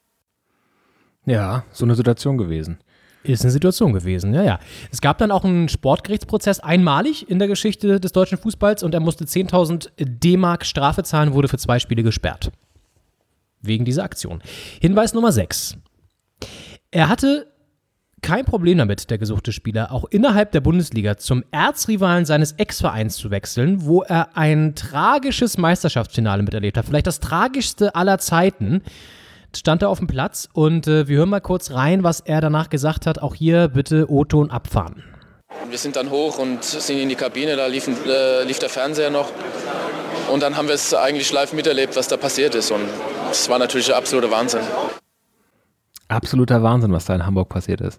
Ja, so eine Situation gewesen. Ist eine Situation gewesen, ja, ja. Es gab dann auch einen Sportgerichtsprozess, einmalig in der Geschichte des deutschen Fußballs, und er musste zehntausend D-Mark Strafe zahlen, wurde für zwei Spiele gesperrt. Wegen dieser Aktion. Hinweis Nummer sechs. Er hatte kein Problem damit, der gesuchte Spieler, auch innerhalb der Bundesliga zum Erzrivalen seines Ex-Vereins zu wechseln, wo er ein tragisches Meisterschaftsfinale miterlebt hat. Vielleicht das tragischste aller Zeiten. Stand er auf dem Platz und äh, wir hören mal kurz rein, was er danach gesagt hat. Auch hier bitte O-Ton abfahren. Wir sind dann hoch und sind in die Kabine, da lief, äh, lief der Fernseher noch. Und dann haben wir es eigentlich live miterlebt, was da passiert ist. Und es war natürlich der absolute Wahnsinn. Absoluter Wahnsinn, was da in Hamburg passiert ist.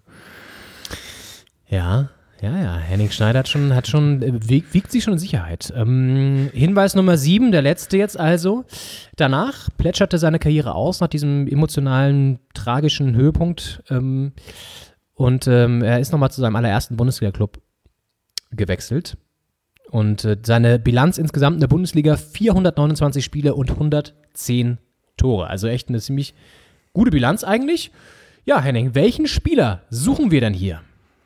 Ja, ja, ja. Henning Schneider hat schon, hat schon wiegt, wiegt sich schon in Sicherheit. Ähm, Hinweis Nummer sieben, der letzte jetzt also. Danach plätscherte seine Karriere aus, nach diesem emotionalen, tragischen Höhepunkt. Ähm, und ähm, er ist nochmal zu seinem allerersten Bundesliga-Club gewechselt. Und äh, seine Bilanz insgesamt in der Bundesliga: vierhundertneunundzwanzig Spiele und hundertzehn Tore. Also echt eine ziemlich gute Bilanz eigentlich. Ja, Henning, welchen Spieler suchen wir denn hier?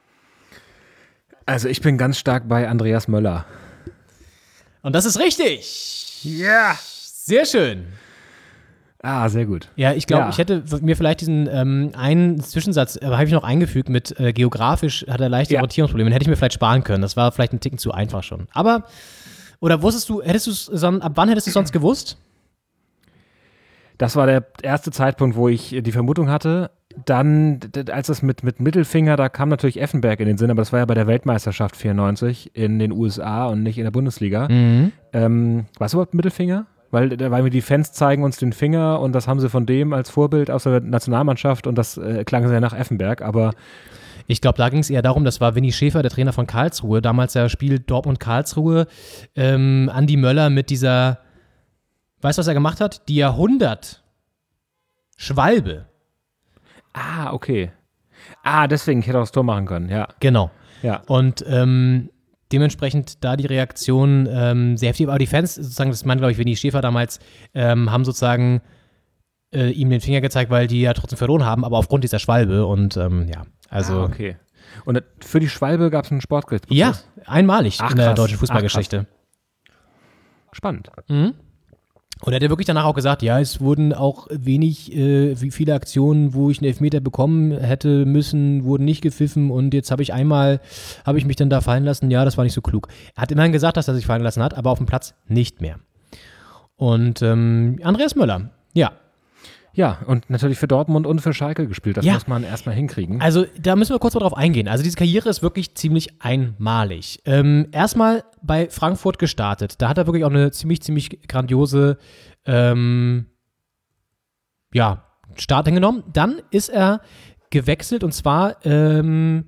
Also ich bin ganz stark bei Andreas Möller. Und das ist richtig. Ja. Yeah. Sehr schön. Ah, sehr gut. Ja, ich glaube, ja. ich hätte mir vielleicht diesen ähm, einen Zwischensatz, äh, habe ich noch eingefügt mit äh, geografisch hat er leichte ja. Orientierungsprobleme. Den hätte ich mir vielleicht sparen können. Das war vielleicht ein Ticken zu einfach schon. Aber, oder wusstest du, hättest du es, ab wann hättest du es sonst gewusst? Das war der erste Zeitpunkt, wo ich die Vermutung hatte. Dann, als das mit, mit Mittelfinger, da kam natürlich Effenberg in den Sinn, aber das war ja bei der Weltmeisterschaft vierundneunzig in den U S A und nicht in der Bundesliga. Mhm. Ähm, was überhaupt Mittelfinger? Weil, weil die Fans zeigen uns den Finger und das haben sie von dem als Vorbild aus der Nationalmannschaft und das äh, klang sehr nach Effenberg, aber ich glaube, da ging es eher darum, das war Winnie Schäfer, der Trainer von Karlsruhe, damals ja Spiel Dortmund-Karlsruhe, ähm, Andi Möller mit dieser, weißt du, was er gemacht hat? Die Jahrhundert-Schwalbe. Ah, okay. Ah, deswegen, ich hätte auch das Tor machen können, ja. Genau. Ja. Und ähm, dementsprechend da die Reaktion ähm, sehr heftig. Aber die Fans, sozusagen, das meint, glaube ich, Winnie Schäfer damals, ähm, haben sozusagen äh, ihm den Finger gezeigt, weil die ja trotzdem verloren haben, aber aufgrund dieser Schwalbe. Und ähm, ja, also. Ah, okay. Und für die Schwalbe gab es einen Sportgerichtsprozess? Ja, einmalig Ach, in der krass. deutschen Fußballgeschichte. Ach, spannend. Mhm. Und er hat ja wirklich danach auch gesagt, ja, es wurden auch wenig, äh, wie viele Aktionen, wo ich einen Elfmeter bekommen hätte müssen, wurden nicht gepfiffen und jetzt habe ich einmal, habe ich mich dann da fallen lassen, ja, das war nicht so klug. Er hat immerhin gesagt, dass er sich fallen lassen hat, aber auf dem Platz nicht mehr. Und ähm, Andreas Möller, ja. Ja, und natürlich für Dortmund und für Schalke gespielt. Das Ja. muss man erstmal hinkriegen. Also da müssen wir kurz mal drauf eingehen. Also diese Karriere ist wirklich ziemlich einmalig. Ähm, erstmal bei Frankfurt gestartet. Da hat er wirklich auch eine ziemlich, ziemlich grandiose ähm, ja, Start hingenommen. Dann ist er gewechselt und zwar ähm,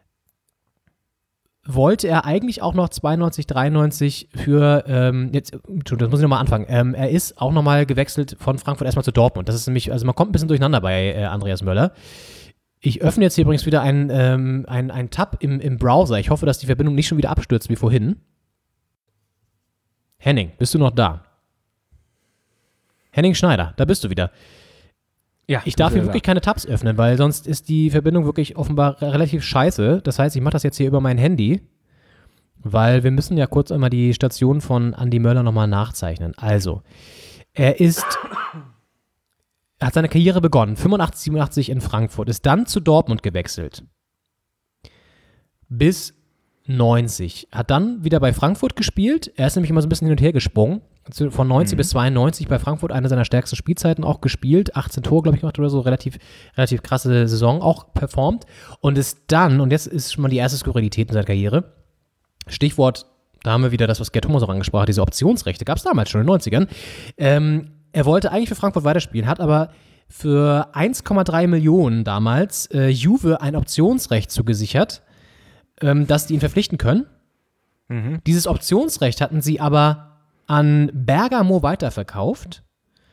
wollte er eigentlich auch noch zweiundneunzig, dreiundneunzig für, ähm, jetzt, das muss ich nochmal anfangen, ähm, er ist auch nochmal gewechselt von Frankfurt erstmal zu Dortmund. Das ist nämlich, also man kommt ein bisschen durcheinander bei äh, Andreas Möller. Ich öffne jetzt hier übrigens wieder einen ähm, ein, ein Tab im, im Browser. Ich hoffe, dass die Verbindung nicht schon wieder abstürzt wie vorhin. Henning, bist du noch da? Henning Schneider, da bist du wieder. Ja, ich darf hier da. wirklich keine Tabs öffnen, weil sonst ist die Verbindung wirklich offenbar relativ scheiße. Das heißt, ich mache das jetzt hier über mein Handy, weil wir müssen ja kurz einmal die Station von Andi Möller nochmal nachzeichnen. Also, er ist, er hat seine Karriere begonnen, fünfundachtzig, siebenundachtzig in Frankfurt, ist dann zu Dortmund gewechselt. Bis neunzig. Hat dann wieder bei Frankfurt gespielt. Er ist nämlich immer so ein bisschen hin und her gesprungen. Von neunzig mhm. bis zweiundneunzig bei Frankfurt eine seiner stärksten Spielzeiten auch gespielt. achtzehn Tore, glaube ich, gemacht oder so. Relativ, relativ krasse Saison auch performt. Und ist dann, und jetzt ist schon mal die erste Skurrilität in seiner Karriere, Stichwort, da haben wir wieder das, was Gerd Thomas auch angesprochen hat, diese Optionsrechte, gab es damals schon in den neunzigern. Ähm, er wollte eigentlich für Frankfurt weiterspielen, hat aber für eins Komma drei Millionen damals äh, Juve ein Optionsrecht zugesichert, ähm, dass die ihn verpflichten können. Mhm. Dieses Optionsrecht hatten sie aber an Bergamo weiterverkauft.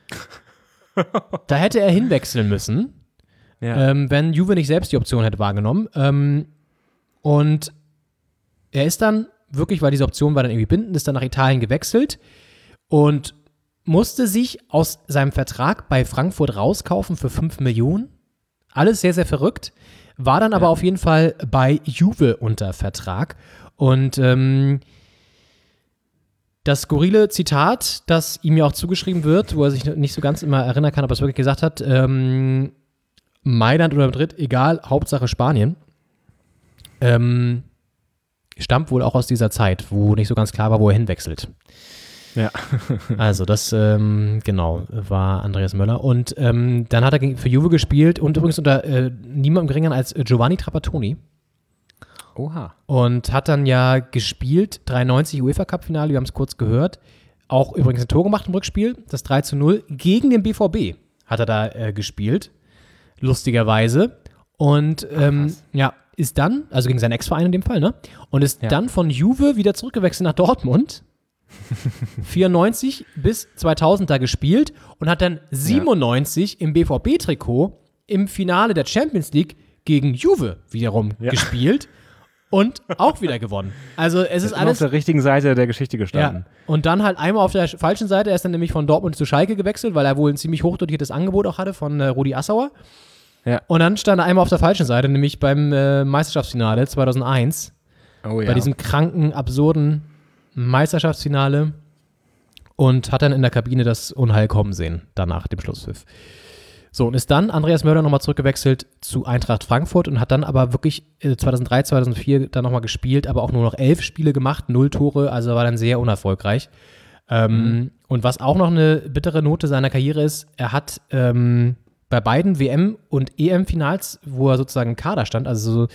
Da hätte er hinwechseln müssen, ja. ähm, wenn Juve nicht selbst die Option hätte wahrgenommen. Ähm, und er ist dann wirklich, weil diese Option war dann irgendwie bindend, ist dann nach Italien gewechselt und musste sich aus seinem Vertrag bei Frankfurt rauskaufen für fünf Millionen. Alles sehr, sehr verrückt. War dann aber ja. auf jeden Fall bei Juve unter Vertrag. Und ähm, das skurrile Zitat, das ihm ja auch zugeschrieben wird, wo er sich nicht so ganz immer erinnern kann, ob er es wirklich gesagt hat, ähm, Mailand oder Madrid, egal, Hauptsache Spanien, ähm, stammt wohl auch aus dieser Zeit, wo nicht so ganz klar war, wo er hinwechselt. Ja. Also das, ähm, genau, war Andreas Möller. Und ähm, dann hat er für Juve gespielt und übrigens unter äh, niemandem geringeren als Giovanni Trapattoni. Oha. Und hat dann ja gespielt, dreiundneunzig UEFA-Cup-Finale, wir haben es kurz gehört. Auch übrigens ein Tor gemacht im Rückspiel, das drei zu null. Gegen den B V B hat er da äh, gespielt, lustigerweise. Und ähm, ja, ist dann, also gegen seinen Ex-Verein in dem Fall, ne? Und ist ja. dann von Juve wieder zurückgewechselt nach Dortmund. vierundneunzig bis zweitausend da gespielt und hat dann siebenundneunzig ja. im B V B-Trikot im Finale der Champions League gegen Juve wiederum ja. gespielt. Und auch wieder gewonnen. Also es ist, ist alles auf der richtigen Seite der Geschichte gestanden. Ja. Und dann halt einmal auf der falschen Seite. Er ist dann nämlich von Dortmund zu Schalke gewechselt, weil er wohl ein ziemlich hochdotiertes Angebot auch hatte von äh, Rudi Assauer. Ja. Und dann stand er einmal auf der falschen Seite, nämlich beim äh, Meisterschaftsfinale zweitausendeins. Oh ja. Bei diesem kranken, absurden Meisterschaftsfinale. Und hat dann in der Kabine das Unheil kommen sehen, danach dem Schlusspfiff. So, und ist dann Andreas Möller nochmal zurückgewechselt zu Eintracht Frankfurt und hat dann aber wirklich zweitausenddrei, zweitausendvier dann nochmal gespielt, aber auch nur noch elf Spiele gemacht, null Tore, also war dann sehr unerfolgreich. Ähm, mhm. Und was auch noch eine bittere Note seiner Karriere ist, er hat ähm, bei beiden W M- und E M-Finals, wo er sozusagen im Kader stand, also so,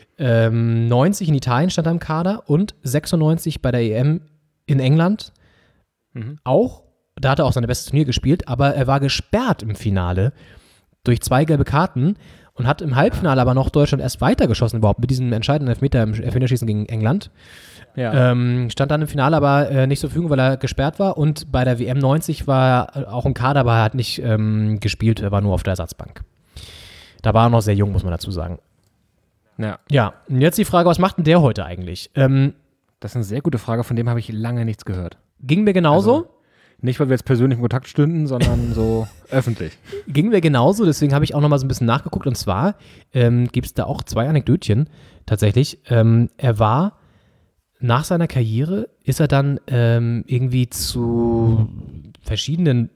ähm, neunzig in Italien stand er im Kader und sechsundneunzig bei der E M in England, mhm. auch. Da hat er auch sein bestes Turnier gespielt, aber er war gesperrt im Finale durch zwei gelbe Karten und hat im Halbfinale aber noch Deutschland erst weitergeschossen überhaupt mit diesem entscheidenden Elfmeter im Elfmeterschießen gegen England. Ja. Ähm, stand dann im Finale aber äh, nicht zur Verfügung, weil er gesperrt war und bei der W M neunzig war er auch im Kader, aber er hat nicht ähm, gespielt, er war nur auf der Ersatzbank. Da war er noch sehr jung, muss man dazu sagen. Ja. Ja, und jetzt die Frage, was macht denn der heute eigentlich? Ähm, Das ist eine sehr gute Frage, von dem habe ich lange nichts gehört. Ging mir genauso. Also, nicht, weil wir jetzt persönlich in Kontakt stünden, sondern so öffentlich. Ging mir genauso, deswegen habe ich auch noch mal so ein bisschen nachgeguckt. Und zwar ähm, gibt es da auch zwei Anekdötchen tatsächlich. Ähm, er war nach seiner Karriere, ist er dann ähm, irgendwie zu verschiedenen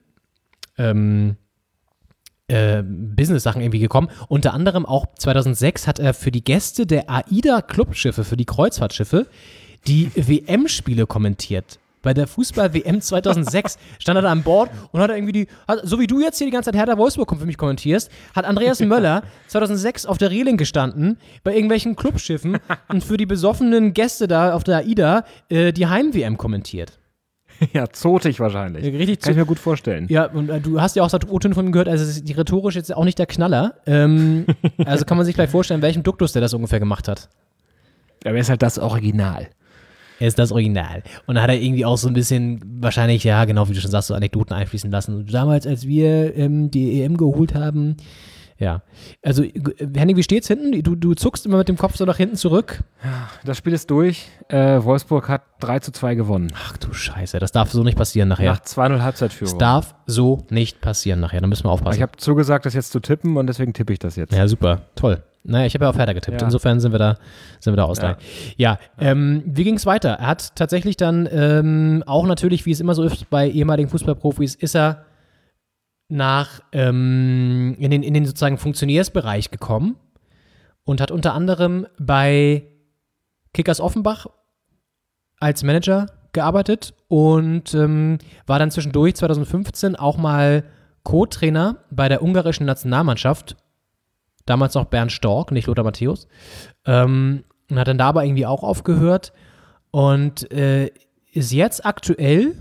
ähm, äh, Business-Sachen irgendwie gekommen. Unter anderem auch zweitausendsechs hat er für die Gäste der AIDA-Clubschiffe, für die Kreuzfahrtschiffe, die W M-Spiele kommentiert. Bei der Fußball-W M zweitausendsechs stand er da an Bord und hat irgendwie die, hat, so wie du jetzt hier die ganze Zeit Hertha Wolfsburg für mich kommentierst, hat Andreas Möller zweitausendsechs auf der Reling gestanden, bei irgendwelchen Clubschiffen und für die besoffenen Gäste da auf der AIDA äh, die Heim-W M kommentiert. Ja, zotig wahrscheinlich. Richtig Kann ich mir gut vorstellen. Ja, und äh, du hast ja auch das O-Ton von ihm gehört, also ist die rhetorisch jetzt auch nicht der Knaller. Ähm, also kann man sich vielleicht vorstellen, welchem Duktus der das ungefähr gemacht hat. Aber er ist halt das Original. Er ist das Original. Und da hat er irgendwie auch so ein bisschen, wahrscheinlich, ja, genau wie du schon sagst, so Anekdoten einfließen lassen. Und damals, als wir ähm, die E M geholt haben, ja. Also, Henning, wie steht's hinten? Du, du zuckst immer mit dem Kopf so nach hinten zurück. Das Spiel ist durch. Äh, Wolfsburg hat drei zu zwei gewonnen. Ach du Scheiße, das darf so nicht passieren nachher. Nach zwei null Halbzeitführung. Das darf so nicht passieren nachher, da müssen wir aufpassen. Ich habe zugesagt, das jetzt zu tippen und deswegen tippe ich das jetzt. Ja, super, toll. Naja, ich habe ja auf Hertha getippt, Ja. insofern sind wir da, sind wir da ausgleich. Ja, ja ähm, wie ging es weiter? Er hat tatsächlich dann ähm, auch natürlich, wie es immer so ist bei ehemaligen Fußballprofis, ist er nach ähm, in, den, in den sozusagen Funktionärsbereich gekommen und hat unter anderem bei Kickers Offenbach als Manager gearbeitet und ähm, war dann zwischendurch zweitausendfünfzehn auch mal Co-Trainer bei der ungarischen Nationalmannschaft. Damals noch Bernd Stork, nicht Lothar Matthäus. Ähm, und hat dann dabei irgendwie auch aufgehört und äh, ist jetzt aktuell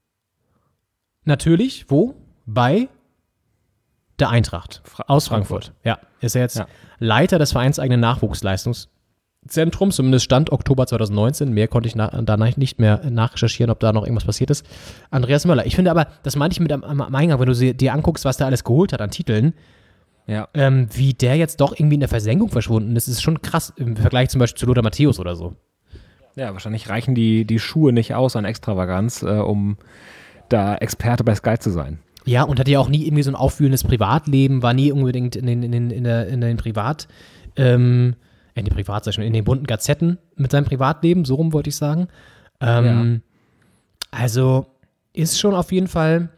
natürlich, wo? Bei der Eintracht aus Frankfurt. Ja, ist er jetzt ja. Leiter des vereinseigenen Nachwuchsleistungszentrums, zumindest Stand Oktober zweitausendneunzehn. Mehr konnte ich na- danach nicht mehr nachrecherchieren, ob da noch irgendwas passiert ist. Andreas Möller. Ich finde aber, das meinte ich mit am, am Eingang, wenn du sie, dir anguckst, was der alles geholt hat an Titeln, ja. ähm, wie der jetzt doch irgendwie in der Versenkung verschwunden ist, ist schon krass im Vergleich zum Beispiel zu Lothar Matthäus oder so. Ja, wahrscheinlich reichen die, die Schuhe nicht aus an Extravaganz, äh, um da Experte bei Sky zu sein. Ja, und hatte ja auch nie irgendwie so ein aufwühlendes Privatleben, war nie unbedingt in den, in den, in der, in den Privat, ähm, in den Privat, sag ich schon, in den bunten Gazetten mit seinem Privatleben, so rum wollte ich sagen. Ähm, ja. Also ist schon auf jeden Fall,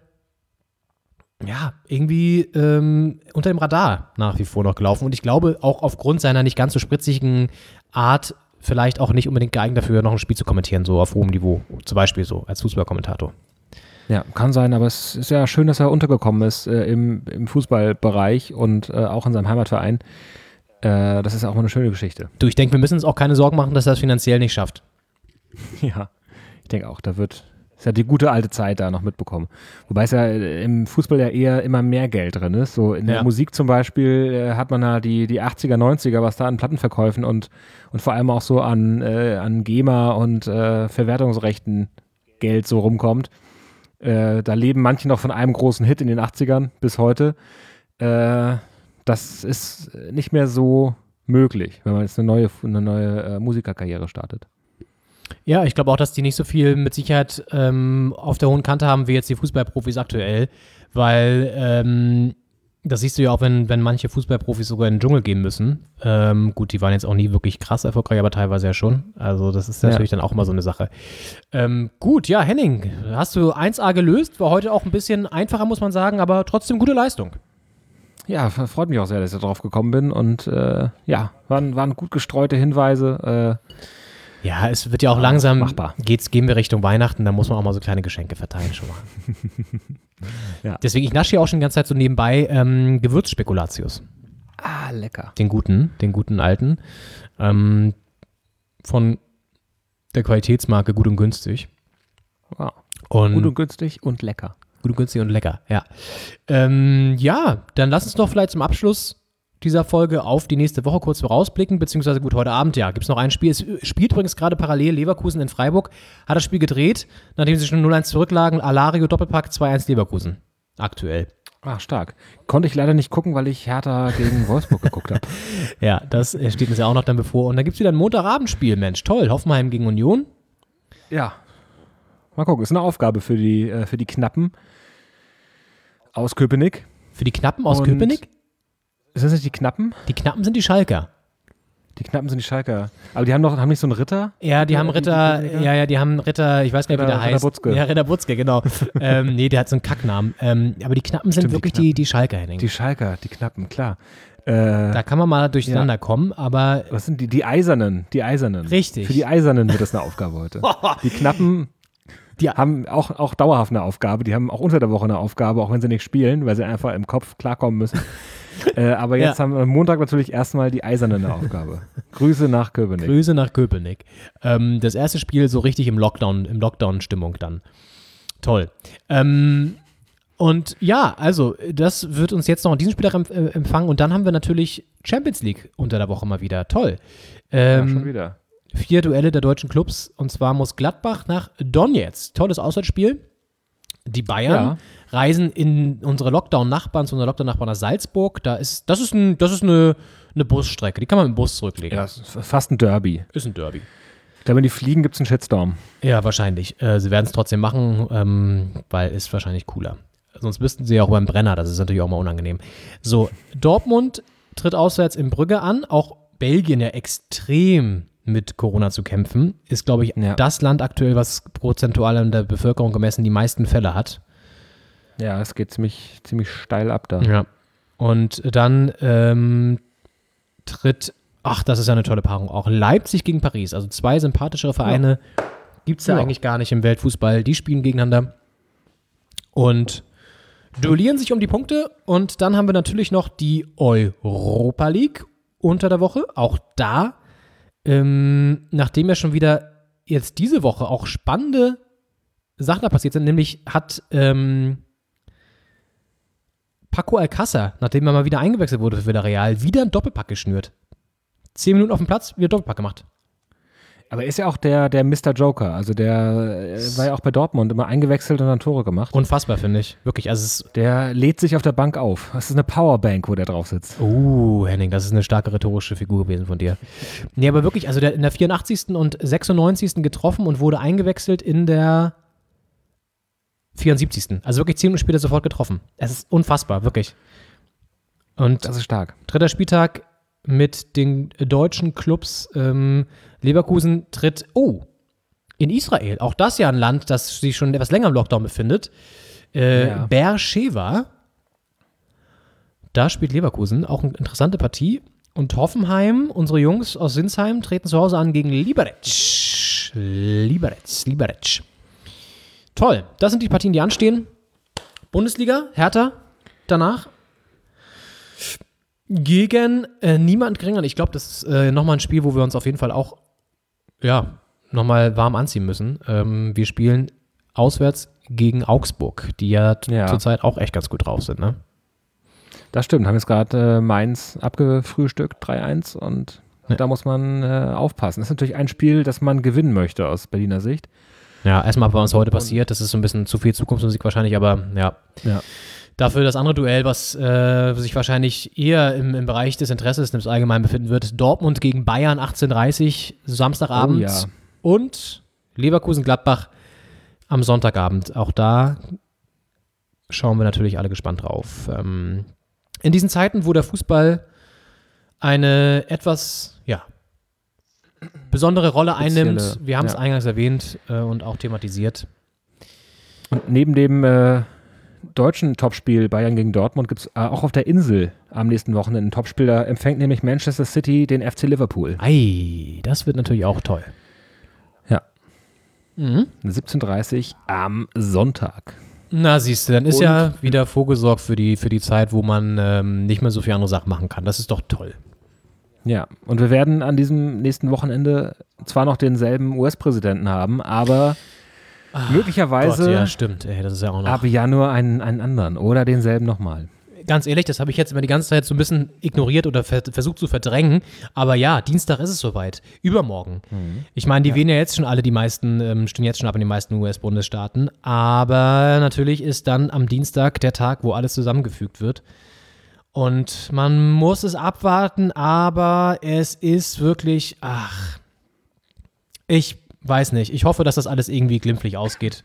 ja, irgendwie ähm, unter dem Radar nach wie vor noch gelaufen. Und ich glaube, auch aufgrund seiner nicht ganz so spritzigen Art vielleicht auch nicht unbedingt geeignet dafür, noch ein Spiel zu kommentieren, so auf hohem Niveau. Zum Beispiel so als Fußballkommentator. Ja, kann sein, aber es ist ja schön, dass er untergekommen ist äh, im, im Fußballbereich und äh, auch in seinem Heimatverein. Äh, das ist auch mal eine schöne Geschichte. Du, ich denke, wir müssen uns auch keine Sorgen machen, dass er das finanziell nicht schafft. Ja, ich denke auch, da wird, ist ja die gute alte Zeit da noch mitbekommen. Wobei es ja im Fußball ja eher immer mehr Geld drin ist. So in Ja. der Musik zum Beispiel äh, hat man ja die, die achtziger, neunziger, was da an Plattenverkäufen und, und vor allem auch so an, äh, an GEMA und äh, Verwertungsrechten Geld so rumkommt. Äh, da leben manche noch von einem großen Hit in den achtzigern bis heute. Äh, das ist nicht mehr so möglich, wenn man jetzt eine neue, eine neue äh, Musikerkarriere startet. Ja, ich glaube auch, dass die nicht so viel mit Sicherheit ähm, auf der hohen Kante haben wie jetzt die Fußballprofis aktuell, weil ähm, das siehst du ja auch, wenn, wenn manche Fußballprofis sogar in den Dschungel gehen müssen. Ähm, gut, die waren jetzt auch nie wirklich krass erfolgreich, aber teilweise ja schon. Also das ist natürlich Ja. dann auch immer so eine Sache. Ähm, gut, ja, Henning, hast du eins A gelöst, war heute auch ein bisschen einfacher, muss man sagen, aber trotzdem gute Leistung. Ja, freut mich auch sehr, dass ich da drauf gekommen bin und äh, ja, waren, waren gut gestreute Hinweise. Äh, Ja, es wird ja auch langsam, machbar. Geht's, gehen wir Richtung Weihnachten, da muss man auch mal so kleine Geschenke verteilen schon mal. Ja. Deswegen, ich nasche ja auch schon die ganze Zeit so nebenbei ähm, Gewürzspekulatius. Ah, lecker. Den guten, den guten alten. Ähm, von der Qualitätsmarke Gut und Günstig. Wow. Und Gut und günstig und lecker. Gut und günstig und lecker, ja. Ähm, ja, dann lass uns doch vielleicht zum Abschluss dieser Folge auf die nächste Woche kurz vorausblicken, beziehungsweise gut, heute Abend, ja, gibt es noch ein Spiel. Es spielt übrigens gerade parallel Leverkusen in Freiburg, hat das Spiel gedreht, nachdem sie schon null eins zurücklagen, Alario Doppelpack zwei eins Leverkusen, aktuell. Ah, stark. Konnte ich leider nicht gucken, weil ich Hertha gegen Wolfsburg geguckt habe. Ja, das steht uns ja auch noch dann bevor. Und dann gibt es wieder ein Montagabendspiel, Mensch, toll, Hoffenheim gegen Union, ja, mal gucken. Ist eine Aufgabe für die, äh, für die Knappen aus Köpenick. Für die Knappen aus Und Köpenick? Sind das nicht die Knappen? Die Knappen sind die Schalker. Die Knappen sind die Schalker. Aber die haben doch, haben nicht so einen Ritter? Ja, die haben Ritter, ja, ja, die haben Ritter, ich weiß gar nicht, wie der Ritter heißt. Butzke. Ja, Ritter Butzke, genau. ähm, nee, der hat so einen Kacknamen. Ähm, aber die Knappen sind Stimmt, wirklich die die, die Schalker, Henning. Die Schalker, die Knappen, klar. Äh, da kann man mal durcheinander ja. kommen, aber... Was sind die? Die Eisernen, die Eisernen. Richtig. Für die Eisernen wird das eine Aufgabe heute. Die Knappen... Die haben auch, auch dauerhaft eine Aufgabe. Die haben auch unter der Woche eine Aufgabe, auch wenn sie nicht spielen, weil sie einfach im Kopf klarkommen müssen. äh, aber jetzt Ja. haben wir am Montag natürlich erstmal die Eiserne eine Aufgabe. Grüße nach Köpenick. Grüße nach Köpenick. Ähm, das erste Spiel so richtig im Lockdown, im Lockdown-Stimmung dann. Toll. Ähm, und ja, also das wird uns jetzt noch an diesem Spieltag empf- äh, empfangen und dann haben wir natürlich Champions League unter der Woche mal wieder. Toll. Ähm, ja, schon wieder. Vier Duelle der deutschen Clubs und zwar muss Gladbach nach Donetsk. Tolles Auswärtsspiel. Die Bayern Ja. reisen in unsere Lockdown-Nachbarn, zu unserer Lockdown-Nachbarn nach Salzburg. Da ist, das ist, ein, das ist eine, eine Busstrecke, die kann man mit dem Bus zurücklegen. Ja, es ist fast ein Derby. Ist ein Derby. Ich glaube, wenn die fliegen, gibt es einen Shitstorm. Ja, wahrscheinlich. Äh, sie werden es trotzdem machen, ähm, weil ist wahrscheinlich cooler. Sonst wüssten sie ja auch beim Brenner, das ist natürlich auch mal unangenehm. So, Dortmund tritt auswärts in Brügge an. Auch Belgien ja extrem mit Corona zu kämpfen. Ist, glaube ich, Ja. das Land aktuell, was prozentual an der Bevölkerung gemessen die meisten Fälle hat. Ja, es geht ziemlich, ziemlich steil ab da. Ja. Und dann ähm, tritt, ach, das ist ja eine tolle Paarung auch, Leipzig gegen Paris. Also zwei sympathischere Vereine gibt es ja, Ja. eigentlich gar nicht im Weltfußball. Die spielen gegeneinander und duellieren sich um die Punkte. Und dann haben wir natürlich noch die Europa League unter der Woche. Auch da, ähm, nachdem ja schon wieder jetzt diese Woche auch spannende Sachen da passiert sind, nämlich hat ähm, Paco Alcácer, nachdem er mal wieder eingewechselt wurde für Villarreal, wieder einen Doppelpack geschnürt. Zehn Minuten auf dem Platz, wieder Doppelpack gemacht. Aber er ist ja auch der, der Mister Joker. Also der äh, war ja auch bei Dortmund immer eingewechselt und dann Tore gemacht. Unfassbar, finde ich. Wirklich, also es ist Der lädt sich auf der Bank auf. Das ist eine Powerbank, wo der drauf sitzt. Uh, Henning, das ist eine starke rhetorische Figur gewesen von dir. Nee, aber wirklich, also der in der vierundachtzigsten und sechsundneunzigsten getroffen und wurde eingewechselt in der vierundsiebzigsten Also wirklich zehn Minuten später sofort getroffen. Es ist unfassbar, wirklich. Und Das ist stark. dritter Spieltag mit den deutschen Clubs. Ähm, Leverkusen tritt, oh, in Israel. Auch das ja ein Land, das sich schon etwas länger im Lockdown befindet. Äh, Ja. Beersheva. Da spielt Leverkusen. Auch eine interessante Partie. Und Hoffenheim, unsere Jungs aus Sinsheim, treten zu Hause an gegen Liberec. Liberec, Liberec. Toll. Das sind die Partien, die anstehen. Bundesliga, Hertha, danach gegen äh, niemand geringer. Ich glaube, das ist äh, nochmal ein Spiel, wo wir uns auf jeden Fall auch ja, nochmal warm anziehen müssen. Ähm, wir spielen auswärts gegen Augsburg, die ja, t- Ja. zurzeit auch echt ganz gut drauf sind, ne? Das stimmt. Haben jetzt gerade äh, Mainz abgefrühstückt, drei eins. Und Ja. da muss man äh, aufpassen. Das ist natürlich ein Spiel, das man gewinnen möchte aus Berliner Sicht. Ja, erstmal, was heute passiert, das ist so ein bisschen zu viel Zukunftsmusik wahrscheinlich, aber ja. Ja. Dafür das andere Duell, was äh, sich wahrscheinlich eher im, im Bereich des Interesses des Allgemeinen befinden wird, Dortmund gegen Bayern, achtzehn Uhr dreißig, Samstagabend. Oh ja. Und Leverkusen-Gladbach am Sonntagabend. Auch da schauen wir natürlich alle gespannt drauf. Ähm, in diesen Zeiten, wo der Fußball eine etwas, ja, besondere Rolle einnimmt, Spezielle, wir haben es ja. eingangs erwähnt äh, und auch thematisiert. Und neben dem äh, deutschen Topspiel Bayern gegen Dortmund gibt es äh, auch auf der Insel am nächsten Wochenende ein Topspiel. Da empfängt nämlich Manchester City den F C Liverpool. Ei, das wird natürlich auch toll. Ja. Mhm. siebzehn Uhr dreißig am Sonntag. Na, siehst du, dann ist Und- ja wieder vorgesorgt für die, für die Zeit, wo man ähm, nicht mehr so viele andere Sachen machen kann. Das ist doch toll. Ja, und wir werden an diesem nächsten Wochenende zwar noch denselben U S-Präsidenten haben, aber möglicherweise Gott, ja, stimmt. Ey, das ist ja auch noch. ab Januar einen, einen anderen oder denselben nochmal. Ganz ehrlich, das habe ich jetzt immer die ganze Zeit so ein bisschen ignoriert oder ver versucht zu verdrängen. Aber ja, Dienstag ist es soweit. Übermorgen. Mhm. Ich meine, die wählen ja jetzt schon alle, die meisten, ähm, stehen jetzt schon ab in den meisten U S-Bundesstaaten. Aber natürlich ist dann am Dienstag der Tag, wo alles zusammengefügt wird. Und man muss es abwarten, aber es ist wirklich, ach, ich weiß nicht. Ich hoffe, dass das alles irgendwie glimpflich ausgeht.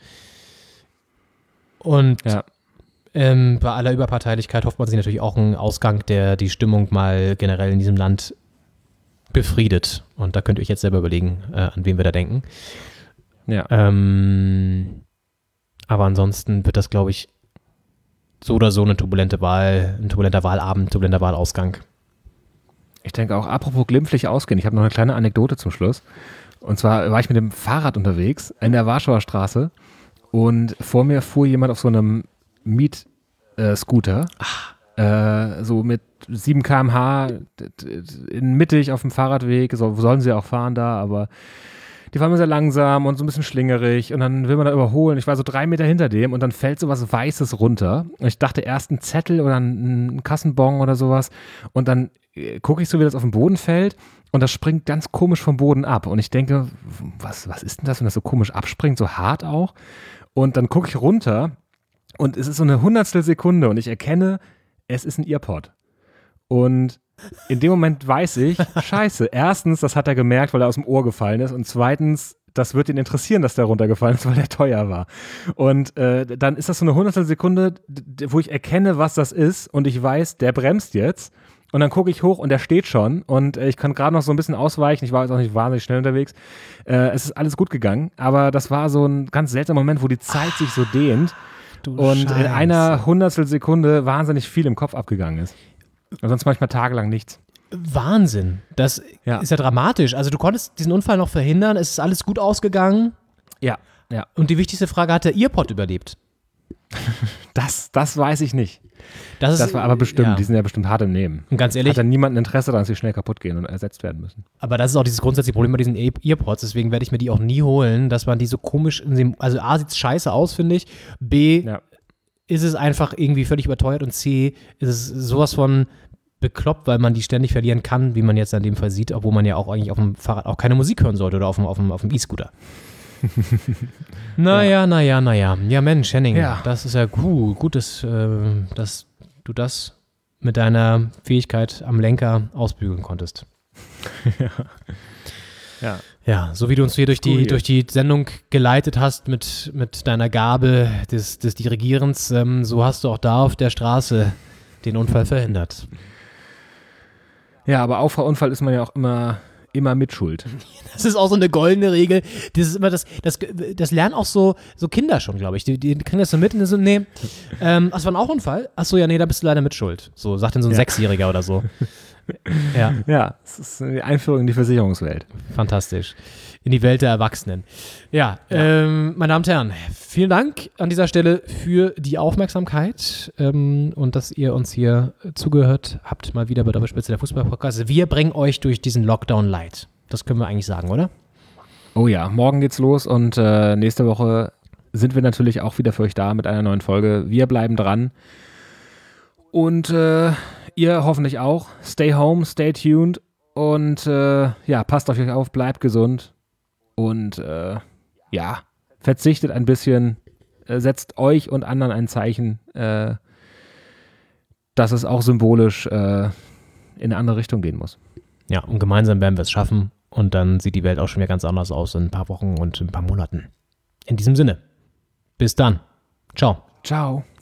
Und ja. ähm, bei aller Überparteilichkeit hofft man sich natürlich auch einen Ausgang, der die Stimmung mal generell in diesem Land befriedet. Und da könnt ihr euch jetzt selber überlegen, äh, an wen wir da denken. Ja. Ähm, aber ansonsten wird das, glaube ich, so oder so eine turbulente Wahl, ein turbulenter Wahlabend, turbulenter Wahlausgang. Ich denke auch, apropos glimpflich ausgehen, ich habe noch eine kleine Anekdote zum Schluss. Und zwar war ich mit dem Fahrrad unterwegs in der Warschauer Straße und vor mir fuhr jemand auf so einem Miet-Scooter, äh, so mit sieben Kilometer pro Stunde in mittig auf dem Fahrradweg, so sollen sie auch fahren da, aber die fahren sehr langsam und so ein bisschen schlingerig und dann will man da überholen. Ich war so drei Meter hinter dem und dann fällt so was Weißes runter. Und ich dachte erst ein Zettel oder ein, ein Kassenbon oder sowas und dann äh, gucke ich so, wie das auf den Boden fällt und das springt ganz komisch vom Boden ab. Und ich denke, was, was ist denn das, wenn das so komisch abspringt, so hart auch? Und dann gucke ich runter und es ist so eine Hundertstel Sekunde und ich erkenne, es ist ein Earpod. Und in dem Moment weiß ich, scheiße, erstens, das hat er gemerkt, weil er aus dem Ohr gefallen ist und zweitens, das wird ihn interessieren, dass der runtergefallen ist, weil der teuer war. Und äh, dann ist das so eine Hundertstel Sekunde, wo ich erkenne, was das ist und ich weiß, der bremst jetzt und dann gucke ich hoch und der steht schon und äh, ich kann gerade noch so ein bisschen ausweichen, ich war jetzt auch nicht wahnsinnig schnell unterwegs. Äh, es ist alles gut gegangen, aber das war so ein ganz seltsamer Moment, wo die Zeit sich so dehnt und Scheiße. in einer Hundertstel Sekunde wahnsinnig viel im Kopf abgegangen ist. Und sonst manchmal tagelang nichts. Wahnsinn. Das ja. ist ja dramatisch. Also du konntest diesen Unfall noch verhindern, es ist alles gut ausgegangen. Ja, ja. Und die wichtigste Frage, hat der Earpod überlebt? Das, das weiß ich nicht. Das, ist, das war aber bestimmt, ja. die sind ja bestimmt hart im Nehmen. Und ganz ehrlich. Hat dann niemand ein Interesse daran, dass sie schnell kaputt gehen und ersetzt werden müssen. Aber das ist auch dieses grundsätzliche Problem bei diesen Earpods, deswegen werde ich mir die auch nie holen, dass man die so komisch in dem, also A, sieht es scheiße aus, finde ich. B, ja. ist es einfach irgendwie völlig überteuert und C, ist es sowas von bekloppt, weil man die ständig verlieren kann, wie man jetzt in dem Fall sieht, obwohl man ja auch eigentlich auf dem Fahrrad auch keine Musik hören sollte oder auf dem, auf dem, auf dem E-Scooter. naja, naja, naja. Ja, Mensch, Henning, ja. das ist ja gut, gut dass, äh, dass du das mit deiner Fähigkeit am Lenker ausbügeln konntest. ja. ja. Ja, so wie du uns hier durch die, durch die Sendung geleitet hast mit, mit deiner Gabe des, des Dirigierens, ähm, so hast du auch da auf der Straße den Unfall verhindert. Ja, aber Auffahrunfall ist man ja auch immer, immer mitschuld. Das ist auch so eine goldene Regel. Das ist immer das, das, das lernen auch so, so Kinder schon, glaube ich. Die, die kriegen das so mit und so, nee, ähm, ach, das war ein auch Unfall? Ach so, ja, nee, da bist du leider mitschuld. So, sagt dann so ein ja. Sechsjähriger oder so. Ja. Ja, das ist die Einführung in die Versicherungswelt. Fantastisch. In die Welt der Erwachsenen. Ja, ja. Ähm, meine Damen und Herren, vielen Dank an dieser Stelle für die Aufmerksamkeit ähm, und dass ihr uns hier zugehört habt, mal wieder bei Doppelspitze der Fußball-Podcast. Wir bringen euch durch diesen Lockdown light. Das können wir eigentlich sagen, oder? Oh ja, morgen geht's los und äh, nächste Woche sind wir natürlich auch wieder für euch da mit einer neuen Folge. Wir bleiben dran und äh, ihr hoffentlich auch. Stay home, stay tuned und äh, ja, passt auf euch auf, bleibt gesund. Und äh, ja, verzichtet ein bisschen, äh, setzt euch und anderen ein Zeichen, äh, dass es auch symbolisch äh, in eine andere Richtung gehen muss. Ja, und gemeinsam werden wir es schaffen und dann sieht die Welt auch schon wieder ganz anders aus in ein paar Wochen und in ein paar Monaten. In diesem Sinne, bis dann. Ciao. Ciao.